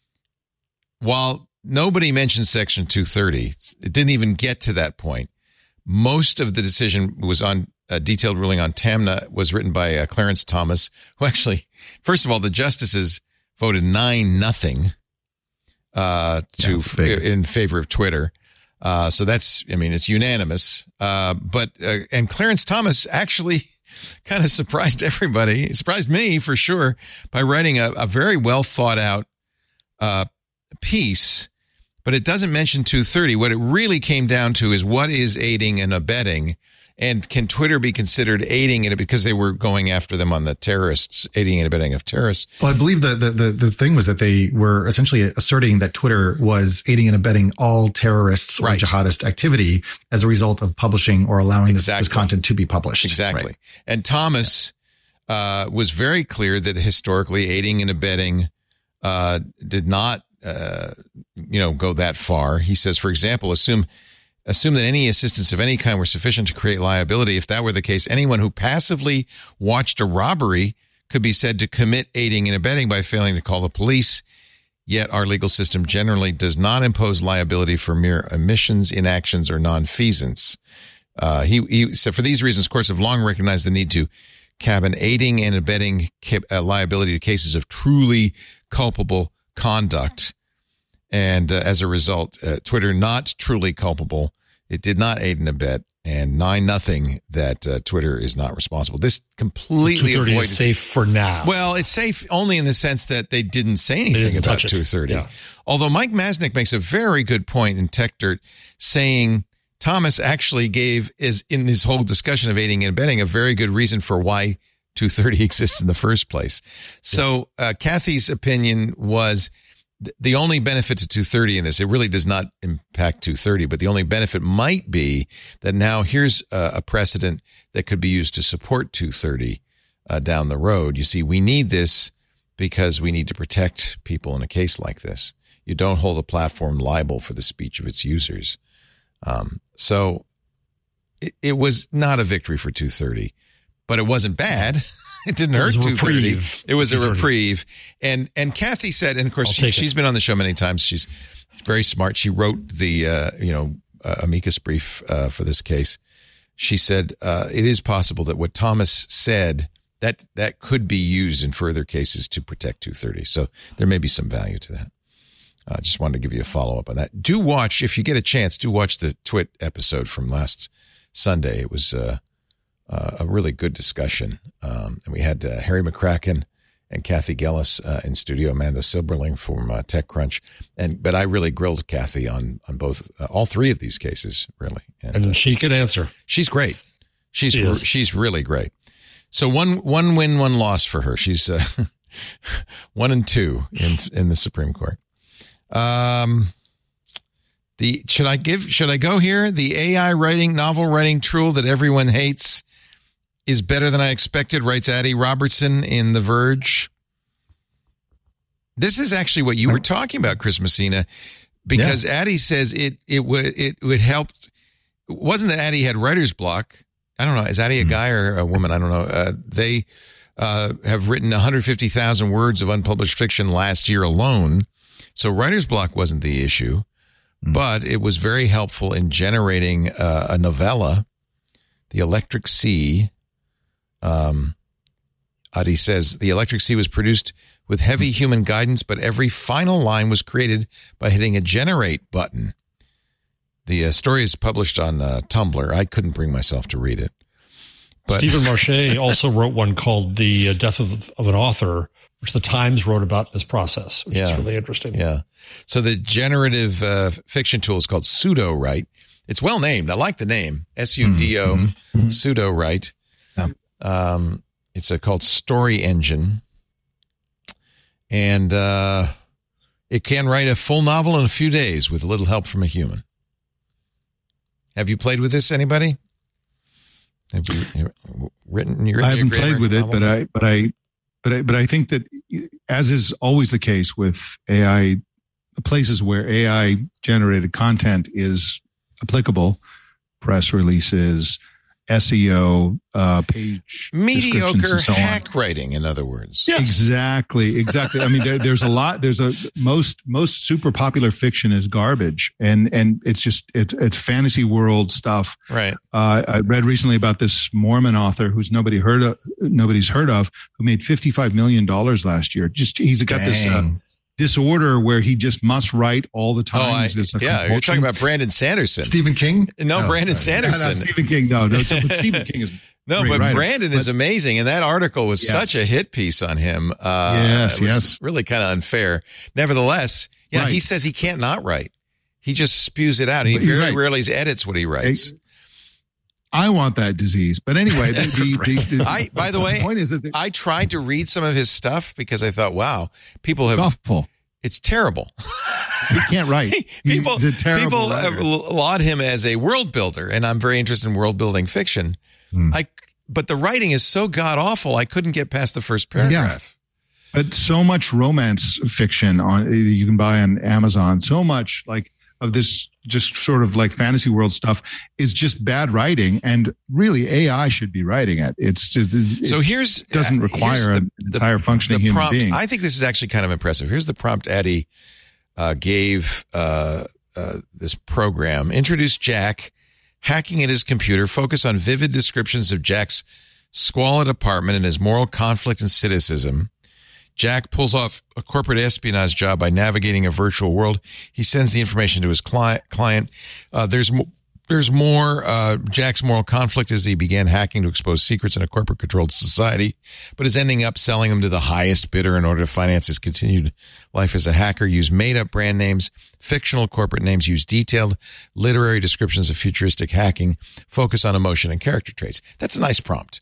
while nobody mentioned Section two thirty, it didn't even get to that point. Most of the decision was on a detailed ruling on Tamna was written by uh, Clarence Thomas, who actually, first of all, the justices voted nine nothing uh, to yeah, in favor of Twitter. Uh, so that's, I mean, it's unanimous. Uh, but uh, and Clarence Thomas actually kind of surprised everybody. It surprised me for sure by writing a, a very well thought out uh, piece. But it doesn't mention two thirty. What it really came down to is what is aiding and abetting, and can Twitter be considered aiding it because they were going after them on the terrorists, aiding and abetting of terrorists? Well, I believe the, the the the thing was that they were essentially asserting that Twitter was aiding and abetting all terrorists or right. jihadist activity as a result of publishing or allowing exactly. this, this content to be published. Exactly. Right. And Thomas uh, was very clear that historically aiding and abetting uh, did not Uh, you know, go that far. He says, for example, assume assume that any assistance of any kind were sufficient to create liability. If that were the case, anyone who passively watched a robbery could be said to commit aiding and abetting by failing to call the police. Yet our legal system generally does not impose liability for mere omissions, inactions, or nonfeasance. Uh, he, he said, for these reasons, courts have long recognized the need to cabin aiding and abetting uh, liability to cases of truly culpable conduct. And uh, as a result, uh, Twitter not truly culpable. It did not aid and abet, and nine nothing that uh, Twitter is not responsible. This completely two thirty avoided. Is safe for now. Well, it's safe only in the sense that they didn't say anything didn't about touch it. two thirty. Yeah. Although Mike Masnick makes a very good point in Tech Dirt, saying Thomas actually gave, is in his whole discussion of aiding and abetting, a very good reason for why two thirty exists in the first place. So uh, Kathy's opinion was th- the only benefit to two thirty in this, it really does not impact two thirty, but the only benefit might be that now here's a, a precedent that could be used to support two thirty uh, down the road. You see, we need this because we need to protect people in a case like this. You don't hold a platform liable for the speech of its users. Um, so it, it was not a victory for two thirty. But it wasn't bad. It didn't hurt two thirty. It was a reprieve. And and Kathy said, and of course she, she's been on the show many times. She's very smart. She wrote the uh, you know uh, amicus brief uh, for this case. She said uh, it is possible that what Thomas said that that could be used in further cases to protect two thirty. So there may be some value to that. I uh, just wanted to give you a follow up on that. Do watch, if you get a chance, do watch the Twit episode from last Sunday. It was uh, uh, a really good discussion. Um, and we had uh, Harry McCracken and Kathy Gellis uh, in studio, Amanda Silberling from uh, TechCrunch. And but I really grilled Kathy on on both, uh, all three of these cases, really. And, and uh, she could answer. She's great. She's she she's really great. So one one win, one loss for her. She's uh, one and two in in the Supreme Court. Um, the should I give should I go here? The A I writing novel writing tool that everyone hates is better than I expected, writes Addie Robertson in The Verge. This is actually what you were talking about, Chris Messina, because yeah. Addie says it it would it would help. It wasn't that Addie had writer's block. I don't know. Is Addie a guy or a woman? I don't know. Uh, they uh, have written one hundred fifty thousand words of unpublished fiction last year alone. So writer's block wasn't the issue, but it was very helpful in generating uh, a novella, The Electric Sea. Um, Adi says, The Electric Sea was produced with heavy human guidance, but every final line was created by hitting a generate button. The uh, story is published on uh, Tumblr. I couldn't bring myself to read it. But Stephen Marche also wrote one called The uh, Death of, of an Author, which the Times wrote about this process, which yeah. is really interesting. Yeah. So the generative uh, fiction tool is called Pseudo-Write. It's well named. I like the name. S U D O, mm-hmm. Pseudo-Write. Yeah. Um, it's a, called Story Engine. And uh, it can write a full novel in a few days with a little help from a human. Have you played with this, anybody? Have you written? You're I haven't played with it, but I, but I, but I, but I think that, as is always the case with A I, places where A I generated content is applicable, press releases, S E O, uh, page mediocre so hack writing, in other words. Yes. Exactly, exactly. I mean, there, there's a lot. There's a most most super popular fiction is garbage, and and it's just it, it's fantasy world stuff. Right. Uh, I read recently about this Mormon author who's nobody heard of, nobody's heard of, who made fifty-five million dollars last year. Just he's got Dang. this. Uh, disorder where he just must write all the time. Oh, I, yeah, you're talking about Brandon Sanderson. Stephen King? No, no Brandon sorry. Sanderson. No, no, Stephen King, no. no so, but Stephen King is No, great but writer. Brandon but, is amazing, and that article was yes. such a hit piece on him. Uh, yes, it was yes. really kind of unfair. Nevertheless, yeah, right. he says he can't not write. He just spews it out. He very right. rarely edits what he writes. I want that disease. But anyway, the, the, the, the, I, by the, the way, point is that the, I tried to read some of his stuff because I thought, wow, people have... awful. It's terrible. He can't write. people He's a terrible people writer. laud him as a world builder, and I'm very interested in world building fiction. Hmm. I, but the writing is so god awful, I couldn't get past the first paragraph. Yeah. But so much romance fiction on you can buy on Amazon. So much like of this just sort of like fantasy world stuff is just bad writing, and really A I should be writing it. It's just it so here's doesn't require here's the, an entire the, functioning the human prompt, being. I think this is actually kind of impressive. Here's the prompt Eddie uh, gave uh, uh, this program: introduce Jack, hacking at his computer, focus on vivid descriptions of Jack's squalid apartment and his moral conflict and cynicism. Jack pulls off a corporate espionage job by navigating a virtual world. He sends the information to his client. client. Uh, there's mo- there's more. Uh, Jack's moral conflict as he began hacking to expose secrets in a corporate-controlled society, but is ending up selling them to the highest bidder in order to finance his continued life as a hacker. Use made-up brand names, fictional corporate names. Use detailed literary descriptions of futuristic hacking. Focus on emotion and character traits. That's a nice prompt.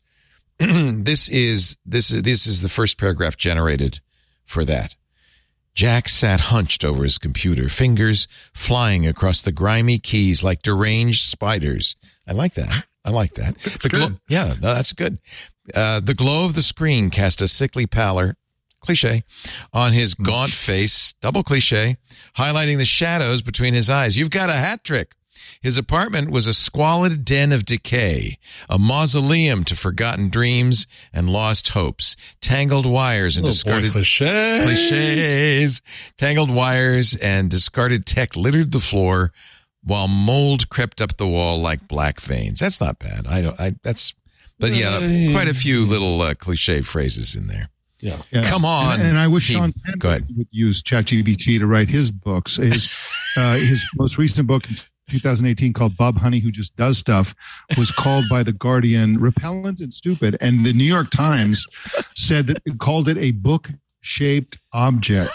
this is this is this is the first paragraph generated for that. Jack sat hunched over his computer, fingers flying across the grimy keys like deranged spiders. I like that. I like that. That's the glo- good. Yeah, no, that's good. Uh, the glow of the screen cast a sickly pallor, cliche, on his gaunt face, double cliche, highlighting the shadows between his eyes. You've got a hat trick. His apartment was a squalid den of decay, a mausoleum to forgotten dreams and lost hopes. Tangled wires and oh discarded boy, cliches. cliches, tangled wires and discarded tech littered the floor, while mold crept up the wall like black veins. That's not bad. I don't. I that's, but yeah, quite a few little uh, cliche phrases in there. Yeah. Yeah. Come on. And, and I wish he, Sean Penn go ahead. would use ChatGPT to write his books. His uh, his most recent book in two thousand eighteen called Bob Honey Who Just Does Stuff was called by The Guardian repellent and stupid. And the New York Times said that it called it a book-shaped object.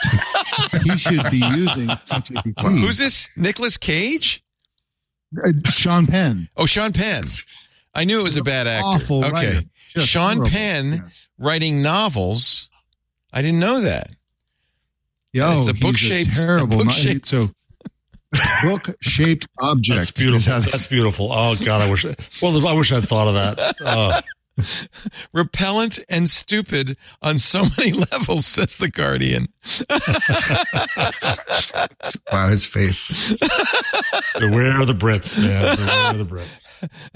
He should be using ChatGPT. Who's this? Nicolas Cage? Uh, Sean Penn. Oh, Sean Penn. I knew it was a bad actor. Awful okay. writer. Just Sean horrible. Penn Yes. writing novels. I didn't know that. Yo, It's a he's book-shaped- terrible. a book-shaped- So book-shaped object. That's beautiful. is how That's this- beautiful. Oh God, I wish. Well, I wish I'd thought of that. Oh. Repellent and stupid on so many levels, says The Guardian. Wow, his face. Beware the Brits, man. Beware the Brits.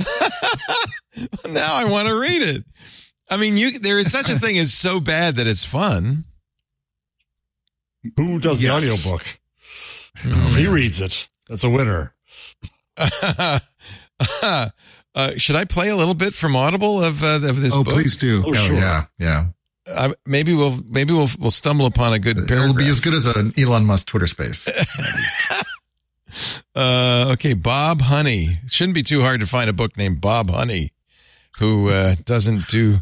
Now I want to read it. I mean, you there is such a thing as so bad that it's fun. Who does Yes. the audiobook? He reads it. That's a winner. Uh, uh, should I play a little bit from Audible of, uh, of this oh, book? please do. Oh, sure. Yeah, yeah. Uh, maybe we'll maybe we'll we'll stumble upon a good paragraph. It'll be as good as an Elon Musk Twitter space, at least. uh, okay, Bob Honey. Shouldn't be too hard to find a book named Bob Honey who uh, doesn't do.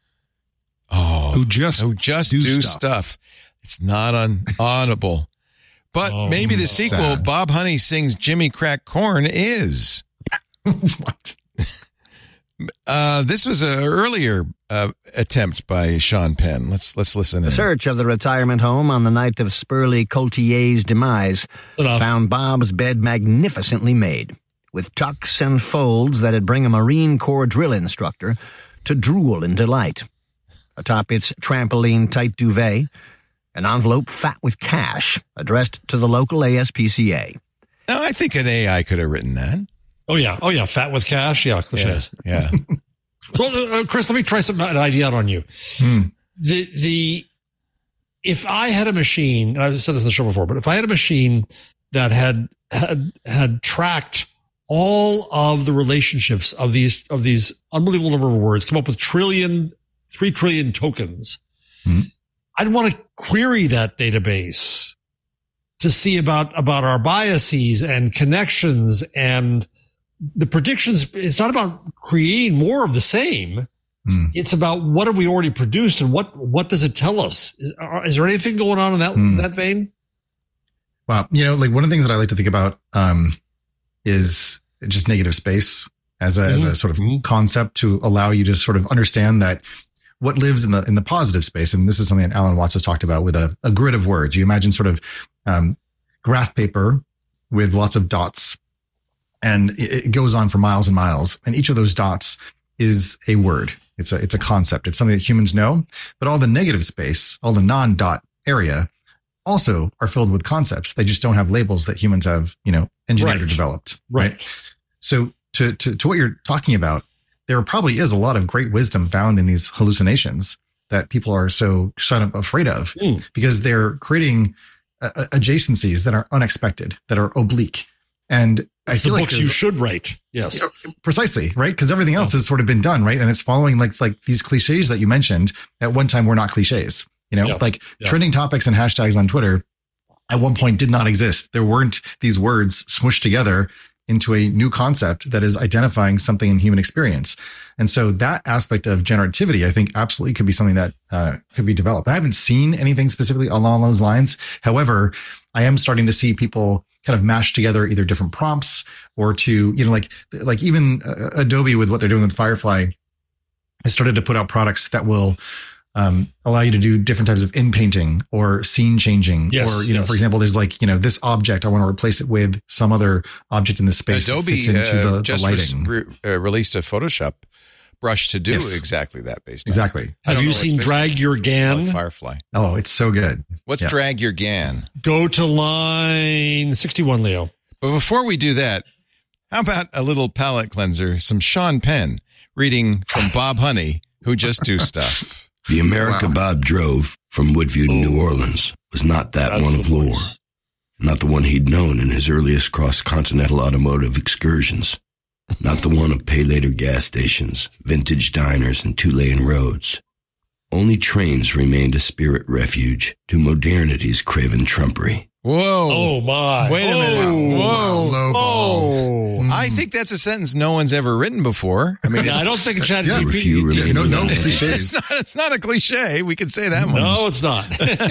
Oh, Who just who just do do stuff. stuff. It's not on Audible, but Oh, maybe the no. sequel, Sad. Bob Honey Sings Jimmy Crack Corn, is. What? Uh, this was an earlier uh, attempt by Sean Penn. Let's let's listen. The in. search of the retirement home on the night of Spurley Coultier's demise Enough. found Bob's bed magnificently made, with tucks and folds that'd bring a Marine Corps drill instructor to drool in delight. Atop its trampoline-tight duvet, an envelope fat with cash addressed to the local A S P C A. No, I think an A I could have written that. Oh, yeah. Oh, yeah. Fat with cash. Yeah. Cliches. Yeah. Well, uh, Chris, let me try some an idea out on you. Hmm. The, the, if I had a machine, and I've said this in the show before, but if I had a machine that had, had, had tracked all of the relationships of these, of these unbelievable number of words, come up with trillion, three trillion tokens, Hmm. I'd want to query that database to see about, about our biases and connections and the predictions. It's not about creating more of the same. Hmm. It's about what have we already produced and what, what does it tell us? Is, are, is there anything going on in that, Hmm. that vein? Well, you know, like one of the things that I like to think about um, is just negative space as a, as a sort of Mhm. concept to allow you to sort of understand that what lives in the in the positive space. And this is something that Alan Watts has talked about with a, a grid of words. You imagine sort of um, graph paper with lots of dots, and it, it goes on for miles and miles. And each of those dots is a word. It's a it's a concept. It's something that humans know. But all the negative space, all the non-dot area, also are filled with concepts. They just don't have labels that humans have, you know, engineered Right. or developed. Right. So to, to, to what you're talking about, there probably is a lot of great wisdom found in these hallucinations that people are so kind of afraid of Mm. because they're creating uh, adjacencies that are unexpected, that are oblique. And I It's the feel like books you there's- should write. Yes. precisely, right? Because everything else has sort of been done, right? And it's following like like these cliches that you mentioned at one time were not cliches. You know, Yeah. like Yeah. trending topics and hashtags on Twitter at one point did not exist. There weren't these words smushed together into a new concept that is identifying something in human experience. And so that aspect of generativity, I think absolutely could be something that uh, could be developed. I haven't seen anything specifically along those lines. However, I am starting to see people kind of mash together either different prompts or to, you know, like, like even uh, Adobe with what they're doing with Firefly has started to put out products that will um, allow you to do different types of in painting or scene changing. Yes, or, you know, yes. for example, there's like, you know, this object, I want to replace it with some other object in this space that Adobe fits into uh, the, the just lighting. re- uh, released a Photoshop brush to do Yes. exactly that. Based on Exactly. I Have don't you know seen what's based Drag Your on Gan? Firefly? Oh, it's so good. What's Yeah. Drag Your Gan? Go to line sixty-one, Leo. But before we do that, how about a little palate cleanser? Some Sean Penn reading from Bob Honey, who just do stuff. The America Wow. Bob drove from Woodview to New Orleans was not that That's one the of lore, voice. not the one he'd known in his earliest cross-continental automotive excursions, not the one of pay-later gas stations, vintage diners, and two-lane roads. Only trains remained a spirit refuge to modernity's craven trumpery. Whoa. Oh, my. Wait a minute. Oh, Whoa. Low ball. Oh. I think that's a sentence no one's ever written before. I mean, Yeah, I don't think Chad Yeah, There were few remained no, no without it's cliches. not, it's not a cliche. We could say that much. No, it's not.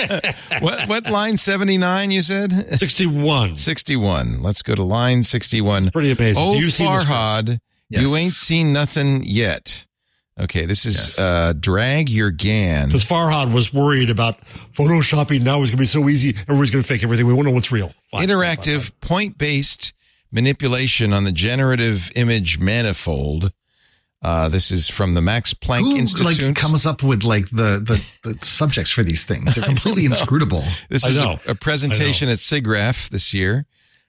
What, what line seventy-nine you said? sixty-one. sixty-one. Let's go to line sixty-one. Pretty amazing. Oh, Do you see this, Chris? Farhad, Yes. you ain't seen nothing yet. Okay, this is Yes. uh, Drag Your Gan. Because Farhad was worried about photoshopping. Now it's going to be so easy. Everybody's going to fake everything. We won't know what's real. Fine, Interactive, fine, fine. point-based manipulation on the generative image manifold. Uh, this is from the Max Planck Who Institute. like comes up with like the, the, the subjects for these things? They're completely inscrutable. This I is know. a, a presentation at SIGGRAPH this year.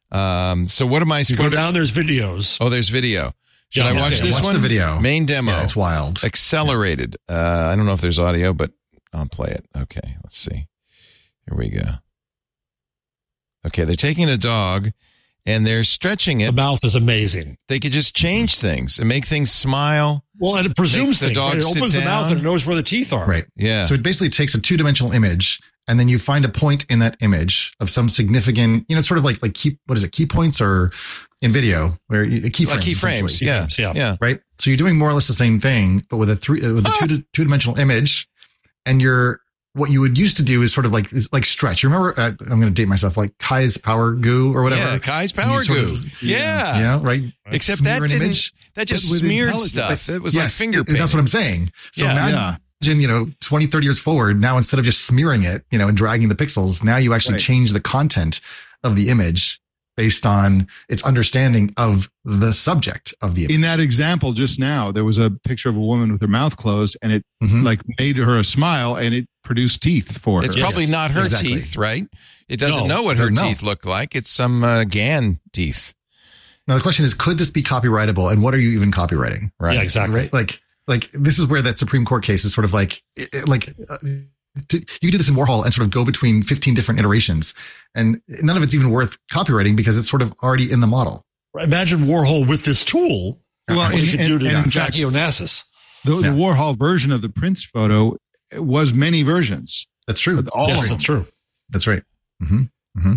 Um, so what am I You go supposed to? down, there's videos. Oh, there's video. Should Yeah, I yeah, watch yeah. this Watch one? the video. Main demo. Yeah, it's wild. Accelerated. Uh, I don't know if there's audio, but I'll play it. Okay, let's see. Here we go. Okay, they're taking a dog and they're stretching it. The mouth is amazing. They could just change things and make things smile. Well, and it presumes the things. dog Right? It sit opens the mouth down. and it knows where the teeth are. Right. Yeah. So it basically takes a two-dimensional image, and then you find a point in that image of some significant, you know, sort of like like key, what is it, key points, or in video where you, keyframes, Like keyframes. Yeah. Keyframes, yeah. Yeah. right? So you're doing more or less the same thing, but with a three with a Ah. two two dimensional image, and you're what you would used to do is sort of like like stretch. You remember? Uh, I'm going to date myself, like Kai's Power Goo or whatever. Yeah, Kai's And you Power sort Goo. of- Yeah. You know, right? Except Smear that an didn't, image. that just with smeared intelligence. stuff. It was Yes, like finger it- painting. That's what I'm saying. So Yeah. imagine, Yeah. you know, twenty, thirty years forward, now instead of just smearing it, you know, and dragging the pixels, now you actually Right. change the content of the image based on its understanding of the subject of the image. In that example just now, there was a picture of a woman with her mouth closed, and it Mhm. like made her a smile, and it produced teeth for It's her. probably Yes, not her exactly. teeth, right? It doesn't No, know what her doesn't know. teeth look like. It's some uh, GAN teeth, Now the question is, could this be copyrightable, and what are you even copywriting? right? Yeah, exactly. Right? Like, like this is where that Supreme Court case is sort of like, it- it- like, uh, to, you can do this in Warhol and sort of go between fifteen different iterations, and none of it's even worth copywriting because it's sort of already in the model. Imagine Warhol with this tool. Well, What he and- could do and- to and in fact- Jackie Onassis. The, Yeah. the Warhol version of the Prince photo was many versions. That's true. All Yes, of them. that's true. That's right. Mm-hmm.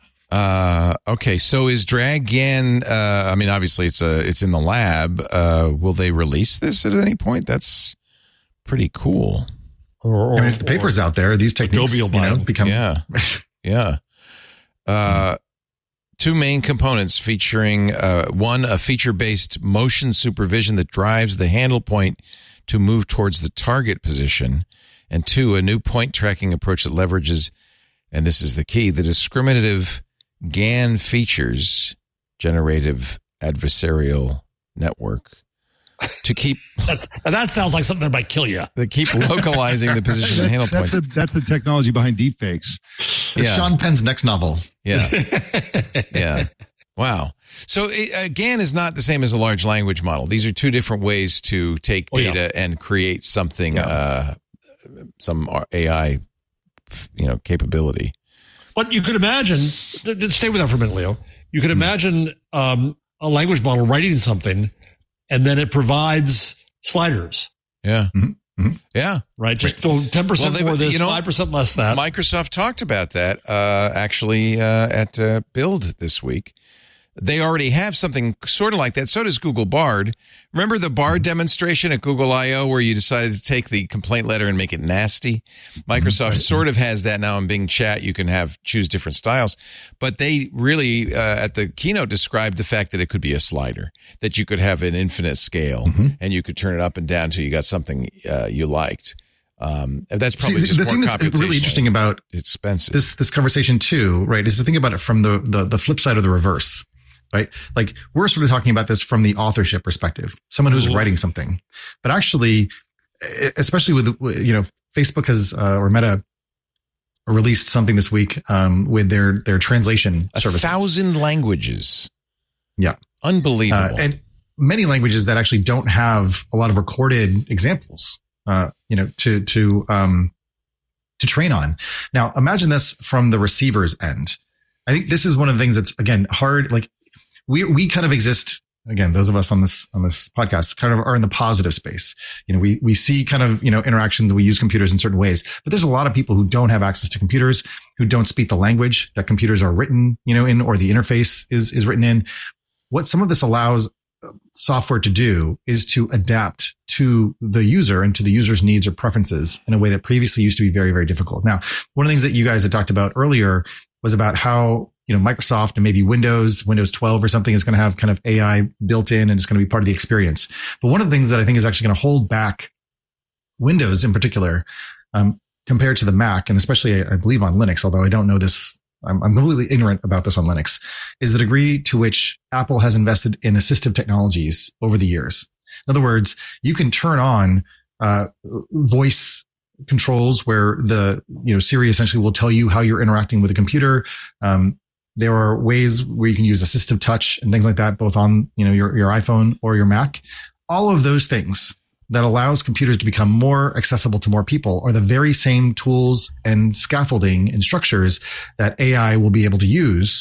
Uh, okay, so is drag GAN? Uh, I mean, obviously, it's a it's in the lab. Uh, will they release this at any point? That's pretty cool. Or, or, I mean, if the paper's out there, these techniques, Adobe will you buy know, them. become Yeah, yeah. Uh, two main components featuring uh, one, a feature-based motion supervision that drives the handle point to move towards the target position, and two, a new point tracking approach that leverages, and this is the key, the discriminative GAN features, generative adversarial network, to keep That's, and that sounds like something that might kill you. to keep localizing the position and handle That's, points. the, that's the technology behind deepfakes. It's Yeah. Sean Penn's next novel. Yeah. Yeah. Wow. So uh, GAN is not the same as a large language model. These are two different ways to take Oh, yeah. data and create something, Yeah. uh, some A I, you know, capability. But you could imagine, stay with that for a minute, Leo. You could imagine um, a language model writing something, and then it provides sliders, Yeah. Mhm. Mhm. Yeah. right? Just go ten percent Well, they- more this, you know, five percent less that. Microsoft talked about that uh, actually uh, at uh, Build this week. They already have something sort of like that. So does Google Bard. Remember the Bard demonstration at Google I O where you decided to take the complaint letter and make it nasty? Microsoft Right. sort of has that now in Bing Chat. You can have choose different styles, but they really uh, at the keynote described the fact that it could be a slider, that you could have an infinite scale and you could turn it up and down till you got something uh, you liked. Um, that's probably See, just the more thing that's really computationally interesting about expensive. this this conversation too, right, is to think about it from the, the the flip side of the reverse, right? Like we're sort of talking about this from the authorship perspective, someone who's Mhm. writing something, but actually, especially with you know, Facebook has uh, or Meta released something this week um, with their their translation A services. thousand languages. Yeah. Unbelievable. Uh, and many languages that actually don't have a lot of recorded examples, uh, you know, to, to, um, to train on. Now, imagine this from the receiver's end. I think this is one of the things that's, again, hard. Like we, we kind of exist, again, those of us on this, on this podcast kind of are in the positive space. You know, we, we see kind of, you know, interactions. We use computers in certain ways, but there's a lot of people who don't have access to computers, who don't speak the language that computers are written, you know, in, or the interface is, is written in. What some of this allows software to do is to adapt to the user and to the user's needs or preferences in a way that previously used to be very, very difficult. Now, one of the things that you guys had talked about earlier was about how, you know, Microsoft and maybe Windows, Windows twelve or something is going to have kind of A I built in and it's going to be part of the experience. But one of the things that I think is actually going to hold back Windows in particular, um, compared to the Mac, and especially I, I believe on Linux, although I don't know this, I'm, I'm completely ignorant about this on Linux, is the degree to which Apple has invested in assistive technologies over the years. In other words, you can turn on uh, voice controls where the, you know, Siri essentially will tell you how you're interacting with a computer. Um, there are ways where you can use assistive touch and things like that, both on, you know, your, your iPhone or your Mac. All of those things that allows computers to become more accessible to more people are the very same tools and scaffolding and structures that A I will be able to use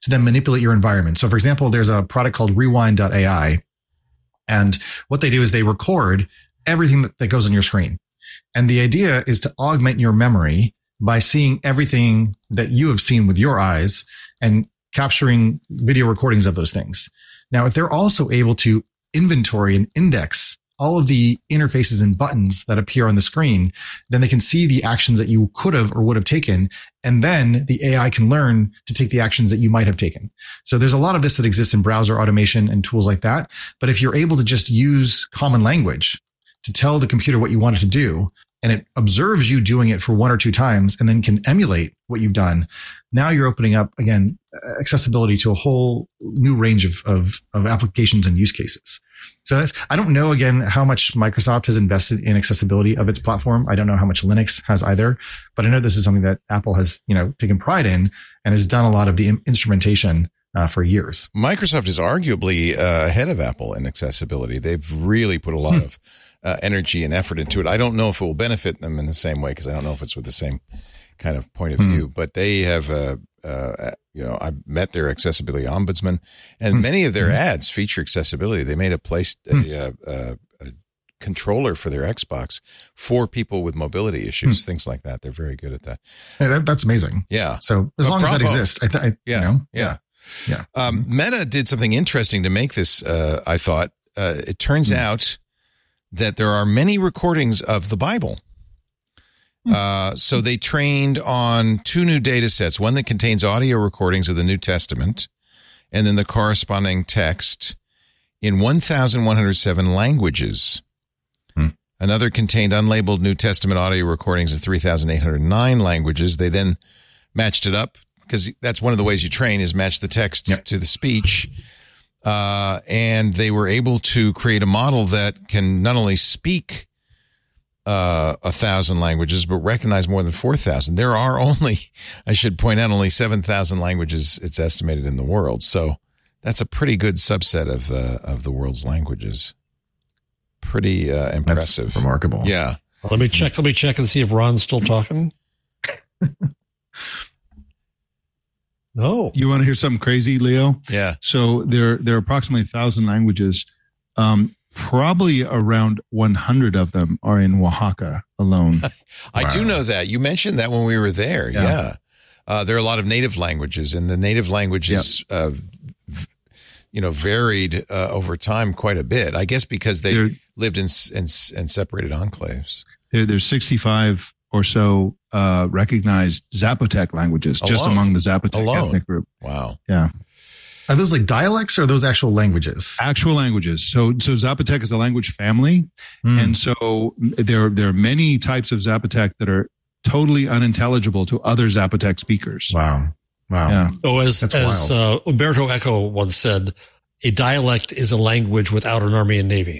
to then manipulate your environment. So for example, there's a product called rewind dot A I. And what they do is they record everything that, that goes on your screen. And the idea is to augment your memory by seeing everything that you have seen with your eyes and capturing video recordings of those things. Now, if they're also able to inventory and index all of the interfaces and buttons that appear on the screen, then they can see the actions that you could have or would have taken. And then the A I can learn to take the actions that you might have taken. So there's a lot of this that exists in browser automation and tools like that. But if you're able to just use common language to tell the computer what you want it to do, and it observes you doing it for one or two times and then can emulate what you've done, now you're opening up, again, accessibility to a whole new range of, of, of applications and use cases. So that's, I don't know, again, how much Microsoft has invested in accessibility of its platform. I don't know how much Linux has either, but I know this is something that Apple has, you know, taken pride in and has done a lot of the instrumentation uh, for years. Microsoft is arguably uh, ahead of Apple in accessibility. They've really put a lot hmm. of uh, energy and effort into it. I don't know if it will benefit them in the same way, because I don't know if it's with the same kind of point of hmm. view, but they have, uh, uh, you know, I've met their accessibility ombudsman, and hmm. many of their hmm. ads feature accessibility. They made a place, hmm. a, a, a controller for their Xbox for people with mobility issues, hmm. things like that. They're very good at that. Hey, that that's amazing. Yeah. So as but long bravo. as that exists, I, th- I yeah, you know, yeah, yeah. Um, Meta did something interesting to make this. Uh, I thought uh, it turns hmm. out that there are many recordings of the Bible. Uh, so they trained on two new data sets, one that contains audio recordings of the New Testament and then the corresponding text in one thousand one hundred seven languages. Hmm. Another contained unlabeled New Testament audio recordings in three thousand eight hundred nine languages. They then matched it up, because that's one of the ways you train, is match the text yep. to the speech. Uh, and they were able to create a model that can not only speak uh, a thousand languages, but recognize more than four thousand. There are only, I should point out, only seven thousand languages it's estimated in the world. So that's a pretty good subset of, uh, of the world's languages. Pretty uh, impressive. That's remarkable. Yeah. Well, let me check. Let me check and see if Ron's still talking. No. You want to hear something crazy, Leo? Yeah. So there, there are approximately a thousand languages. Um, probably around one hundred of them are in Oaxaca alone. I wow. do know that. You mentioned that when we were there. Yeah. yeah. Uh, there are a lot of native languages, and the native languages, yep. uh, v- you know, varied uh, over time quite a bit. I guess because they there, lived in, in in separated enclaves. There, there's sixty-five or so uh, recognized Zapotec languages Alone. just among the Zapotec Alone. ethnic group. Wow. Yeah. Are those like dialects or are those actual languages? Actual languages. So, so Zapotec is a language family. Mm. And so there, there are many types of Zapotec that are totally unintelligible to other Zapotec speakers. Wow. Wow. Yeah. Oh, as, as uh, Umberto Eco once said, a dialect is a language without an army and navy.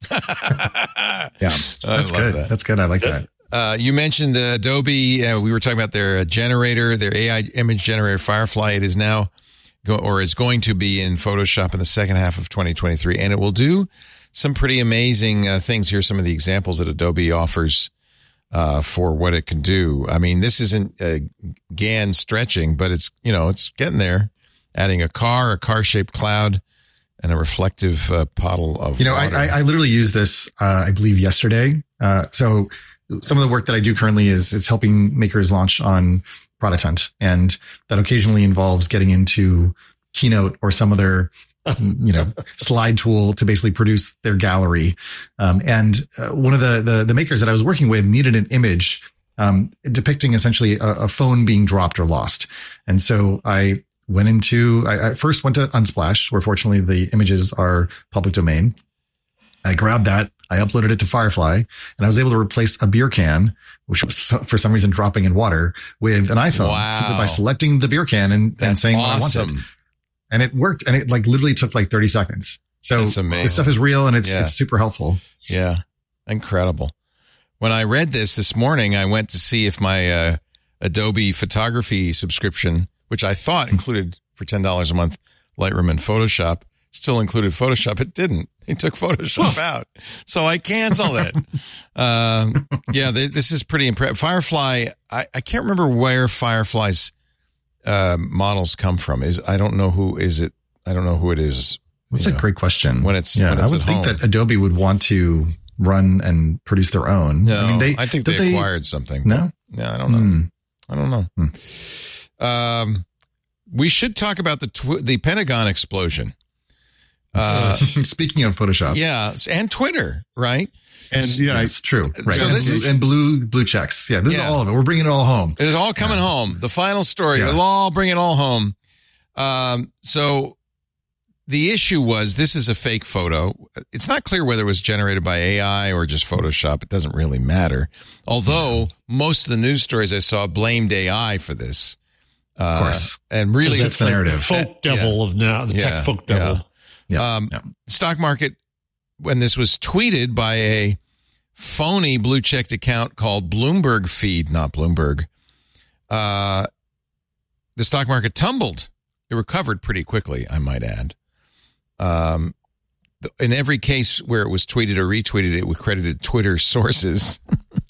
Yeah. That's good. That. That's good. I like that. Uh, you mentioned uh, Adobe. Uh, we were talking about their uh, generator, their A I image generator, Firefly. It is now, go, or is going to be in Photoshop in the second half of twenty twenty-three, and it will do some pretty amazing uh, things. Here's some of the examples that Adobe offers uh, for what it can do. I mean, this isn't uh, G A N stretching, but it's, you know, it's getting there. Adding a car, a car-shaped cloud, and a reflective uh, puddle of you know, water. I, I, I literally used this, uh, I believe, yesterday. Uh, so. Some of the work that I do currently is is helping makers launch on Product Hunt, and that occasionally involves getting into Keynote or some other, you know, slide tool to basically produce their gallery. Um, and uh, one of the, the the makers that I was working with needed an image um, depicting essentially a, a phone being dropped or lost, and so I went into I, I first went to Unsplash, where fortunately the images are public domain. I grabbed that, I uploaded it to Firefly, and I was able to replace a beer can, which was for some reason dropping in water, with an iPhone wow. simply by selecting the beer can and, and saying awesome. what I wanted. And it worked. And it like literally took like thirty seconds. So this stuff is real, and it's, yeah. it's super helpful. Yeah. Incredible. When I read this this morning, I went to see if my uh, Adobe photography subscription, which I thought included for ten dollars a month, Lightroom and Photoshop, still included Photoshop. It didn't. It took Photoshop out. So I canceled it. um, yeah, this, this is pretty impressive. Firefly, I, I can't remember where Firefly's uh, models come from? Is I don't know who is it. I don't know who it is. That's a know, great question. When it's yeah, when it's I would at think home. that Adobe would want to run and produce their own. No, I mean, they. I think they, they acquired something. No, no, I don't know. Mm. I don't know. Hmm. Um, we should talk about the tw- the Pentagon explosion. Uh, Speaking of Photoshop, yeah, and Twitter, right? And yeah, it's true. Right. So and, this blue, is- and blue blue checks. Yeah, this Yeah. is all of it. We're bringing it all home. It is all coming Yeah. home. The final story. Yeah. It'll all bring it all home. Um, so the issue was this is a fake photo. It's not clear whether it was generated by A I or just Photoshop. It doesn't really matter. Although most of the news stories I saw blamed A I for this. Uh, Of course. And really, That's the narrative. Folk devil of now, the Yeah, tech folk yeah. devil. Yeah. Um, yeah. stock market, when this was tweeted by a phony blue checked account called Bloomberg Feed, not Bloomberg, uh, the stock market tumbled. It recovered pretty quickly, I might add. Um, th- in every case where it was tweeted or retweeted, it would credited Twitter sources.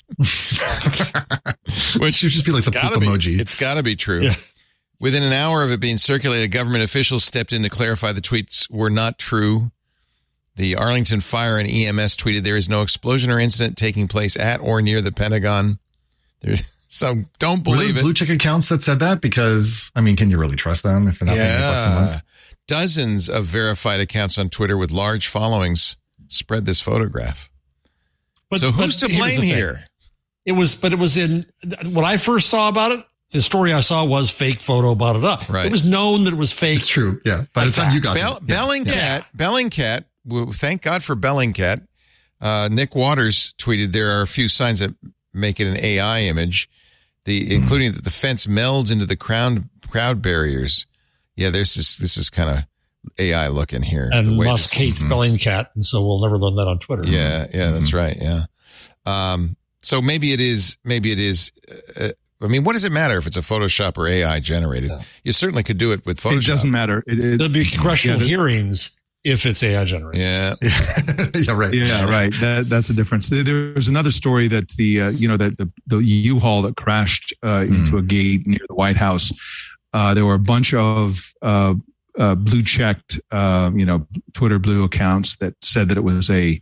Which should just be like the poop gotta be, emoji. It's got to be true. Yeah. Within an hour of it being circulated, government officials stepped in to clarify the tweets were not true. The Arlington Fire and E M S tweeted there is no explosion or incident taking place at or near the Pentagon. There's, so don't Were believe those it. blue check accounts that said that? Because I mean, can you really trust them if they're not paying eight bucks a yeah. month? Dozens of verified accounts on Twitter with large followings spread this photograph. But, so who's but to here's blame the thing. here? It was, but it was in, when I first saw about it, the story I saw was fake photo about it up. Right. It was known that it was fake. It's true. Yeah. By the time you got Bell, it. Yeah. Bellingcat, Yeah. Bellingcat, well, thank God for Bellingcat. Uh, Nick Waters tweeted there are a few signs that make it an A I image, the including that the fence melds into the crowd crowd barriers. Yeah, there's this. This is kind of A I looking here. And the way Musk this is- hates Bellingcat, and so we'll never learn that on Twitter. Yeah, yeah, that's right. Yeah. Um, so maybe it is. Maybe it is. Uh, I mean, what does it matter if it's a Photoshop or A I generated? Yeah. You certainly could do it with Photoshop. It doesn't matter. It, it, There'll be congressional yeah, the- hearings if it's A I generated. Yeah. yeah. Right. Yeah, right. That that's the difference. There- There's another story that the uh, you know that the the U-Haul that crashed uh, into a gate near the White House. Uh, there were a bunch of uh, uh, blue checked uh, you know Twitter blue accounts that said that it was a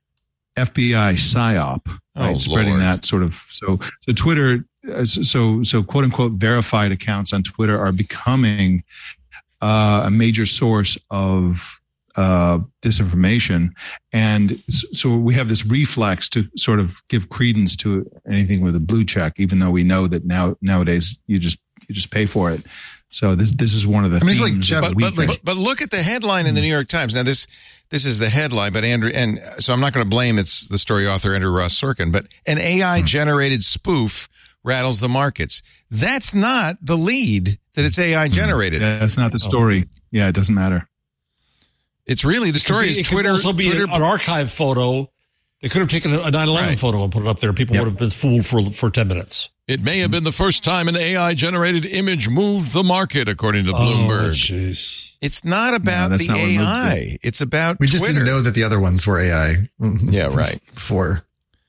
F B I psyop, right? Oh, Spreading Lord. that sort of so so Twitter uh, so so quote unquote verified accounts on Twitter are becoming uh, a major source of uh, disinformation. And so we have this reflex to sort of give credence to anything with a blue check, even though we know that now nowadays you just you just pay for it. So this this is one of the I mean, it's like themes Jeff- of the But, but, weekend. but, but look at the headline in the New York Times. Now, this this is the headline, but Andrew, and so I'm not going to blame it's the story author Andrew Ross Sorkin, but an A I generated spoof rattles the markets. That's not the lead that it's A I generated. Yeah, that's not the story. Yeah, it doesn't matter. It's really the story It is could Twitter. also be Twitter an archive photo. They could have taken a nine eleven Right. photo and put it up there. People Yep. would have been fooled for for ten minutes. It may have been the first time an A I generated image moved the market, according to Bloomberg. Oh, jeez. It's not about that's the not what A moved I. It's about We just Twitter. didn't know that the other ones were A I. Yeah, right. Before.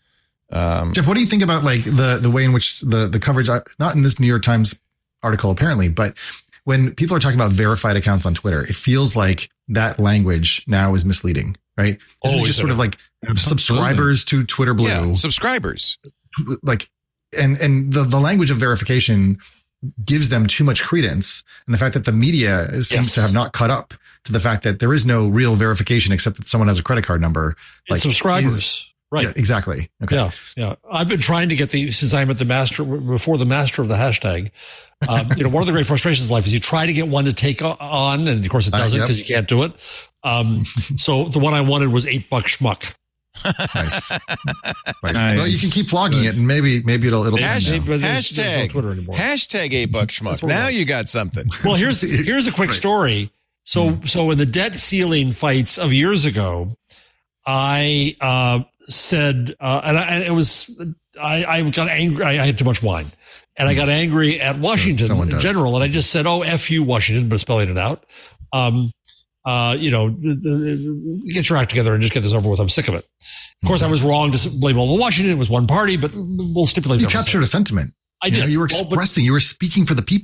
Um, Jeff, what do you think about like the the way in which the the coverage, not in this New York Times article apparently, but when people are talking about verified accounts on Twitter, it feels like that language now is misleading, right? Isn't it Always just sort of like Absolutely. subscribers to Twitter Blue, yeah, subscribers. like, and and the the language of verification gives them too much credence, and the fact that the media seems Yes. to have not caught up to the fact that there is no real verification except that someone has a credit card number. It's subscribers. is- Right. Yeah, exactly. Okay. Yeah, yeah. I've been trying to get the since I'm at the master before the master of the hashtag. Um, you know, one of the great frustrations in life is you try to get one to take o- on, and of course it Uh, doesn't yep. because you can't do it. Um, so the one I wanted was eight buck schmuck. Nice. nice. Nice. Well, you can keep flogging it, and maybe maybe it'll it'll Hash- calm down. But there's- there's no hashtag Twitter anymore. hashtag eight buck schmuck. That's what it Now was. you got something. Well, here's here's a quick Right. story. So Hmm. so in the debt ceiling fights of years ago, I uh, said, uh, and, I, and it was I, I got angry. I, I had too much wine, and I got angry at Washington someone in does. general, and I just said, "Oh, f you, Washington," but spelling it out. Um, uh, you know, get your act together and just get this over with. I'm sick of it. Of course, I was wrong to blame all of Washington. It was one party, but we'll stipulate. You differences. captured a sentiment. I You did. know, you were Well, but- expressing. You were speaking for the people.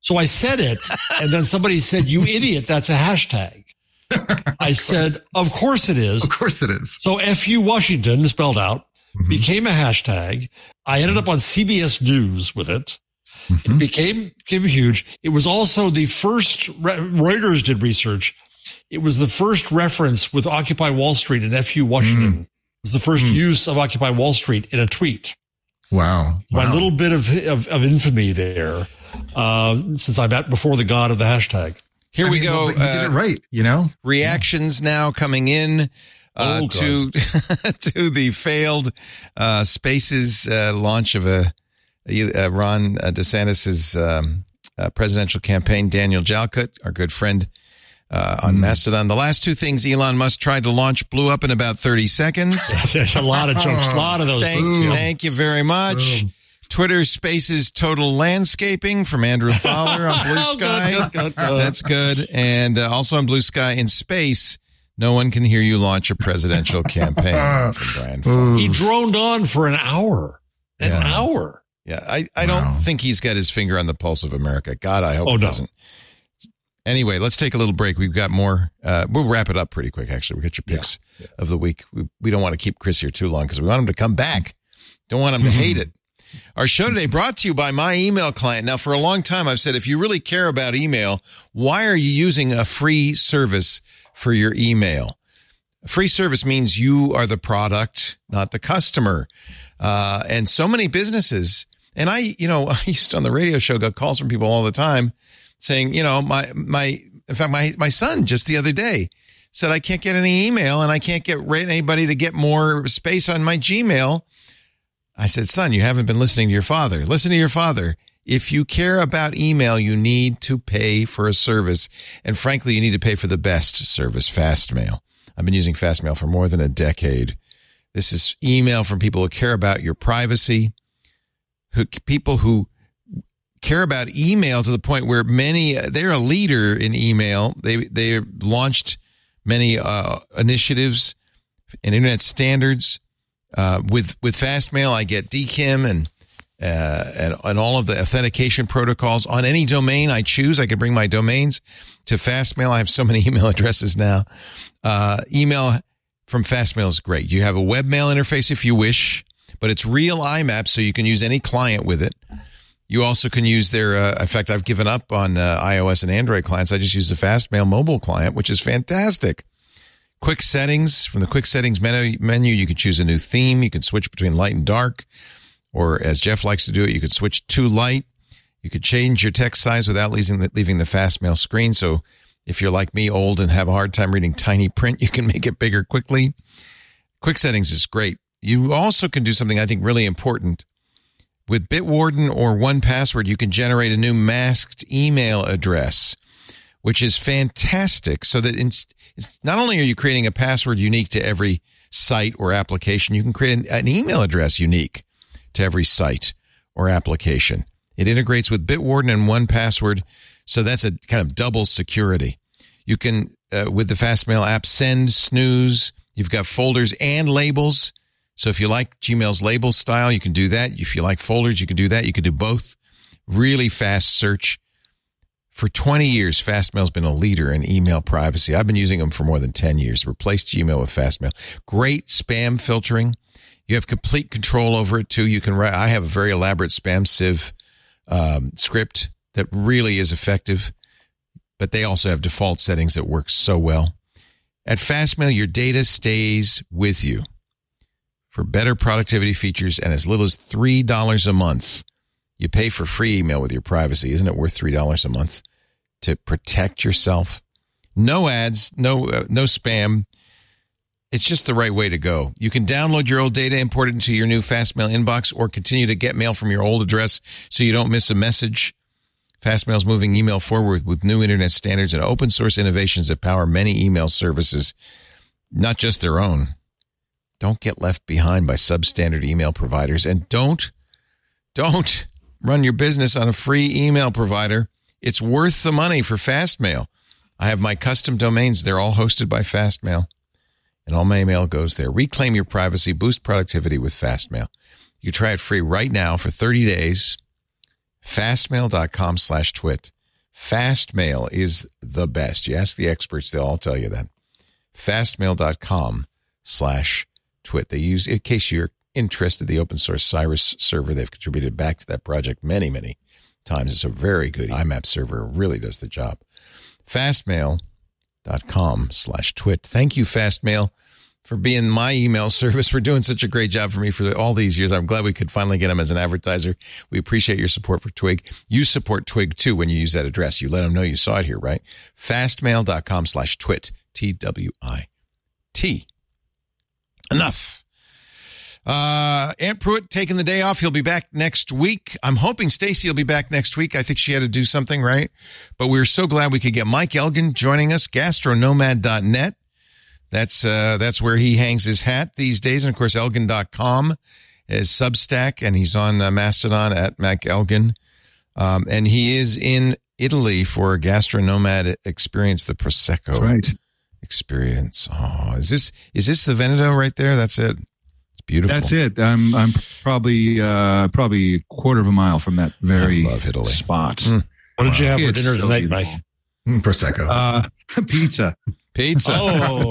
So I said it, and then somebody said, "You idiot, that's a hashtag." I said, "Of course it is. Of course it is." So F U Washington, spelled out, mm-hmm. became a hashtag. I ended up on C B S News with it. Mm-hmm. It became, became huge. It was also the first, Reuters did research. It was the first reference with Occupy Wall Street and F U Washington. Mm. It was the first mm. use of Occupy Wall Street in a tweet. Wow. My wow. little bit of, of, of infamy there, uh, since I'm at before the god of the hashtag. Here I we mean, go. Well, you did it right, you know? Reactions yeah. now coming in. Uh, oh, to to the failed uh, Spaces uh, launch of a, a Ron DeSantis's um, uh, presidential campaign. Daniel Jalkut, our good friend uh, on mm. Mastodon. The last two things Elon Musk tried to launch blew up in about thirty seconds. There's a lot of jokes, a lot of those. Thank, Boom. thank you very much. Boom. Twitter Spaces total landscaping from Andrew Fowler on Blue Sky. good, good, good. That's good. And uh, also on Blue Sky in space. No one can hear you launch a presidential campaign from Brian Fowler. He droned on for an hour. An yeah. hour. Yeah, I, I wow. don't think he's got his finger on the pulse of America. God, I hope oh, he no. doesn't. Anyway, let's take a little break. We've got more. Uh, we'll wrap it up pretty quick, actually. We got your picks yeah. Yeah. of the week. We, we don't want to keep Chris here too long because we want him to come back. Don't want him to hate it. Our show today brought to you by my email client. Now, for a long time, I've said, if you really care about email, why are you using a free service for your email? Free service means you are the product, not the customer. Uh, and so many businesses, and I, you know, I used to on the radio show got calls from people all the time saying, you know, my, my, in fact, my, my son just the other day said, I can't get any email and I can't get anybody to get more space on my Gmail. I said, son, you haven't been listening to your father. Listen to your father. If you care about email, you need to pay for a service. And frankly, you need to pay for the best service, Fastmail. I've been using Fastmail for more than a decade. This is email from people who care about your privacy, who people who care about email to the point where many, they're a leader in email. They they launched many uh, initiatives and internet standards. Uh, with with Fastmail, I get D K I M and uh, and and all of the authentication protocols on any domain I choose. I can bring my domains to Fastmail. I have so many email addresses now. Uh, email from Fastmail is great. You have a webmail interface if you wish, but it's real I M A P, so you can use any client with it. You also can use their, uh, in fact, I've given up on uh, iOS and Android clients. I just use the Fastmail mobile client, which is fantastic. Quick settings. From the quick settings menu, menu, you can choose a new theme. You can switch between light and dark, or as Jeff likes to do it, you could switch to light. You could change your text size without leaving the, leaving the Fastmail screen. So if you're like me, old, and have a hard time reading tiny print, you can make it bigger quickly. Quick settings is great. You also can do something I think really important. With Bitwarden or one Password, you can generate a new masked email address, which is fantastic. So that it's, it's not only are you creating a password unique to every site or application, you can create an, an email address unique to every site or application. It integrates with Bitwarden and one Password, so that's a kind of double security. You can, uh, with the Fastmail app, send, snooze. You've got folders and labels. So if you like Gmail's label style, you can do that. If you like folders, you can do that. You can do both. Really fast search. For twenty years, Fastmail's been a leader in email privacy. I've been using them for more than ten years. Replaced Gmail with Fastmail. Great spam filtering. You have complete control over it, too. You can write. I have a very elaborate spam sieve um, script that really is effective, but they also have default settings that work so well. At Fastmail, your data stays with you. For better productivity features and as little as three dollars a month, you pay for free email with your privacy. Isn't it worth three dollars a month to protect yourself? No ads, no uh, no spam. It's just the right way to go. You can download your old data, import it into your new Fastmail inbox, or continue to get mail from your old address so you don't miss a message. Fastmail's moving email forward with new internet standards and open source innovations that power many email services, not just their own. Don't get left behind by substandard email providers, and don't, don't run your business on a free email provider. It's worth the money for Fastmail. I have my custom domains. They're all hosted by Fastmail, and all my email goes there. Reclaim your privacy, boost productivity with Fastmail. You try it free right now for thirty days. Fastmail.com slash twit. Fastmail is the best. You ask the experts, they'll all tell you that. Fastmail.com slash twit. They use, in case you're interested, the open source Cyrus server. They've contributed back to that project many, many times. It's a very good I MAP server. It really does the job. Fastmail.com slash twit. Thank you, Fastmail, for being my email service, for doing such a great job for me for all these years. I'm glad we could finally get them as an advertiser. We appreciate your support for Twig. You support Twig, too, when you use that address. You let them know you saw it here, right? Fastmail.com slash twit. T W I T. Enough. Uh, Aunt Pruitt taking the day off. He'll be back next week. I'm hoping Stacy will be back next week. I think she had to do something, right? But we were so glad we could get Mike Elgin joining us, gastronomad dot net. That's uh, that's where he hangs his hat these days. And, of course, elgin dot com is Substack, and he's on uh, Mastodon at Mac Elgin. Um, and he is in Italy for Gastronomad Experience, the Prosecco That's right. Experience. Oh, is this is this the Veneto right there? That's it. It's beautiful. That's it. I'm I'm probably uh, probably a quarter of a mile from that very I love Italy. spot. Mm. What did you have for It's dinner so tonight, beautiful. Mike? Mm, Prosecco. Uh, pizza Pizza. Oh,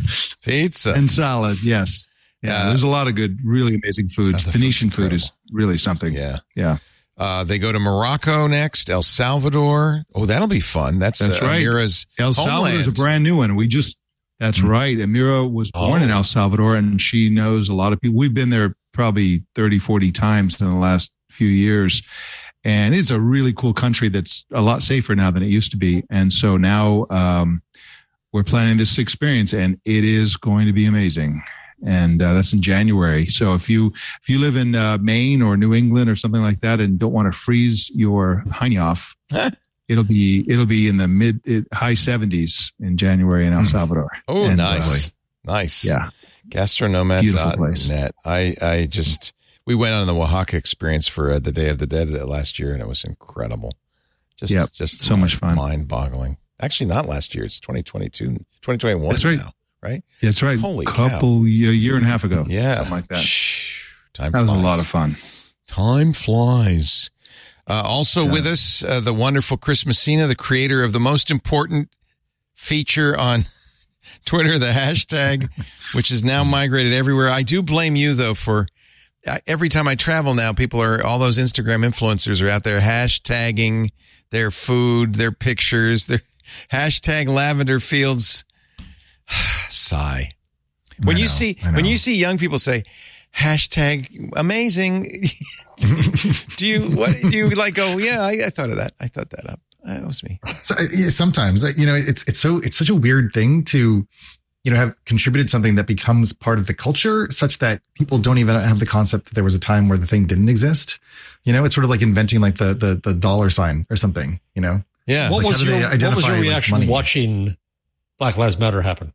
Pizza. and salad. Yes. Yeah. Uh, there's a lot of good, really amazing food. Oh, the Venetian food's food is really something. Yeah. Yeah. Uh, they go to Morocco next, El Salvador. Oh, that'll be fun. That's, That's uh, right. Amira's El Salvador is a homeland. brand new one. We just, that's Mm-hmm. right. Amira was born Oh. in El Salvador, and she knows a lot of people. We've been there probably thirty, forty times in the last few years. And it's a really cool country that's a lot safer now than it used to be. And so now um, we're planning this experience, and it is going to be amazing. And uh, that's in January. So if you if you live in uh, Maine or New England or something like that and don't want to freeze your hiney off, Huh? it'll be it'll be in the mid it, high seventies in January in El Salvador. Oh, And, nice. uh, Nice. yeah. gastronomad Beautiful dot place. net. I, I just, we went on the Oaxaca experience for uh, the Day of the Dead last year, and it was incredible. Just, Yep. just So much fun. Mind boggling. Actually, not last year. It's twenty twenty-two, twenty twenty-one That's right. now, right? That's right. Holy cow. couple a year and a half ago. Yeah. Something like that. Shh. Time That was flies. a lot of fun. Time flies. Uh, also Yeah. with us, uh, the wonderful Chris Messina, the creator of the most important feature on Twitter, the hashtag, which is now migrated everywhere. I do blame you, though, for uh, every time I travel now, people are, all those Instagram influencers are out there hashtagging their food, their pictures, their hashtag lavender fields. Sigh. When I you know, see, I know. when you see young people say, hashtag amazing. do you what do you like go, yeah, I, I thought of that. I thought that up. That was me. So, yeah, sometimes, uh, you know, it's it's so it's such a weird thing to, you know, have contributed something that becomes part of the culture, such that people don't even have the concept that there was a time where the thing didn't exist. You know, it's sort of like inventing like the the the dollar sign or something. You know, Yeah. what Like, was how do your they what was identify, your like, reaction money? watching Black Lives Matter happen?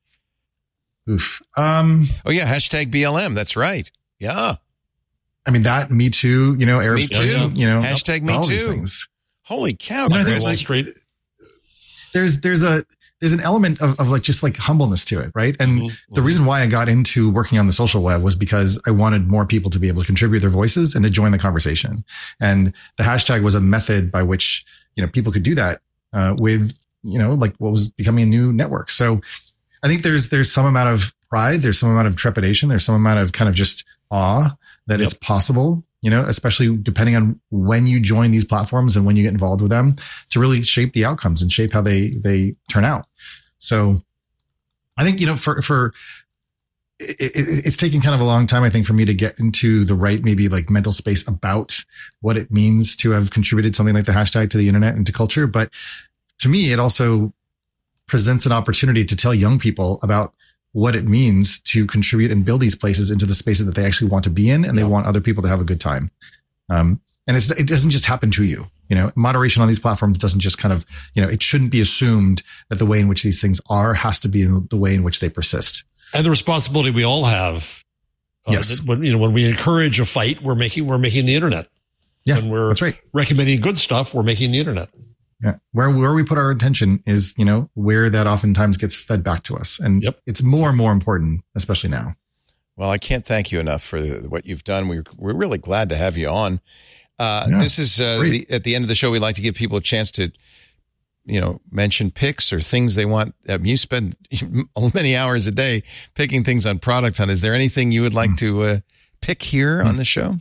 oof. Um, Oh yeah, hashtag B L M. That's right. Yeah. I mean that Me Too. You know, Arab Me Spring, Too. You know, Hashtag Me all these Too. things. Holy cow, You know, I think Chris. it's Wall like- Street. There's there's a there's an element of, of like just like humbleness to it, right? And Mhm, the mhm. reason why I got into working on the social web was because I wanted more people to be able to contribute their voices and to join the conversation. And the hashtag was a method by which, you know, people could do that uh, with, you know, like what was becoming a new network. So I think there's there's some amount of pride, there's some amount of trepidation, there's some amount of kind of just awe that Yep. it's possible, you know, especially depending on when you join these platforms and when you get involved with them, to really shape the outcomes and shape how they they turn out. So I think, you know, for for it, it, it's taken kind of a long time, I think, for me to get into the right, maybe like mental space about what it means to have contributed something like the hashtag to the internet and to culture. But to me, it also presents an opportunity to tell young people about what it means to contribute and build these places into the spaces that they actually want to be in, and they Yeah. want other people to have a good time. Um, and it's, it doesn't just happen to you. You know, moderation on these platforms doesn't just kind of, you know, it shouldn't be assumed that the way in which these things are has to be the way in which they persist. And the responsibility we all have. Uh, Yes. that when, you know, when we encourage a fight, we're making, we're making the internet. Yeah, When we're that's right. recommending good stuff, we're making the internet. Yeah. Where, where we put our attention is, you know, where that oftentimes gets fed back to us. And Yep. it's more and more important, especially now. Well, I can't thank you enough for the, what you've done. We're, we're really glad to have you on. Uh, Yeah, this is uh, the, at the end of the show. We like to give people a chance to, you know, mention picks or things they want. Uh, you spend many hours a day picking things on Product Hunt. Is there anything you would like mm. to uh, pick here mm. on the show?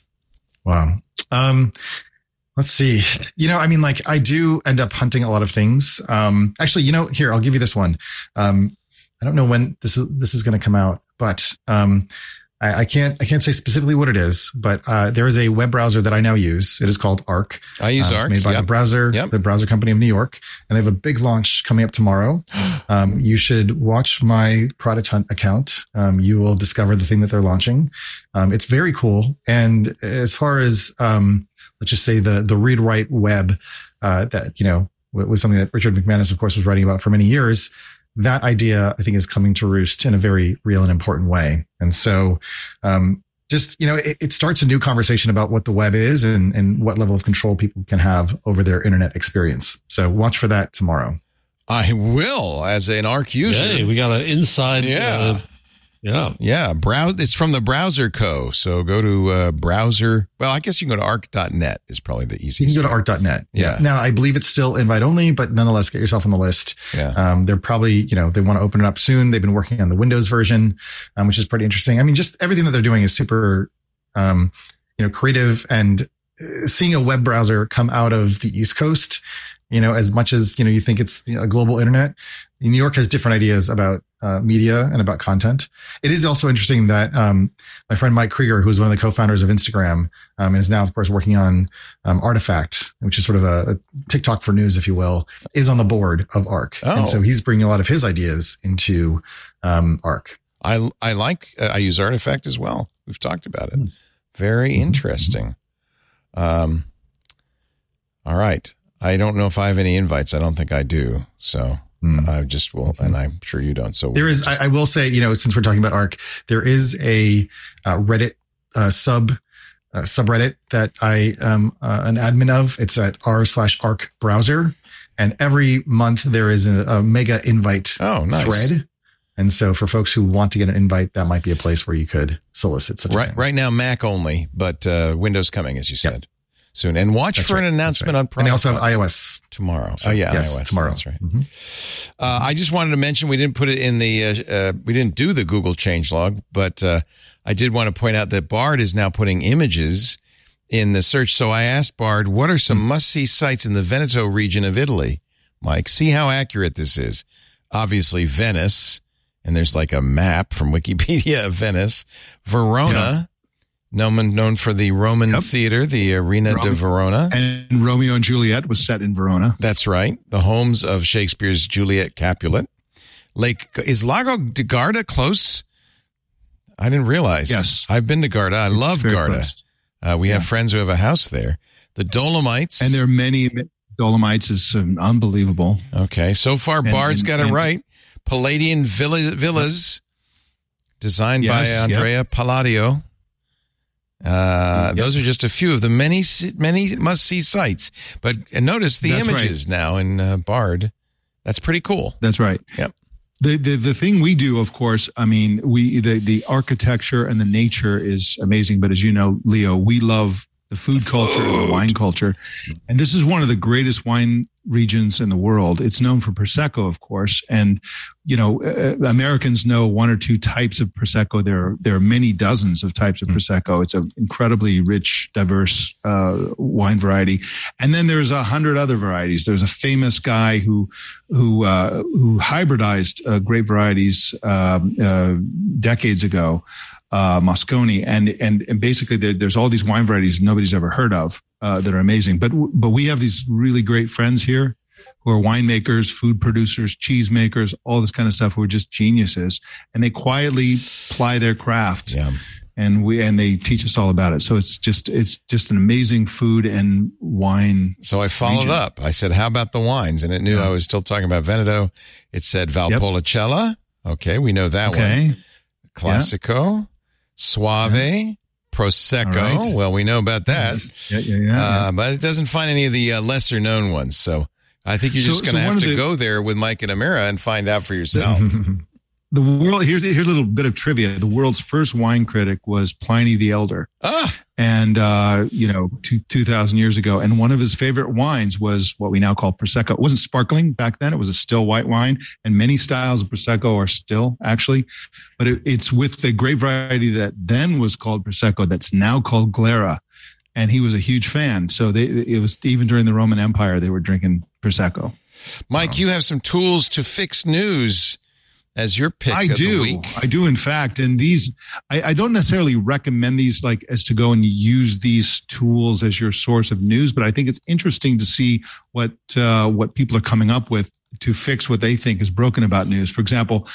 Wow. Um, let's see. You know, I mean, like I do end up hunting a lot of things. Um, actually, you know, here, I'll give you this one. Um, I don't know when this is, this is going to come out, but um, I, I can't, I can't say specifically what it is, but uh, there is a web browser that I now use. It is called Arc. I use uh, Arc. It's made by yep. the browser, yep. the browser company of New York, and they have a big launch coming up tomorrow. Um, you should watch my Product Hunt account. Um, you will discover the thing that they're launching. Um, it's very cool. And as far as um, let's just say the the read write web uh, that you know was something that Richard McManus, of course, was writing about for many years. That idea, I think, is coming to roost in a very real and important way. And so, um, just, you know, it, it starts a new conversation about what the web is and, and what level of control people can have over their internet experience. So watch for that tomorrow. I will, as an Arc user. Hey, we got an inside. Yeah. Uh, yeah. Yeah. Browse. It's from the Browser Co. So go to uh, browser. Well, I guess you can go to arc dot net is probably the easiest. You can go to arc dot net. Yeah. Now, I believe it's still invite only, but nonetheless, get yourself on the list. Yeah. Um, they're probably, you know, they want to open it up soon. They've been working on the Windows version, um, which is pretty interesting. I mean, just everything that they're doing is super, um, you know, creative, and seeing a web browser come out of the East Coast, you know, as much as, you know, you think it's a global internet, New York has different ideas about uh, media and about content. It is also interesting that um, my friend Mike Krieger, who is one of the co-founders of Instagram, um, and is now, of course, working on um, Artifact, which is sort of a, a TikTok for news, if you will, is on the board of Arc. Oh. And so he's bringing a lot of his ideas into um, Arc. I I like, uh, I use Artifact as well. We've talked about it. Very mm-hmm. interesting. Um, all right. I don't know if I have any invites. I don't think I do. So mm. I just will, and I'm sure you don't. So there is, just, I, I will say, you know, since we're talking about Arc, there is a uh, Reddit uh, sub uh, subreddit that I am uh, an admin of. It's at r slash arc browser. And every month there is a, a mega invite oh, nice. thread. And so for folks who want to get an invite, that might be a place where you could solicit such right, a thing. Right now, Mac only, but uh, Windows coming, as you said. Yep. Soon. And watch that's for right, an announcement right. on Product And they also have Hunt iOS tomorrow. So, oh yeah, yes, iOS tomorrow. That's right. Mm-hmm. Uh, I just wanted to mention we didn't put it in the uh, uh, we didn't do the Google changelog, but uh, I did want to point out that Bard is now putting images in the search. So I asked Bard, what are some must-see sites in the Veneto region of Italy? Mike, see how accurate this is. Obviously, Venice, and there's like a map from Wikipedia of Venice. Verona. Yeah. Known, known for the Roman yep. theater, the Arena Rome, de Verona. And Romeo and Juliet was set in Verona. That's right. The homes of Shakespeare's Juliet Capulet. Lake, is Lago di Garda close? I didn't realize. Yes. I've been to Garda. I it's love Garda. Uh, we yeah. have friends who have a house there. The Dolomites. And there are many Dolomites is um, unbelievable. Okay. So far, and, Bard's and, got it and, right. Palladian villa, villas designed yes, by Andrea yep. Palladio. Uh, yep. Those are just a few of the many, many must-see sites. But notice the That's images right. now in uh, Bard. That's pretty cool. That's right. Yep. The, the the thing we do, of course, I mean, we the, the architecture and the nature is amazing. But as you know, Leo, we love the food culture and the wine culture. And this is one of the greatest wine regions in the world. It's known for Prosecco, of course. And, you know, uh, Americans know one or two types of Prosecco. There are, there are many dozens of types of Prosecco. It's an incredibly rich, diverse uh, wine variety. And then there's a hundred other varieties. There's a famous guy who who uh, who hybridized uh, grape varieties um, uh, decades ago. Uh, Mosconi, and, and, and basically there, there's all these wine varieties nobody's ever heard of, uh, that are amazing. But, but we have these really great friends here who are winemakers, food producers, cheese makers, all this kind of stuff who are just geniuses, and they quietly ply their craft. Yeah. And we, and they teach us all about it. So it's just, it's just an amazing food and wine. So I followed region. up. I said, how about the wines? And it knew yeah. I was still talking about Veneto. It said Valpolicella. Yep. Okay. We know that okay. one. Classico. Yeah. Suave, yeah. Prosecco. Right. Well, we know about that. Yeah, yeah, yeah, uh, yeah. But it doesn't find any of the uh, lesser known ones. So I think you're just so, going to so have to the, go there with Mike and Amira and find out for yourself. The world here's here's a little bit of trivia. The world's first wine critic was Pliny the Elder. Ah, and uh, you know, two two thousand years ago. And one of his favorite wines was what we now call Prosecco. It wasn't sparkling back then; it was a still white wine. And many styles of Prosecco are still actually, but it, it's with the grape variety that then was called Prosecco that's now called Glera. And he was a huge fan. So they, it was even during the Roman Empire, they were drinking Prosecco. Mike, um, you have some tools to fix news as your pick I of do. the week. I do, in fact. And these, I, I don't necessarily recommend these like as to go and use these tools as your source of news, but I think it's interesting to see what uh, what people are coming up with to fix what they think is broken about news. For example,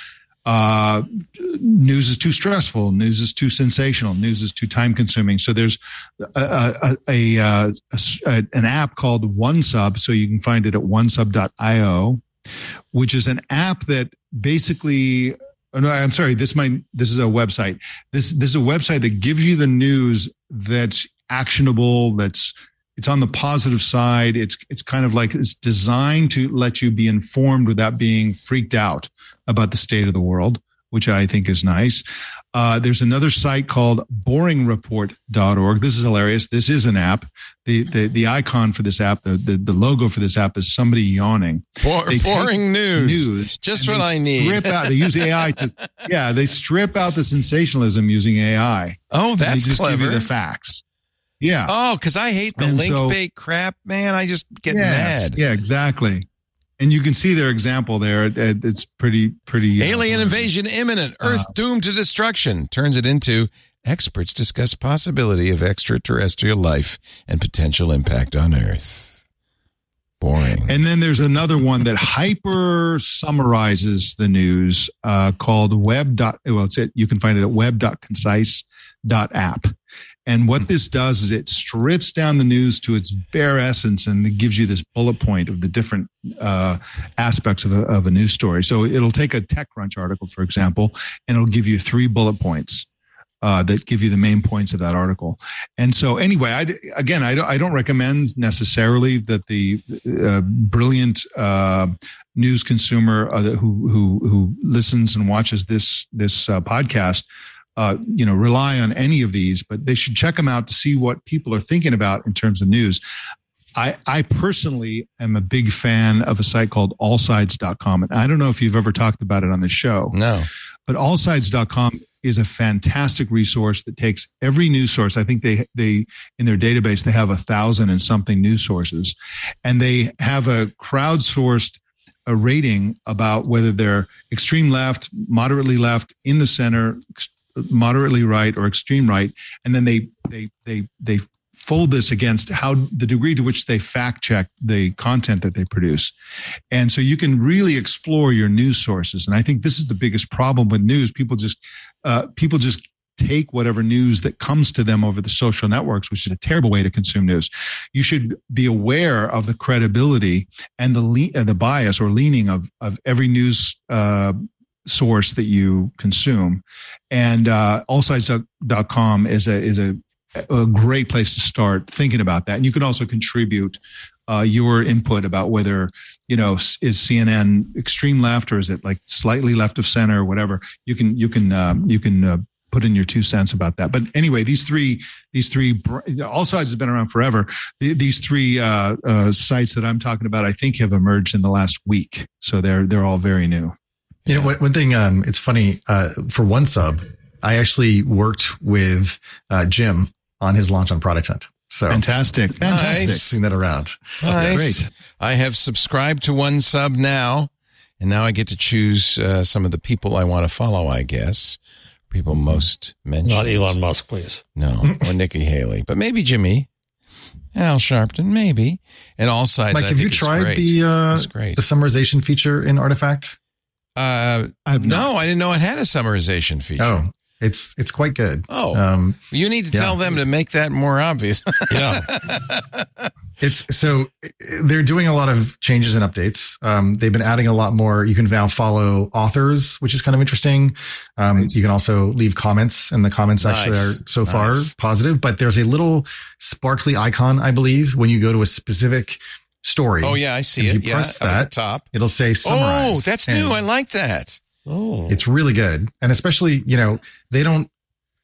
Uh, news is too stressful. News is too sensational. News is too time consuming. So there's a, a, a, a, a an app called OneSub. So you can find it at one sub dot io, which is an app that basically, oh no, I'm sorry. This might, this is a website. This, this is a website that gives you the news that's actionable. That's, it's on the positive side. It's it's kind of like it's designed to let you be informed without being freaked out about the state of the world, which I think is nice. Uh, there's another site called boring report dot org. This is hilarious. This is an app. The the, the icon for this app, the, the, the logo for this app is somebody yawning. Bo- boring news. news. Just what I need. Strip out, they use A I to, yeah, they strip out the sensationalism using A I. Oh, that's they just clever. Give you the facts. Yeah. Oh, because I hate the And link so- bait crap, man. I just get Yes, mad. yeah, exactly. And you can see their example there. It- it- It's pretty, pretty. uh, Alien invasion imminent. Earth doomed to destruction. Turns it into experts discuss possibility of extraterrestrial life and potential impact on Earth. Boring. And then there's another one that hyper summarizes the news uh, called web. Dot, well, it's it. You can find it at web dot concise dot app. And what this does is it strips down the news to its bare essence and it gives you this bullet point of the different uh, aspects of a, of a news story. So it'll take a TechCrunch article, for example, and it'll give you three bullet points uh, that give you the main points of that article. And so anyway, I, again, I don't, I don't recommend necessarily that the uh, brilliant uh, news consumer uh, who, who, who listens and watches this, this uh, podcast Uh, you know, rely on any of these, but they should check them out to see what people are thinking about in terms of news. I, I personally am a big fan of a site called all sides dot com. And I don't know if you've ever talked about it on the show. No. But all sides dot com is a fantastic resource that takes every news source. I think they, they, in their database, they have a thousand and something news sources, and they have a crowdsourced a rating about whether they're extreme left, moderately left, in the center, moderately right, or extreme right, and then they they they they fold this against how the degree to which they fact check the content that they produce. And so you can really explore your news sources. And I think this is the biggest problem with news. People just uh, people just take whatever news that comes to them over the social networks, which is a terrible way to consume news. You should be aware of the credibility and the le- uh, the bias or leaning of of every news uh source that you consume. And uh, all sides dot com is a is a, a great place to start thinking about that. And you can also contribute uh, your input about whether, you know, is C N N extreme left or is it like slightly left of center or whatever. You can you can um, you can uh, put in your two cents about that. But anyway, these three these three All Sides has been around forever. These three uh, uh, sites that I'm talking about, I think, have emerged in the last week. So they're they're all very new. You know, one thing, um, it's funny, uh, for OneSub, I actually worked with, uh, Jim on his launch on Product Hunt. So fantastic. Fantastic. Nice. Seeing that around. Nice. Great. I have subscribed to OneSub now, and now I get to choose uh, some of the people I want to follow, I guess. People most mentioned. Not Elon Musk, please. No, or Nikki Haley, but maybe Jimmy. Al Sharpton, maybe. And all sides, Mike, I have think you it's tried great. the, uh, It's great. the summarization feature in Artifact? Uh, I've no, not. I didn't know it had a summarization feature. Oh, it's, it's quite good. Oh, Um, you need to yeah. tell them to make that more obvious. Yeah. It's so they're doing a lot of changes and updates. Um, they've been adding a lot more. You can now follow authors, which is kind of interesting. Um, Nice. you can also leave comments, and the comments actually Nice. are so far Nice. positive. But there's a little sparkly icon, I believe, when you go to a specific story. Oh, yeah, I see If it. you Yeah, press up at the that, top. it'll say summarize. Oh, that's And new. I like that. Oh. It's really good. And especially, you know, they don't,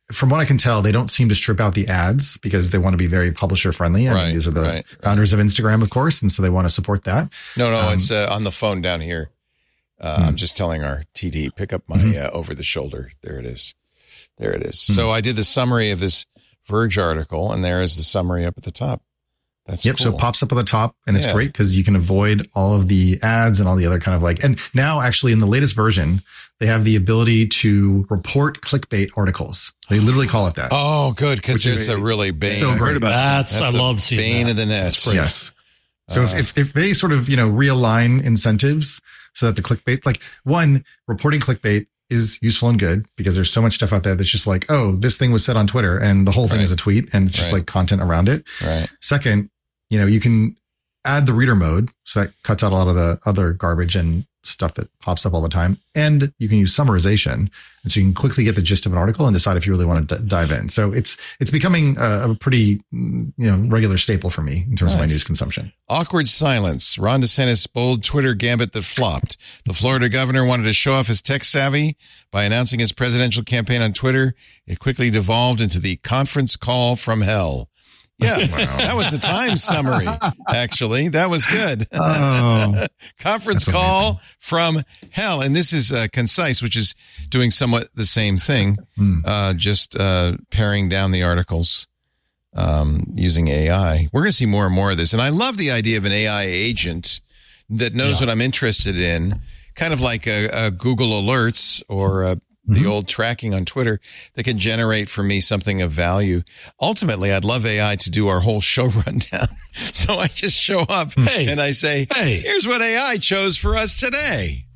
from what I can tell, they don't seem to strip out the ads because they want to be very publisher friendly. I Right, mean, these are the right, founders of Instagram, of course. And so they want to support that. No, no, Um, it's uh, on the phone down here. Uh, Hmm. I'm just telling our T D, pick up my Mhm. uh, over the shoulder. There it is. There it is. Hmm. So I did the summary of this Verge article, and there is the summary up at the top. That's Yep. cool. So it pops up at the top and it's Yeah. great because you can avoid all of the ads and all the other kind of like, and now actually in the latest version, they have the ability to report clickbait articles. They literally call it that. Oh, good, because Which is it's a really bane. so great. That's, That's I a love seeing bane that. of the net. That's great. Yes. So Uh, if, if, if they sort of, you know, realign incentives so that the clickbait, like one, reporting clickbait is useful and good because there's so much stuff out there that's just like, oh, this thing was said on Twitter and the whole thing Right. is a tweet and it's just Right. like content around it. Right. Second, you know, you can add the reader mode. So that cuts out a lot of the other garbage and stuff that pops up all the time. And you can use summarization. And so you can quickly get the gist of an article and decide if you really want to d- dive in. So it's, it's becoming a, a pretty, mm, you know, regular staple for me in terms of my Nice. news consumption. Awkward silence. Ron DeSantis' bold Twitter gambit that flopped. The Florida governor wanted to show off his tech savvy by announcing his presidential campaign on Twitter. It quickly devolved into the conference call from hell. Yeah, that was the Times summary, actually. That was good. Oh. Conference That's call amazing. from hell. And this is uh, concise, which is doing somewhat the same thing, Hmm. uh, just uh, paring down the articles um, using A I. We're going to see more and more of this. And I love the idea of an A I agent that knows Yeah. what I'm interested in, kind of like a, a Google Alerts or a the Mhm. old tracking on Twitter that can generate for me something of value. Ultimately, I'd love A I to do our whole show rundown. So I just show up Hey. and I say, Hey. here's what A I chose for us today.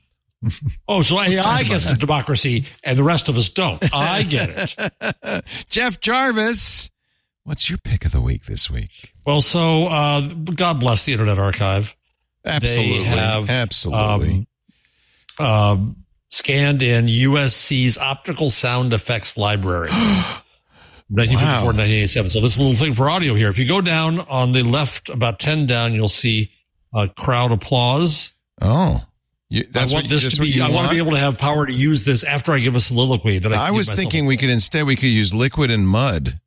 Oh, so A I gets the democracy and the rest of us don't. I get it. Jeff Jarvis, what's your pick of the week this week? Well, so uh, God bless the Internet Archive. Absolutely. They have, Absolutely. Um, um, scanned in U S C's optical sound effects library, nineteen fifty-four, Wow. nineteen eighty-seven. So this little thing for audio here. If you go down on the left, about ten down, you'll see uh, crowd applause. oh, you, that's I want what, this that's to what be. you I want want to be able to have power to use this after I give a soliloquy. That I, I can was give myself thinking a- we could instead, we could use liquid and mud.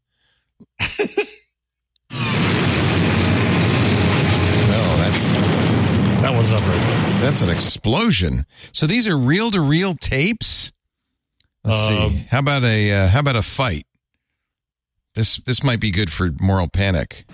No, that's That was up right. that's an explosion. So these are reel to reel tapes. Let's Um, see. How about a uh, how about a fight? This this might be good for moral panic.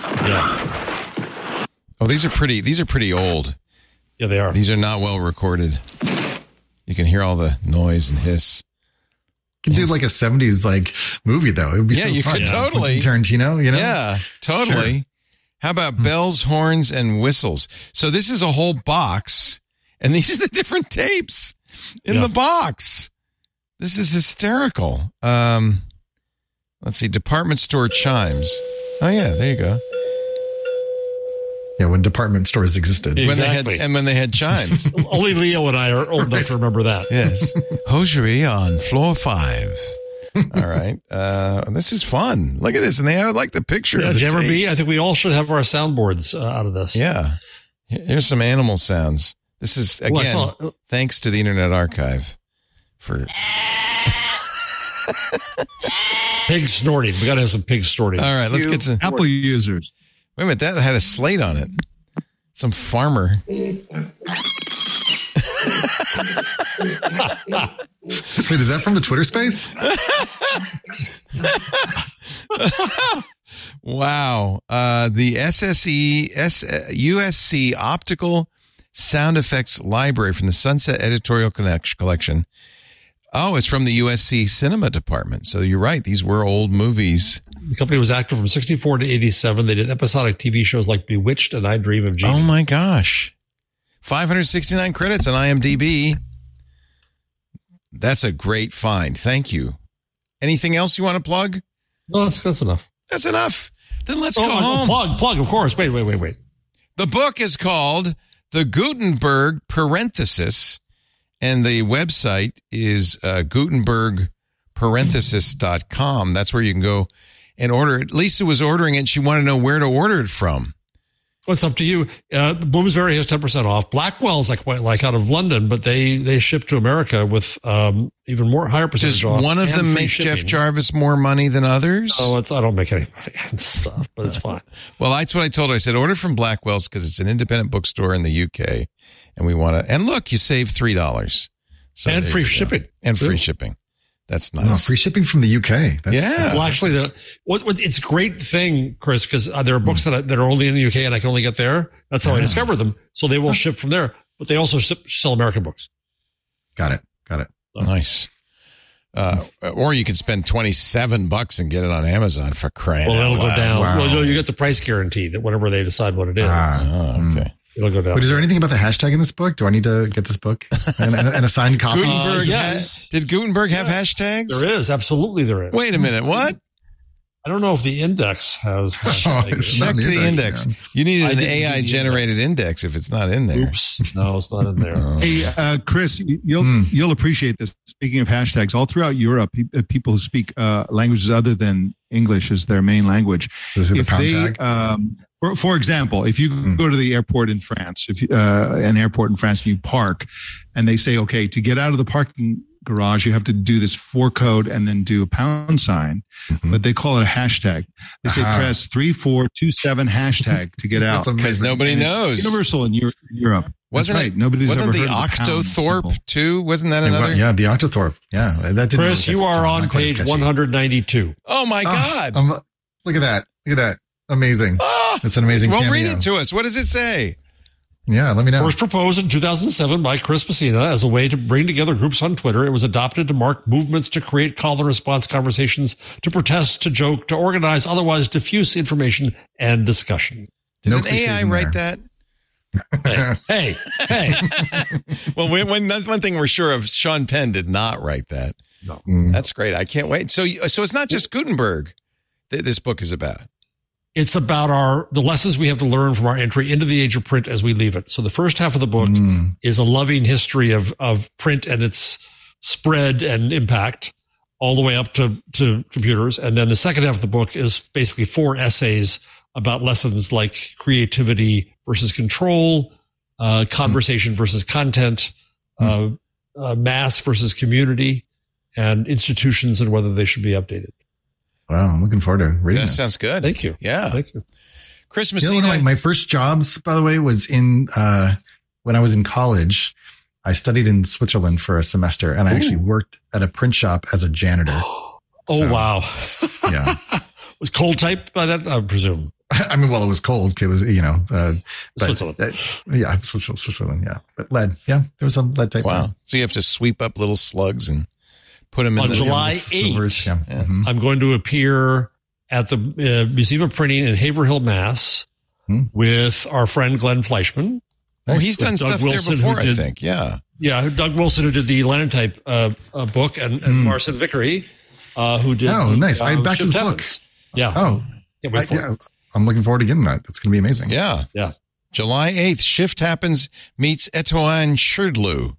Yeah, Oh, these are pretty. These are pretty old. yeah, they are. These are not well recorded. You can hear all the noise and hiss. You can do like a seventies like movie though. It would be Yeah, so you fun. could Quentin totally. Tarantino, you know? Yeah, totally. Sure. How about bells, horns, and whistles? So this is a whole box, and these are the different tapes in Yeah. the box. This is hysterical. Um, let's see, department store chimes. Oh yeah, there you go. Yeah, when department stores existed. Yeah. When they Exactly. had, and when they had chimes. Only Leo and I are old enough to remember that. Yes, hosiery on floor five. All right, uh, this is fun. Look at this, and they have like the picture. Yeah, of the Jammer B, tapes. I think we all should have our soundboards uh, out of this. Yeah, here's some animal sounds. This is Well, I again saw- thanks to the Internet Archive for. Pig snorting. We got to have some pig snorting. All right, let's get some. Apple users. Wait a minute, that had a slate on it. Some farmer. Wait, is that from the Twitter space? Wow. Uh, the S S E, S, U S C Optical Sound Effects Library from the Sunset Editorial Connect- Collection. Oh, it's from the U S C Cinema Department. So you're right. These were old movies. The company was active from sixty-four to eighty-seven. They did episodic T V shows like Bewitched and I Dream of Jeannie. Oh my gosh. five hundred sixty-nine credits on IMDb. That's a great find. Thank you. Anything else you want to plug? No, that's, that's enough. That's enough. Then let's Oh, go oh, home. plug, plug, of course. Wait, wait, wait, wait. The book is called The Gutenberg Parenthesis, and the website is uh, Gutenberg parenthesis dot com. That's where you can go and order it. Lisa was ordering it. She wanted to know where to order it from. What's up to you? Uh, Bloomsbury has ten percent off. Blackwell's like like out of London, but they they ship to America with um, even more higher percentage Does off. one of them make shipping. Jeff Jarvis more money than others? Oh, it's I don't make any money on this stuff, but it's fine. Well, that's what I told her. I said order from Blackwell's because it's an independent bookstore in the U K, and we want to. And look, you save three dollars, so and free shipping, and too. free shipping. That's nice. Oh, free shipping from the U K. That's, yeah. That's well, actually, the what, what it's a great thing, Chris, because uh, there are books that I, that are only in the U K and I can only get there. That's how yeah. I discovered them. So they will ship from there, but they also ship, sell American books. Got it. Got it. So. Nice. Uh, or you could spend twenty-seven bucks and get it on Amazon for crying Well, that'll out go loud. down. Wow. Well, no, you get the price guarantee that whatever they decide what it is, Ah, Oh, okay. it'll go down. But is there anything about the hashtag in this book? Do I need to get this book and, and, and a signed copy? Gutenberg, Uh, yes. Did Gutenberg have Yes. hashtags? There is. Absolutely there is. Wait a minute. What? I don't know if the index has. Oh, it's Check not the the index. index, man. You need I an didn't A I do the generated index. if it's not in there. Oops. No, it's not in there. Hey, uh, Chris, you'll Hmm. you'll appreciate this. Speaking of hashtags, all throughout Europe, pe- uh, people who speak uh, languages other than English as their main language, This is the if pound they, tag. um, for, for example, if you Hmm. go to the airport in France, if you, uh, an airport in France, and you park, and they say, okay, to get out of the parking garage, you have to do this four code and then do a pound sign, Mhm. but they call it a hashtag. They say Ah. press three four two seven hashtag to get out. That's amazing. Because nobody And it's knows. universal in Euro- Europe. Wasn't That's it? right. Nobody's Wasn't ever the heard of the pound Octothorpe symbol. too? Wasn't that Yeah, another? well, yeah, the Octothorpe. Yeah, that didn't. Chris, really you catch are on. on Not quite as page catchy. one hundred ninety-two. Oh my Oh, God! I'm- look at that. Look at that. Amazing. Oh, It's an amazing well, cameo. read it to us. What does it say? Yeah, let me know. First proposed in two thousand seven by Chris Messina as a way to bring together groups on Twitter, it was adopted to mark movements to create call and response conversations, to protest, to joke, to organize otherwise diffuse information and discussion. Did No an A I cliches in write there. that? Hey, hey, hey. Well, we, one, one thing we're sure of, Sean Penn did not write that. No. Mm. That's great. I can't wait. So, you- so it's not just Gutenberg that this book is about. It's about our, the lessons we have to learn from our entry into the age of print as we leave it. So the first half of the book Mm. is a loving history of, of print and its spread and impact all the way up to, to computers. And then the second half of the book is basically four essays about lessons like creativity versus control, uh, conversation versus content, uh, uh, mass versus community, and institutions and whether they should be updated. Wow, I'm looking forward to reading That this. sounds good. Thank you. Yeah. Thank you. Chris You know, Messina. one of my, my first jobs, by the way, was in uh, when I was in college. I studied in Switzerland for a semester, and I actually worked at a print shop as a janitor. Oh, So, wow. Yeah. Was cold type by that, I presume. I mean, well, it was cold. It was, you know, uh, but, Switzerland. uh, yeah, Switzerland, Switzerland, yeah. But lead, yeah, there was some lead type. Wow. thing. So you have to sweep up little slugs and put them in On the July The silvers, eighth, yeah. Yeah. Mhm. I'm going to appear at the uh, Museum of Printing in Haverhill, Mass, Hmm. with our friend Glenn Fleischman. Oh, he's With done Doug stuff Wilson, there who before, I did- think. Yeah. Yeah, Doug Wilson, who did the Linotype uh, uh, book, and, and Hmm. Marcin Vickery, uh, who did. Oh, the, nice. I uh, backed his Shift book. Heavens. Yeah. Oh, Can't I, wait for yeah, it. I'm looking forward to getting that. That's going to be amazing. Yeah. Yeah. July eighth, Shift Happens meets Etoine Sherdlu.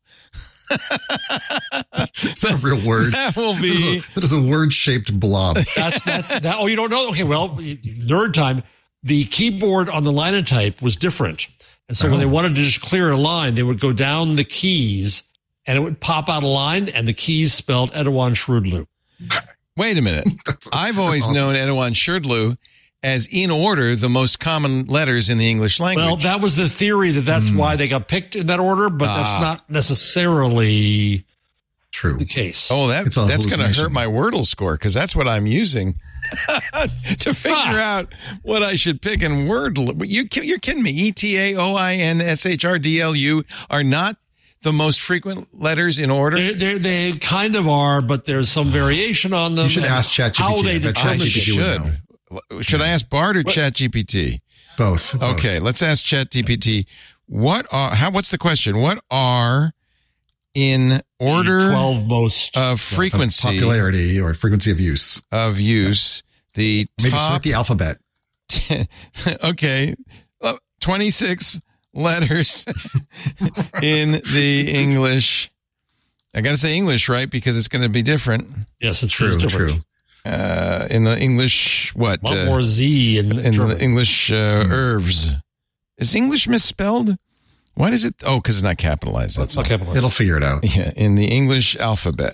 Is that a real word? That will That is be. a, that is a word-shaped blob. That's, that's, that. Oh, you don't know? Okay, well, nerd time. The keyboard on the Linotype was different. And so when Oh. they wanted to just clear a line, they would go down the keys and it would pop out a line, and the keys spelled Etoine Sherdlu. Wait a minute. That's- I've always that's awesome. known Etoine Sherdlu as in order the most common letters in the English language. Well, that was the theory that that's why they got picked in that order, but that's Ah. not necessarily True. the case. oh, that It's a that's going to hurt hallucination. my Wordle score because that's what I'm using to figure Ah. out what I should pick in Wordle. You, you're kidding me. E T A O I N S H R D L U are not the most frequent letters in order. They they they kind of are, but there's some variation on them. You should and ask ChatGPT. how they I bet determine I ChatGPT would it. know. should. Should I ask Bart or ChatGPT? Both. both. Okay, let's ask ChatGPT. What are how? What's the question? What are in order twelve most of frequency Popularity or frequency of use. of use? The Maybe top. sort the alphabet. Okay, well, twenty-six letters in the English. I got to say English, right? Because it's going to be different yes, it's True, it's different. true. uh, in the English. What A lot uh, more Z in, in German. the English uh, herbs? Is English misspelled? Why does it? Oh, because it's not capitalized. That's not capitalized. It'll figure it out. Yeah, in the English alphabet.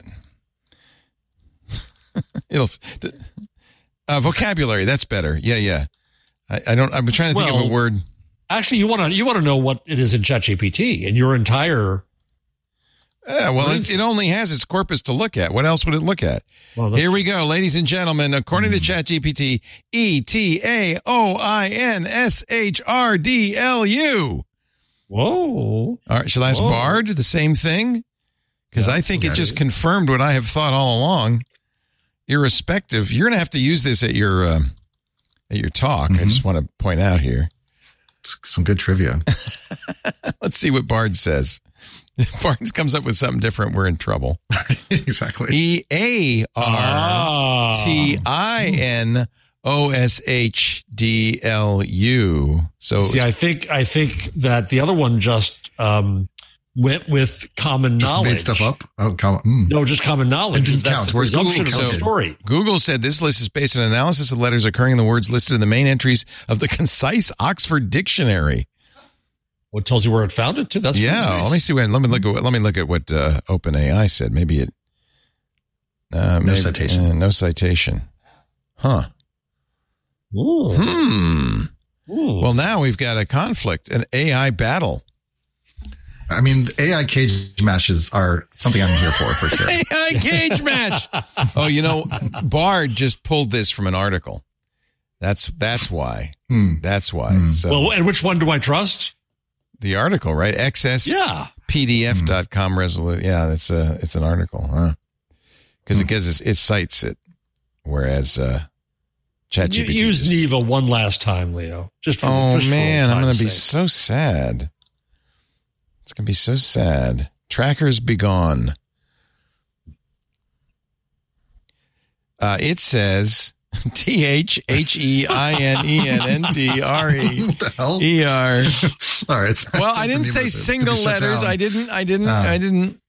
It'll uh, vocabulary. That's better. Yeah, yeah. I, I don't. I'm trying to think well, of a word. Actually, you want to you want to know what it is in ChatGPT and your entire. Yeah, well, it, it only has its corpus to look at. What else would it look at? Well, Here we go, ladies and gentlemen. According mm. to ChatGPT, E T A O I N S H R D L U. Whoa. All right, shall I ask Whoa. Bard the same thing? Because yeah, I think it just is. confirmed what I have thought all along. Irrespective, you're going to have to use this at your uh, at your talk. Mm-hmm. I just want to point out here. Some good trivia. Let's see what Bard says. If Bard comes up with something different, we're in trouble. Exactly. E A R T I N O S H D L U. So see, I think I think that the other one just um, went with common just knowledge. Made stuff up. Oh, com- mm. no, just common knowledge. It That's the presumption of the story. Google said this list is based on analysis of letters occurring in the words listed in the main entries of the concise Oxford Dictionary. What tells you where it found it to? That's yeah. nice. Let me see. What, let me look at. What, let me look at what uh, OpenAI said. Maybe it. Uh, no maybe, citation. Uh, no citation. Huh. Ooh. Hmm. Ooh. Well, now we've got a conflict, an A I battle. I mean, A I cage matches are something I'm here for, for sure. A I cage match. Oh, you know, Bard just pulled this from an article. That's that's why. Hmm. That's why. Hmm. So, well, and which one do I trust? The article, right? X S Yeah. P D F dot com mm. resolute. Yeah, that's a, it's an article, huh? Because mm. it gives us, it cites it. Whereas, uh, ChatGPT. Use just, Neva one last time, Leo. Just for Oh, just man, for I'm going to be sake. so sad. It's going to be so sad. Trackers be gone. Uh, it says T H H E I N E N N T R E E R. All right. Well, I didn't say single letters. I didn't. I didn't. Uh, I didn't.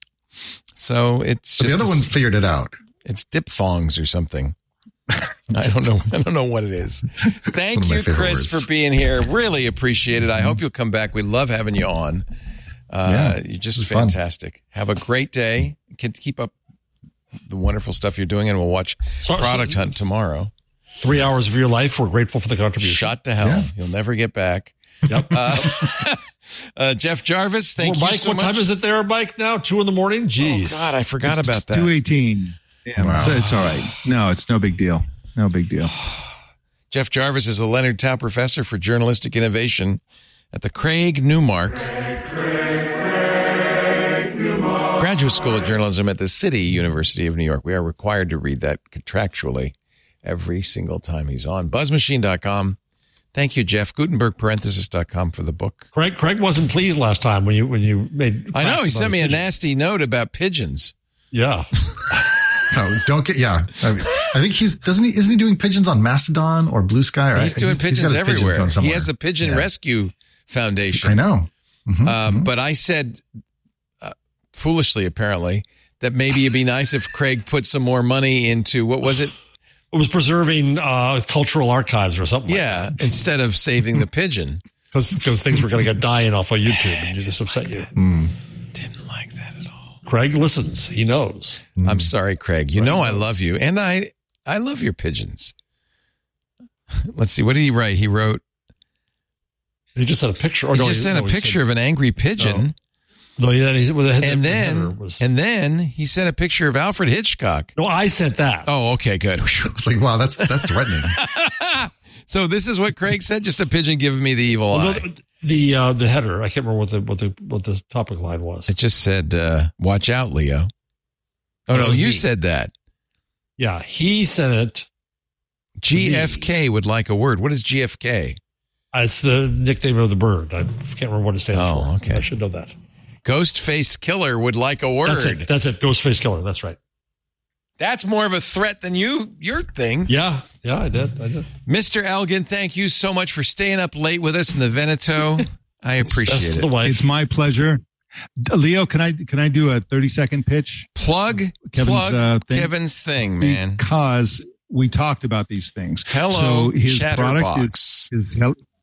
So it's just the other a, one's figured it out. It's diphthongs or something. I don't know. I don't know what it is. Thank you, Chris, words. for being here. Really appreciate it. I hope you'll come back. We love having you on. Uh, yeah, you're just fantastic. Fun. Have a great day. Can keep up the wonderful stuff you're doing, and we'll watch so, Product so, Hunt tomorrow. Three hours of your life. We're grateful for the contribution. Shut to hell. Yeah. You'll never get back. Yep. Uh, uh, Jeff Jarvis, thank well, you Mike, so what much. time is it there, Mike, now? Two in the morning? Jeez. Oh, God, I forgot it's about that. two eighteen. Yeah, wow. So it's all right. No, it's no big deal. No big deal. Jeff Jarvis is the Leonard Tao Professor for Journalistic Innovation at the Craig Newmark Craig, Craig, Craig Newmark. Graduate School of Journalism at the City University of New York. We are required to read that contractually every single time he's on. buzz machine dot com. Thank you, Jeff. Gutenberg Parenthesis dot com for the book. Craig Craig wasn't pleased last time when you when you made. I know he sent me pigeon. a nasty note about pigeons. Yeah. No, don't get. Yeah, I, mean, I think he's doesn't he? Isn't he doing pigeons on Mastodon or Blue Sky? Or he's doing he's, pigeons he's everywhere. Pigeons he has the Pigeon yeah. Rescue Foundation. I know. Mm-hmm, um, mm-hmm. But I said, uh, foolishly apparently, that maybe it'd be nice if Craig put some more money into what was it? It was preserving uh, cultural archives or something. Yeah, like that. Instead of saving the pigeon, because things were going to get dying off of YouTube, and you just upset you. Mm. Didn't like that at all. Craig listens; he knows. Mm. I'm sorry, Craig. You Craig know knows. I love you, and I I love your pigeons. Let's see. What did he write? He wrote. He just sent a picture. Or he no, just he, sent no, a picture said, of an angry pigeon. No, no yeah, he, well, the, and the, then the was, and then he sent a picture of Alfred Hitchcock. No, I sent that. Oh, okay, good. I was like, wow, that's that's threatening. So this is what Craig said. Just a pigeon giving me the evil well, eye. The the, uh, the header. I can't remember what the what the what the topic line was. It just said, uh, "Watch out, Leo." Oh no, you me. said that. Yeah, he sent it. G F K would like a word. What is G F K? Uh, it's the nickname of the bird. I can't remember what it stands oh, for. Okay, I should know that. Ghost-faced killer would like a word. That's it. That's it. Ghostface killer. That's right. That's more of a threat than you, your thing. Yeah. Yeah, I did. I did. Mister Elgin, thank you so much for staying up late with us in the Veneto. I appreciate it. It's my pleasure. Leo, can I can I do a thirty second pitch? Plug Kevin's plug uh, thing? Kevin's thing, man. Because we talked about these things. Hello, so his Chatterbox. product is is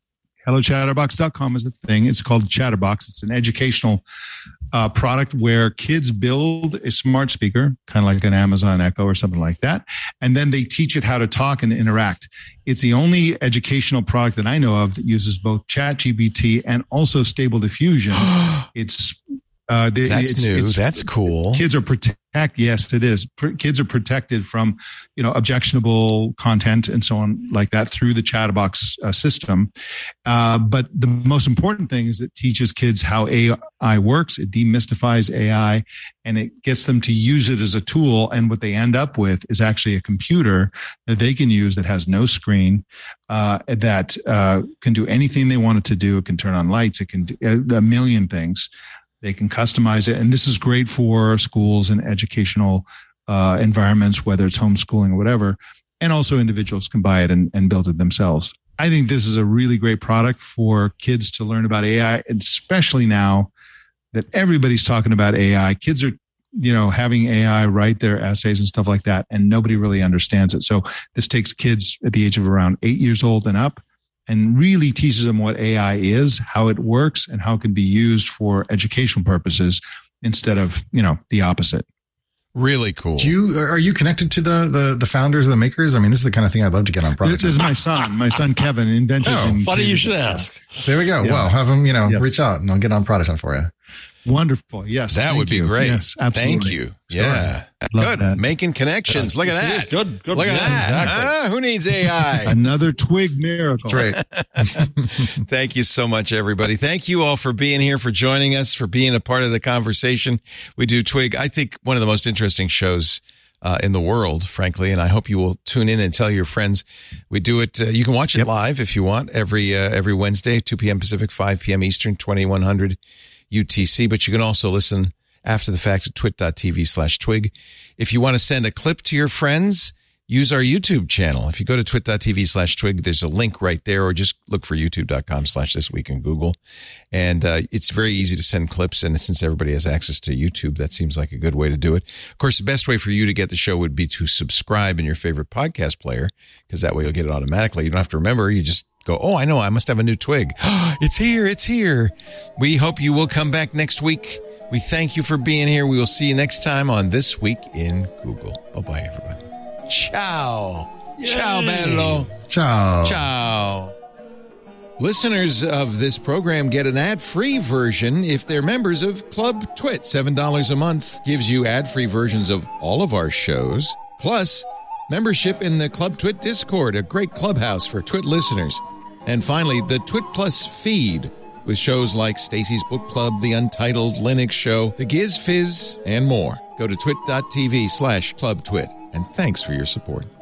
hello chatterbox dot com is the thing. It's called Chatterbox. It's an educational uh, product where kids build a smart speaker, kind of like an Amazon Echo or something like that. And then they teach it how to talk and interact. It's the only educational product that I know of that uses both ChatGPT and also Stable Diffusion. It's Uh, they, That's it's, new. It's, That's cool. Kids are protect. Yes, it is. Pr- kids are protected from, you know, objectionable content and so on like that through the Chatterbox uh, system. Uh, but the most important thing is it teaches kids how A I works. It demystifies A I and it gets them to use it as a tool. And what they end up with is actually a computer that they can use that has no screen, uh, that uh, can do anything they want it to do. It can turn on lights. It can do a million things. They can customize it. And this is great for schools and educational uh, environments, whether it's homeschooling or whatever. And also individuals can buy it and, and build it themselves. I think this is a really great product for kids to learn about A I, especially now that everybody's talking about A I. Kids are, you know, having A I write their essays and stuff like that, and nobody really understands it. So this takes kids at the age of around eight years old and up, and really teaches them what A I is, how it works, and how it can be used for educational purposes instead of, you know, the opposite. Really cool. Do you are you connected to the the the founders or the makers? I mean, this is the kind of thing I'd love to get on product. This is my son. My son Kevin invented. Oh, funny you should ask. There we go. Yeah. Well, have him, you know, Yes. reach out and I'll get on product on for you. Wonderful. Yes. That Thank would be you. great. Yes, absolutely. Thank you. Yeah. Love Good. that. Making connections. Look at See, that. Good. Good. Look at Yeah, that. exactly. Huh? Who needs A I? Another twig miracle. That's right. Thank you so much, everybody. Thank you all for being here, for joining us, for being a part of the conversation. We do Twig, I think, one of the most interesting shows uh, in the world, frankly, and I hope you will tune in and tell your friends. We do it. Uh, you can watch it Yep. live if you want every uh, every Wednesday, two p.m. Pacific, five p.m. Eastern, twenty-one hundred U T C. But you can also listen after the fact at twit.tv slash twig. If you want to send a clip to your friends, use our YouTube channel. If you go to twit.tv slash twig, there's a link right there, or just look for youtube.com slash this week in Google. And uh, it's very easy to send clips. And since everybody has access to YouTube, that seems like a good way to do it. Of course, the best way for you to get the show would be to subscribe in your favorite podcast player, because that way you'll get it automatically. You don't have to remember. You just go, oh, I know, I must have a new Twig. It's here. It's here. We hope you will come back next week. We thank you for being here. We will see you next time on This Week in Google. Bye-bye, everybody. Ciao. Yay. Ciao, bello. Ciao. Ciao. Listeners of this program get an ad-free version if they're members of Club Twit. seven dollars a month gives you ad-free versions of all of our shows. Plus, membership in the Club Twit Discord, a great clubhouse for Twit listeners. And finally, the Twit Plus feed with shows like Stacy's Book Club, The Untitled Linux Show, The Giz Fizz, and more. Go to twit.tv slash clubtwit. And thanks for your support.